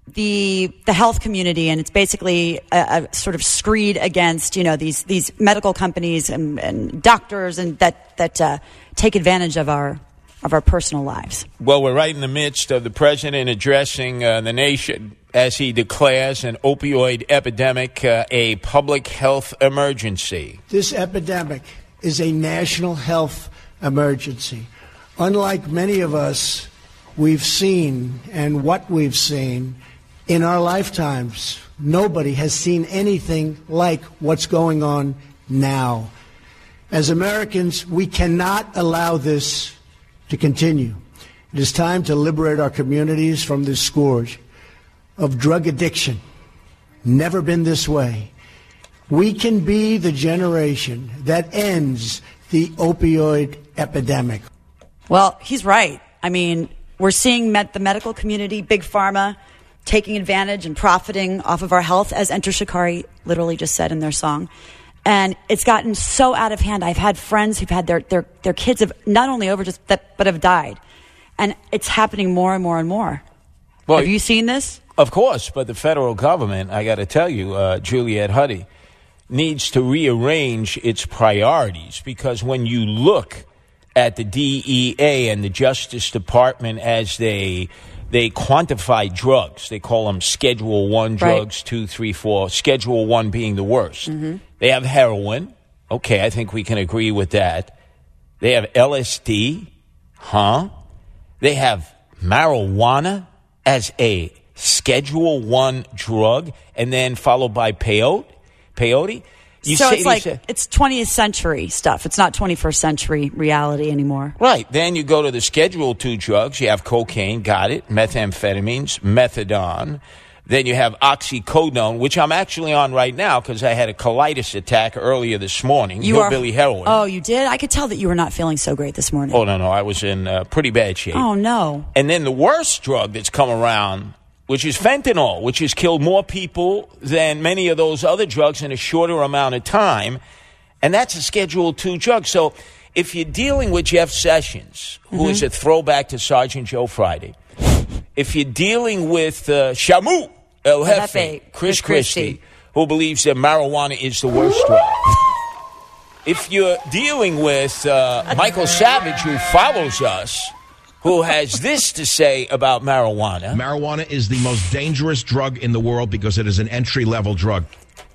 S4: the the health community, and it's basically a, a sort of screed against, you know, these these medical companies and, and doctors and that that uh, take advantage of our of our personal lives.
S2: Well, we're right in the midst of the president addressing uh, the nation as he declares an opioid epidemic uh, a public health emergency.
S8: This epidemic is a national health emergency. Unlike many of us, we've seen and what we've seen in our lifetimes, nobody has seen anything like what's going on now. As Americans, we cannot allow this to continue. It is time to liberate our communities from this scourge of drug addiction. Never been this way. We can be the generation that ends the opioid epidemic.
S4: Well, he's right. I mean, we're seeing med- the medical community, big pharma, taking advantage and profiting off of our health, as Enter Shikari literally just said in their song. And it's gotten so out of hand. I've had friends who've had their, their, their kids have not only overdosed, but have died. And it's happening more and more and more. Well, have you seen this?
S2: Of course, but the federal government, I got to tell you, uh, Juliet Huddy, needs to rearrange its priorities, because when you look at the D E A and the Justice Department as they they quantify drugs, they call them Schedule One drugs, right. two, three, four. Schedule One being the worst. Mm-hmm. They have heroin. Okay, I think we can agree with that. They have L S D. Huh? They have marijuana as a Schedule One drug, and then followed by peyote. Peyote. You
S4: so
S2: say
S4: it's like
S2: say,
S4: it's twentieth century stuff. It's not twenty-first century reality anymore.
S2: Right. Then you go to the Schedule Two drugs. You have cocaine, got it, methamphetamines, methadone. Then you have oxycodone, which I'm actually on right now because I had a colitis attack earlier this morning.
S4: You
S2: Hillbilly
S4: are,
S2: heroin.
S4: Oh, you did? I could tell that you were not feeling so great this morning.
S2: Oh, no, no. I was in uh, pretty bad shape.
S4: Oh, no.
S2: And then the worst drug that's come around, which is fentanyl, which has killed more people than many of those other drugs in a shorter amount of time. And that's a Schedule Two drug. So if you're dealing with Jeff Sessions, who mm-hmm. is a throwback to Sergeant Joe Friday, if you're dealing with uh, Shamu El Jefe, Chris Christie, who believes that marijuana is the worst drug, if you're dealing with uh, Michael Savage, who follows us, who has this to say about marijuana.
S18: Marijuana is the most dangerous drug in the world because it is an entry-level drug.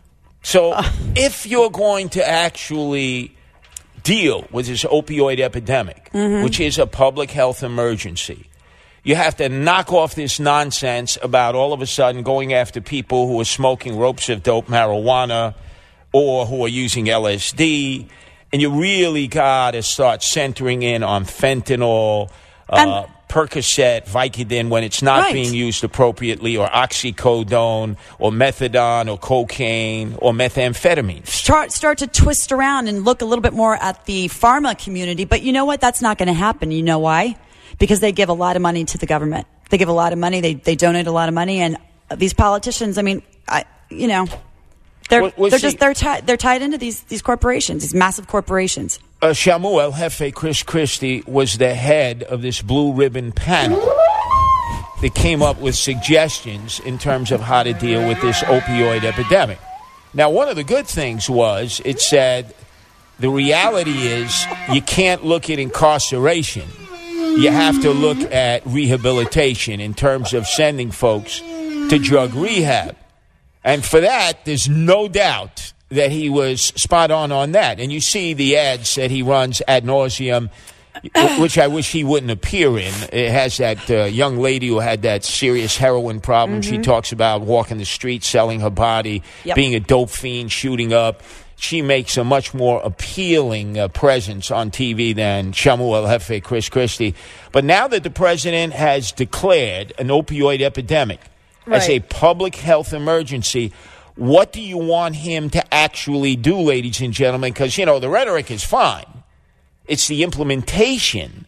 S2: So if you're going to actually deal with this opioid epidemic, mm-hmm. which is a public health emergency, you have to knock off this nonsense about all of a sudden going after people who are smoking ropes of dope marijuana or who are using L S D. And you really got to start centering in on fentanyl, Uh, Percocet, Vicodin, when it's not
S4: right.
S2: being used appropriately, or oxycodone, or methadone, or cocaine, or methamphetamine.
S4: Start, start to twist around and look a little bit more at the pharma community. But you know what? That's not going to happen. You know why? Because they give a lot of money to the government. They give a lot of money. They they donate a lot of money. And these politicians, I mean, I, you know, they're
S2: well, well,
S4: they're
S2: see,
S4: just they're tied they're tied into these these corporations, these massive corporations.
S2: Uh, Shamu El Jefe, Chris Christie, was the head of this blue ribbon panel that came up with suggestions in terms of how to deal with this opioid epidemic. Now, one of the good things was it said the reality is you can't look at incarceration. You have to look at rehabilitation in terms of sending folks to drug rehab. And for that, there's no doubt that he was spot on on that. And you see the ads that he runs ad nauseum, which I wish he wouldn't appear in. It has that uh, young lady who had that serious heroin problem. Mm-hmm. She talks about walking the streets, selling her body, yep. being a dope fiend, shooting up. She makes a much more appealing uh, presence on T V than Shamu El Jefe, Chris Christie. But now that the president has declared an opioid epidemic right. as a public health emergency, what do you want him to actually do, ladies and gentlemen? Because, you know, the rhetoric is fine. It's the implementation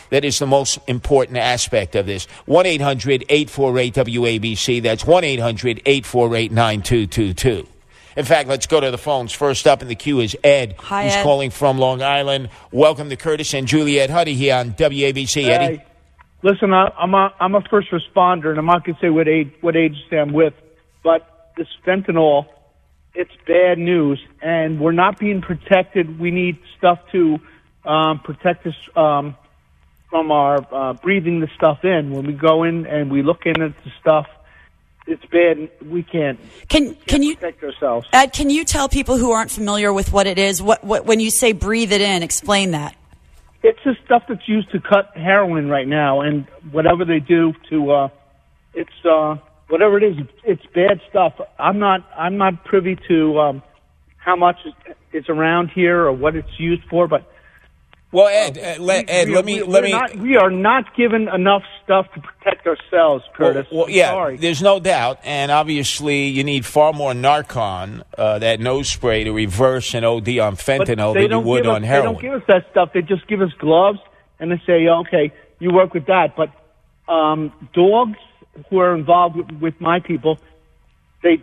S2: that is the most important aspect of this. one eight hundred eight four eight W A B C. That's one eight hundred eight four eight nine two two two. In fact, let's go to the phones. First up in the queue is Ed,
S4: Hi,
S2: who's
S4: Ed.
S2: calling from Long Island. Welcome to Curtis and Juliet Huddy here on W A B C.
S10: Hey,
S2: Eddie?
S10: listen, I, I'm a I'm a first responder, and I'm not going to say what age what agency I'm with, but this fentanyl, it's bad news, and we're not being protected. We need stuff to um, protect us um, from our uh, breathing the stuff in. When we go in and we look in at the stuff, it's bad. We can't.
S4: Can can you
S10: protect ourselves?
S4: Ed, can you tell people who aren't familiar with what it is? What, what when you say breathe it in, explain that.
S10: It's the stuff that's used to cut heroin right now, and whatever they do to, uh, it's uh, whatever it is, it's bad stuff. I'm not I'm not privy to um, how much is, is around here or what it's used for, but.
S2: Well, Ed, uh, let, Ed,
S10: we,
S2: let me
S10: we,
S2: let me.
S10: Not, we are not given enough stuff to protect ourselves, Curtis.
S2: Well, well
S10: I'm
S2: yeah,
S10: sorry.
S2: there's no doubt, and obviously you need far more Narcan, uh, that nose spray, to reverse an O D on fentanyl
S10: But they
S2: than you
S10: don't
S2: would
S10: give
S2: on
S10: us,
S2: heroin.
S10: They don't give us that stuff. They just give us gloves, and they say, okay, you work with that. But um, dogs who are involved with, with my people, they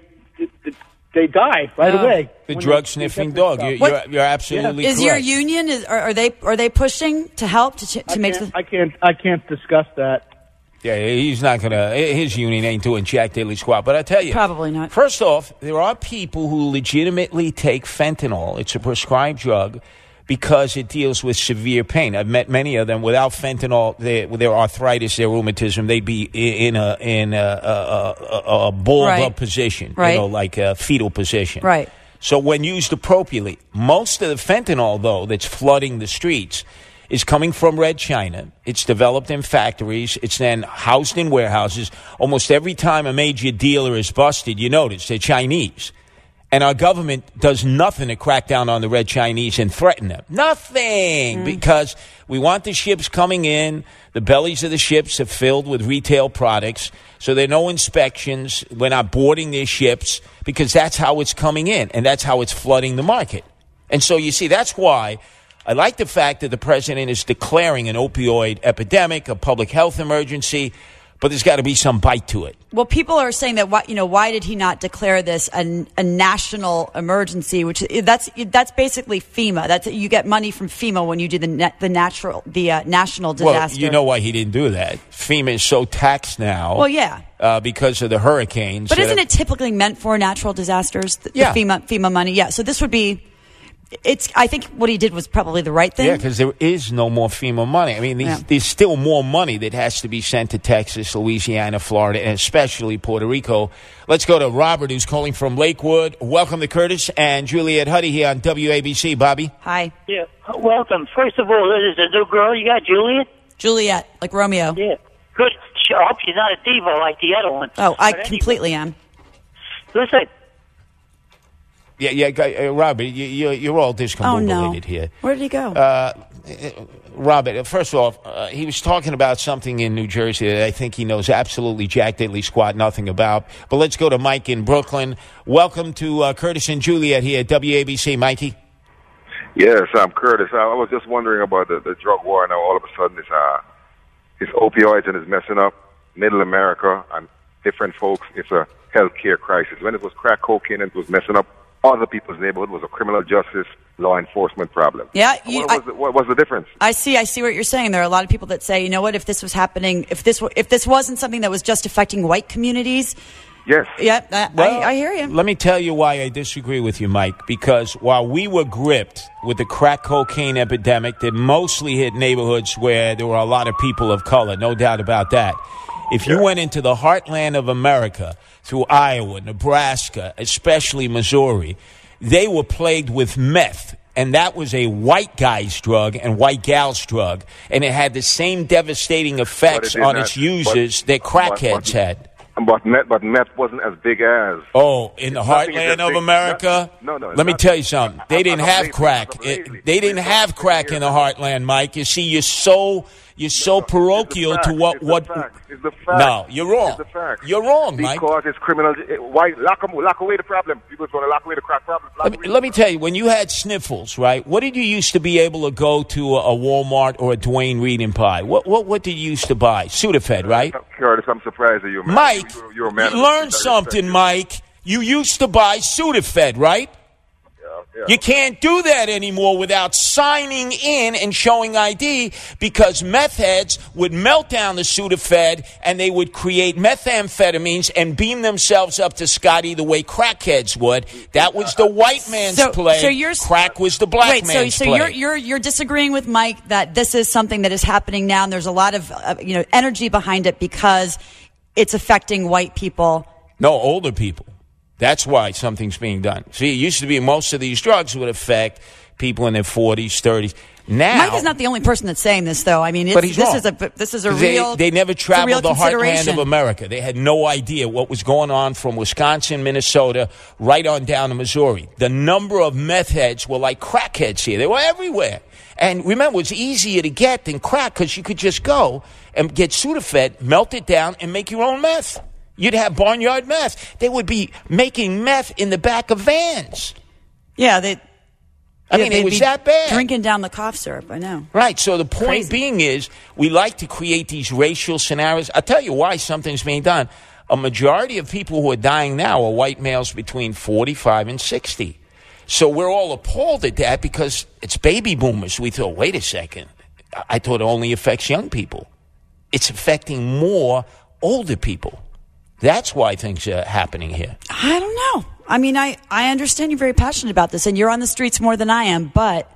S10: they die right
S4: Oh.
S10: away.
S2: The
S10: when
S2: drug
S10: they-
S2: sniffing
S10: they get
S2: dog.
S10: this
S2: You're,
S10: stuff.
S2: you're, you're absolutely
S4: Is
S2: correct.
S4: your union? Is are, are they are they pushing to help to, ch- to
S10: I
S4: make
S10: can't,
S4: the?
S10: I can't. I can't discuss that.
S2: Yeah, he's not going to, his union ain't doing Jack Daily Squat. But I tell you.
S4: Probably not.
S2: First off, there are people who legitimately take fentanyl. It's a prescribed drug because it deals with severe pain. I've met many of them. Without fentanyl, their, their arthritis, their rheumatism, they'd be in a in a, a, a, a balled
S4: Right.
S2: up position,
S4: Right.
S2: you know, like a fetal position.
S4: Right.
S2: So when used appropriately, most of the fentanyl, though, that's flooding the streets is coming from Red China. It's developed in factories. It's then housed in warehouses. Almost every time a major dealer is busted, you notice they're Chinese. And our government does nothing to crack down on the Red Chinese and threaten them. Nothing! Because we want the ships coming in. The bellies of the ships are filled with retail products. So there are no inspections. We're not boarding their ships because that's how it's coming in. And that's how it's flooding the market. And so you see, that's why I like the fact that the president is declaring an opioid epidemic, a public health emergency, but there's got to be some bite to it.
S4: Well, people are saying that why, you know, why did he not declare this a, a national emergency? Which that's that's basically FEMA. That's you get money from FEMA when you do the net, the natural the uh, national disaster.
S2: Well, you know why he didn't do that. FEMA is so taxed now.
S4: Well, yeah.
S2: Uh, because of the hurricanes.
S4: But
S2: that
S4: isn't
S2: have-
S4: it typically meant for natural disasters? The,
S2: Yeah.
S4: the FEMA FEMA money. Yeah. So this would be. It's. I think what he did was probably the right thing.
S2: Yeah, because there is no more FEMA money. I mean, these,
S4: Yeah.
S2: there's still more money that has to be sent to Texas, Louisiana, Florida, and especially Puerto Rico. Let's go to Robert, who's calling from Lakewood. Welcome to Curtis and Juliet Huddy here on W A B C. Bobby?
S4: Hi.
S19: Yeah, welcome. First of all, this is a new girl you got, Juliet?
S4: Juliet, like Romeo.
S19: Yeah. Good. I hope she's not a diva like the other one.
S4: Oh, I
S19: But anyway,
S4: completely am.
S19: Listen,
S2: Yeah, yeah, uh, Robert, you, you, you're all discombobulated
S4: Oh no.
S2: here.
S4: Where did he go?
S2: Uh, Robert, first off, uh, he was talking about something in New Jersey that I think he knows absolutely jack diddly squat nothing about. But let's go to Mike in Brooklyn. Welcome to uh, Curtis and Juliet here at W A B C. Mikey?
S20: Yes, I'm Curtis. I was just wondering about the, the drug war. Now, all of a sudden, it's, uh, it's opioids and it's messing up middle America and different folks. It's a healthcare crisis. When it was crack cocaine and it was messing up other people's neighborhood, it was a criminal justice, law enforcement problem.
S4: Yeah, you,
S20: what, was
S4: I-
S20: the, what was the difference?
S4: I see. I see what you're saying. There are a lot of people that say, you know what? If this was happening, if this were, if this wasn't something that was just affecting white communities,
S20: yes.
S4: yeah, I,
S2: Well,
S4: I, I hear you.
S2: Let me tell you why I disagree with you, Mike. Because while we were gripped with the crack cocaine epidemic that mostly hit neighborhoods where there were a lot of people of color, no doubt about that. If you went into the heartland of America through Iowa, Nebraska, especially Missouri, they were plagued with meth. And that was a white guy's drug and white gal's drug. And it had the same devastating effects
S20: did
S2: on
S20: not-
S2: its users that crackheads
S20: but-
S2: had.
S20: But meth, but meth wasn't as big as.
S2: Oh, in the
S20: Nothing is
S2: heartland
S20: as
S2: of
S20: big-
S2: America?
S20: No, no.
S2: Let me
S20: not-
S2: tell you something. They
S20: I'm-
S2: didn't
S20: I'm
S2: have
S20: lazy.
S2: crack.
S20: I'm lazy.
S2: It- they didn't have crack in the heartland, Mike. You see, you're so you're so parochial to what what.
S20: It's the fact.
S2: No, you're wrong.
S20: It's the fact.
S2: You're wrong, Mike.
S20: Because it's criminal. Why lock, them, lock away the problem? People's going to lock away the crack problem.
S2: Let me, let me tell you, when you had sniffles, right? What did you used to be able to go to a, a Walmart or a Dwayne Reed and buy? What what what did you used to buy? Sudafed, right?
S20: Curtis, I'm surprised at you, man.
S2: Mike,
S20: you're, you're a man
S2: learn something, Mike. You used to buy Sudafed, right?
S20: Yeah.
S2: You can't do that anymore without signing in and showing I D, because meth heads would melt down the Sudafed and they would create methamphetamines and beam themselves up to Scotty the way crackheads would. That was the white man's
S4: So-
S2: play.
S4: so you're-
S2: Crack was the black
S4: Wait, so
S2: man's
S4: so
S2: play.
S4: you're you're you're disagreeing with Mike that this is something that is happening now, and there's a lot of uh, you know energy behind it because it's affecting white people.
S2: No, older people. That's why something's being done. See, it used to be most of these drugs would affect people in their forties, thirties. Now,
S4: Mike is not the only person that's saying this, though. I mean, it's,
S2: But he's
S4: this
S2: wrong.
S4: is a this is a
S2: They-
S4: real.
S2: They, never
S4: it's a real
S2: traveled the heartland
S4: consideration.
S2: of America. They had no idea what was going on from Wisconsin, Minnesota, right on down to Missouri. The number of meth heads were like crackheads here. They were everywhere. And remember, it was easier to get than crack because you could just go and get Sudafed, melt it down, and make your own meth. You'd have barnyard meth. They would be making meth in the back of vans.
S4: Yeah, they.
S2: I
S4: yeah,
S2: mean, it
S4: they'd
S2: was
S4: be
S2: that bad.
S4: Drinking down the cough syrup. I know.
S2: Right. So the point
S4: Crazy.
S2: being is we like to create these racial scenarios. I'll tell you why something's being done. A majority of people who are dying now are white males between forty-five and sixty. So we're all appalled at that because it's baby boomers. We thought, wait a second. I thought it only affects young people. It's affecting more older people. That's why things are happening here.
S4: I don't know. I mean, I, I understand you're very passionate about this, and you're on the streets more than I am, but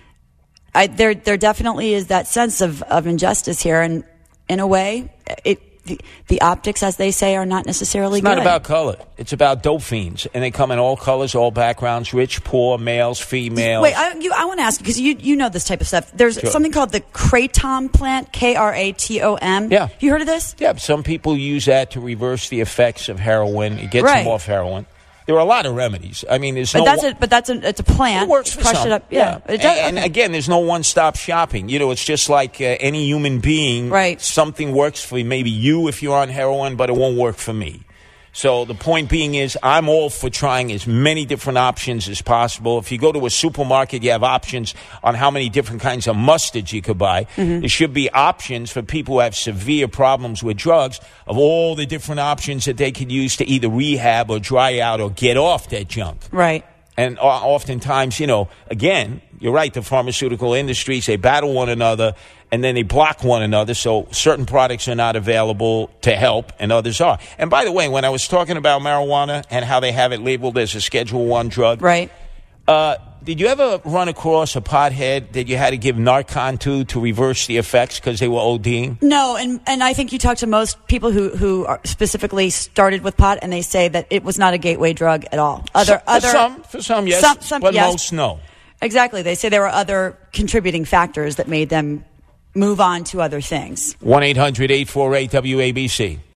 S4: I, there there definitely is that sense of, of injustice here, and in a way, it the, the optics, as they say, are not necessarily
S2: It's not
S4: good.
S2: about color. It's about dope fiends, and they come in all colors, all backgrounds, rich, poor, males, females.
S4: Wait, I, you, I want to ask you, because you, you know this type of stuff. There's
S2: Sure.
S4: something called the kratom plant, K R A T O M.
S2: Yeah.
S4: You heard of this?
S2: Yeah, some people use that to reverse the effects of heroin. It gets
S4: Right.
S2: them off heroin. There are a lot of remedies. I mean, there's
S4: But
S2: no.
S4: that's
S2: one-
S4: a, but that's a, it's a plant.
S2: It works for
S4: Crush
S2: some.
S4: it up. Yeah. It
S2: And,
S4: does.
S2: and again, there's no one-stop shopping. You know, it's just like uh, any human being.
S4: Right.
S2: Something works for maybe you if you're on heroin, but it won't work for me. So the point being is I'm all for trying as many different options as possible. If you go to a supermarket, you have options on how many different kinds of mustards you could buy.
S4: Mhm.
S2: There should be options for people who have severe problems with drugs of all the different options that they could use to either rehab or dry out or get off that junk.
S4: Right.
S2: And o- oftentimes, you know, again, you're right, the pharmaceutical industries, they battle one another and then they block one another. So certain products are not available to help and others are. And by the way, when I was talking about marijuana and how they have it labeled as a Schedule One drug.
S4: Right.
S2: Uh, did you ever run across a pothead that you had to give Narcan to to reverse the effects because they were ODing?
S4: No, and, and I think you talk to most people who, who are specifically started with pot, and they say that it was not a gateway drug at all. Other,
S2: So- for
S4: other,
S2: some, for some, yes,
S4: some, some,
S2: but
S4: yes.
S2: most no.
S4: Exactly. They say there were other contributing factors that made them move on to other things.
S2: one eight hundred eight four eight W A B C.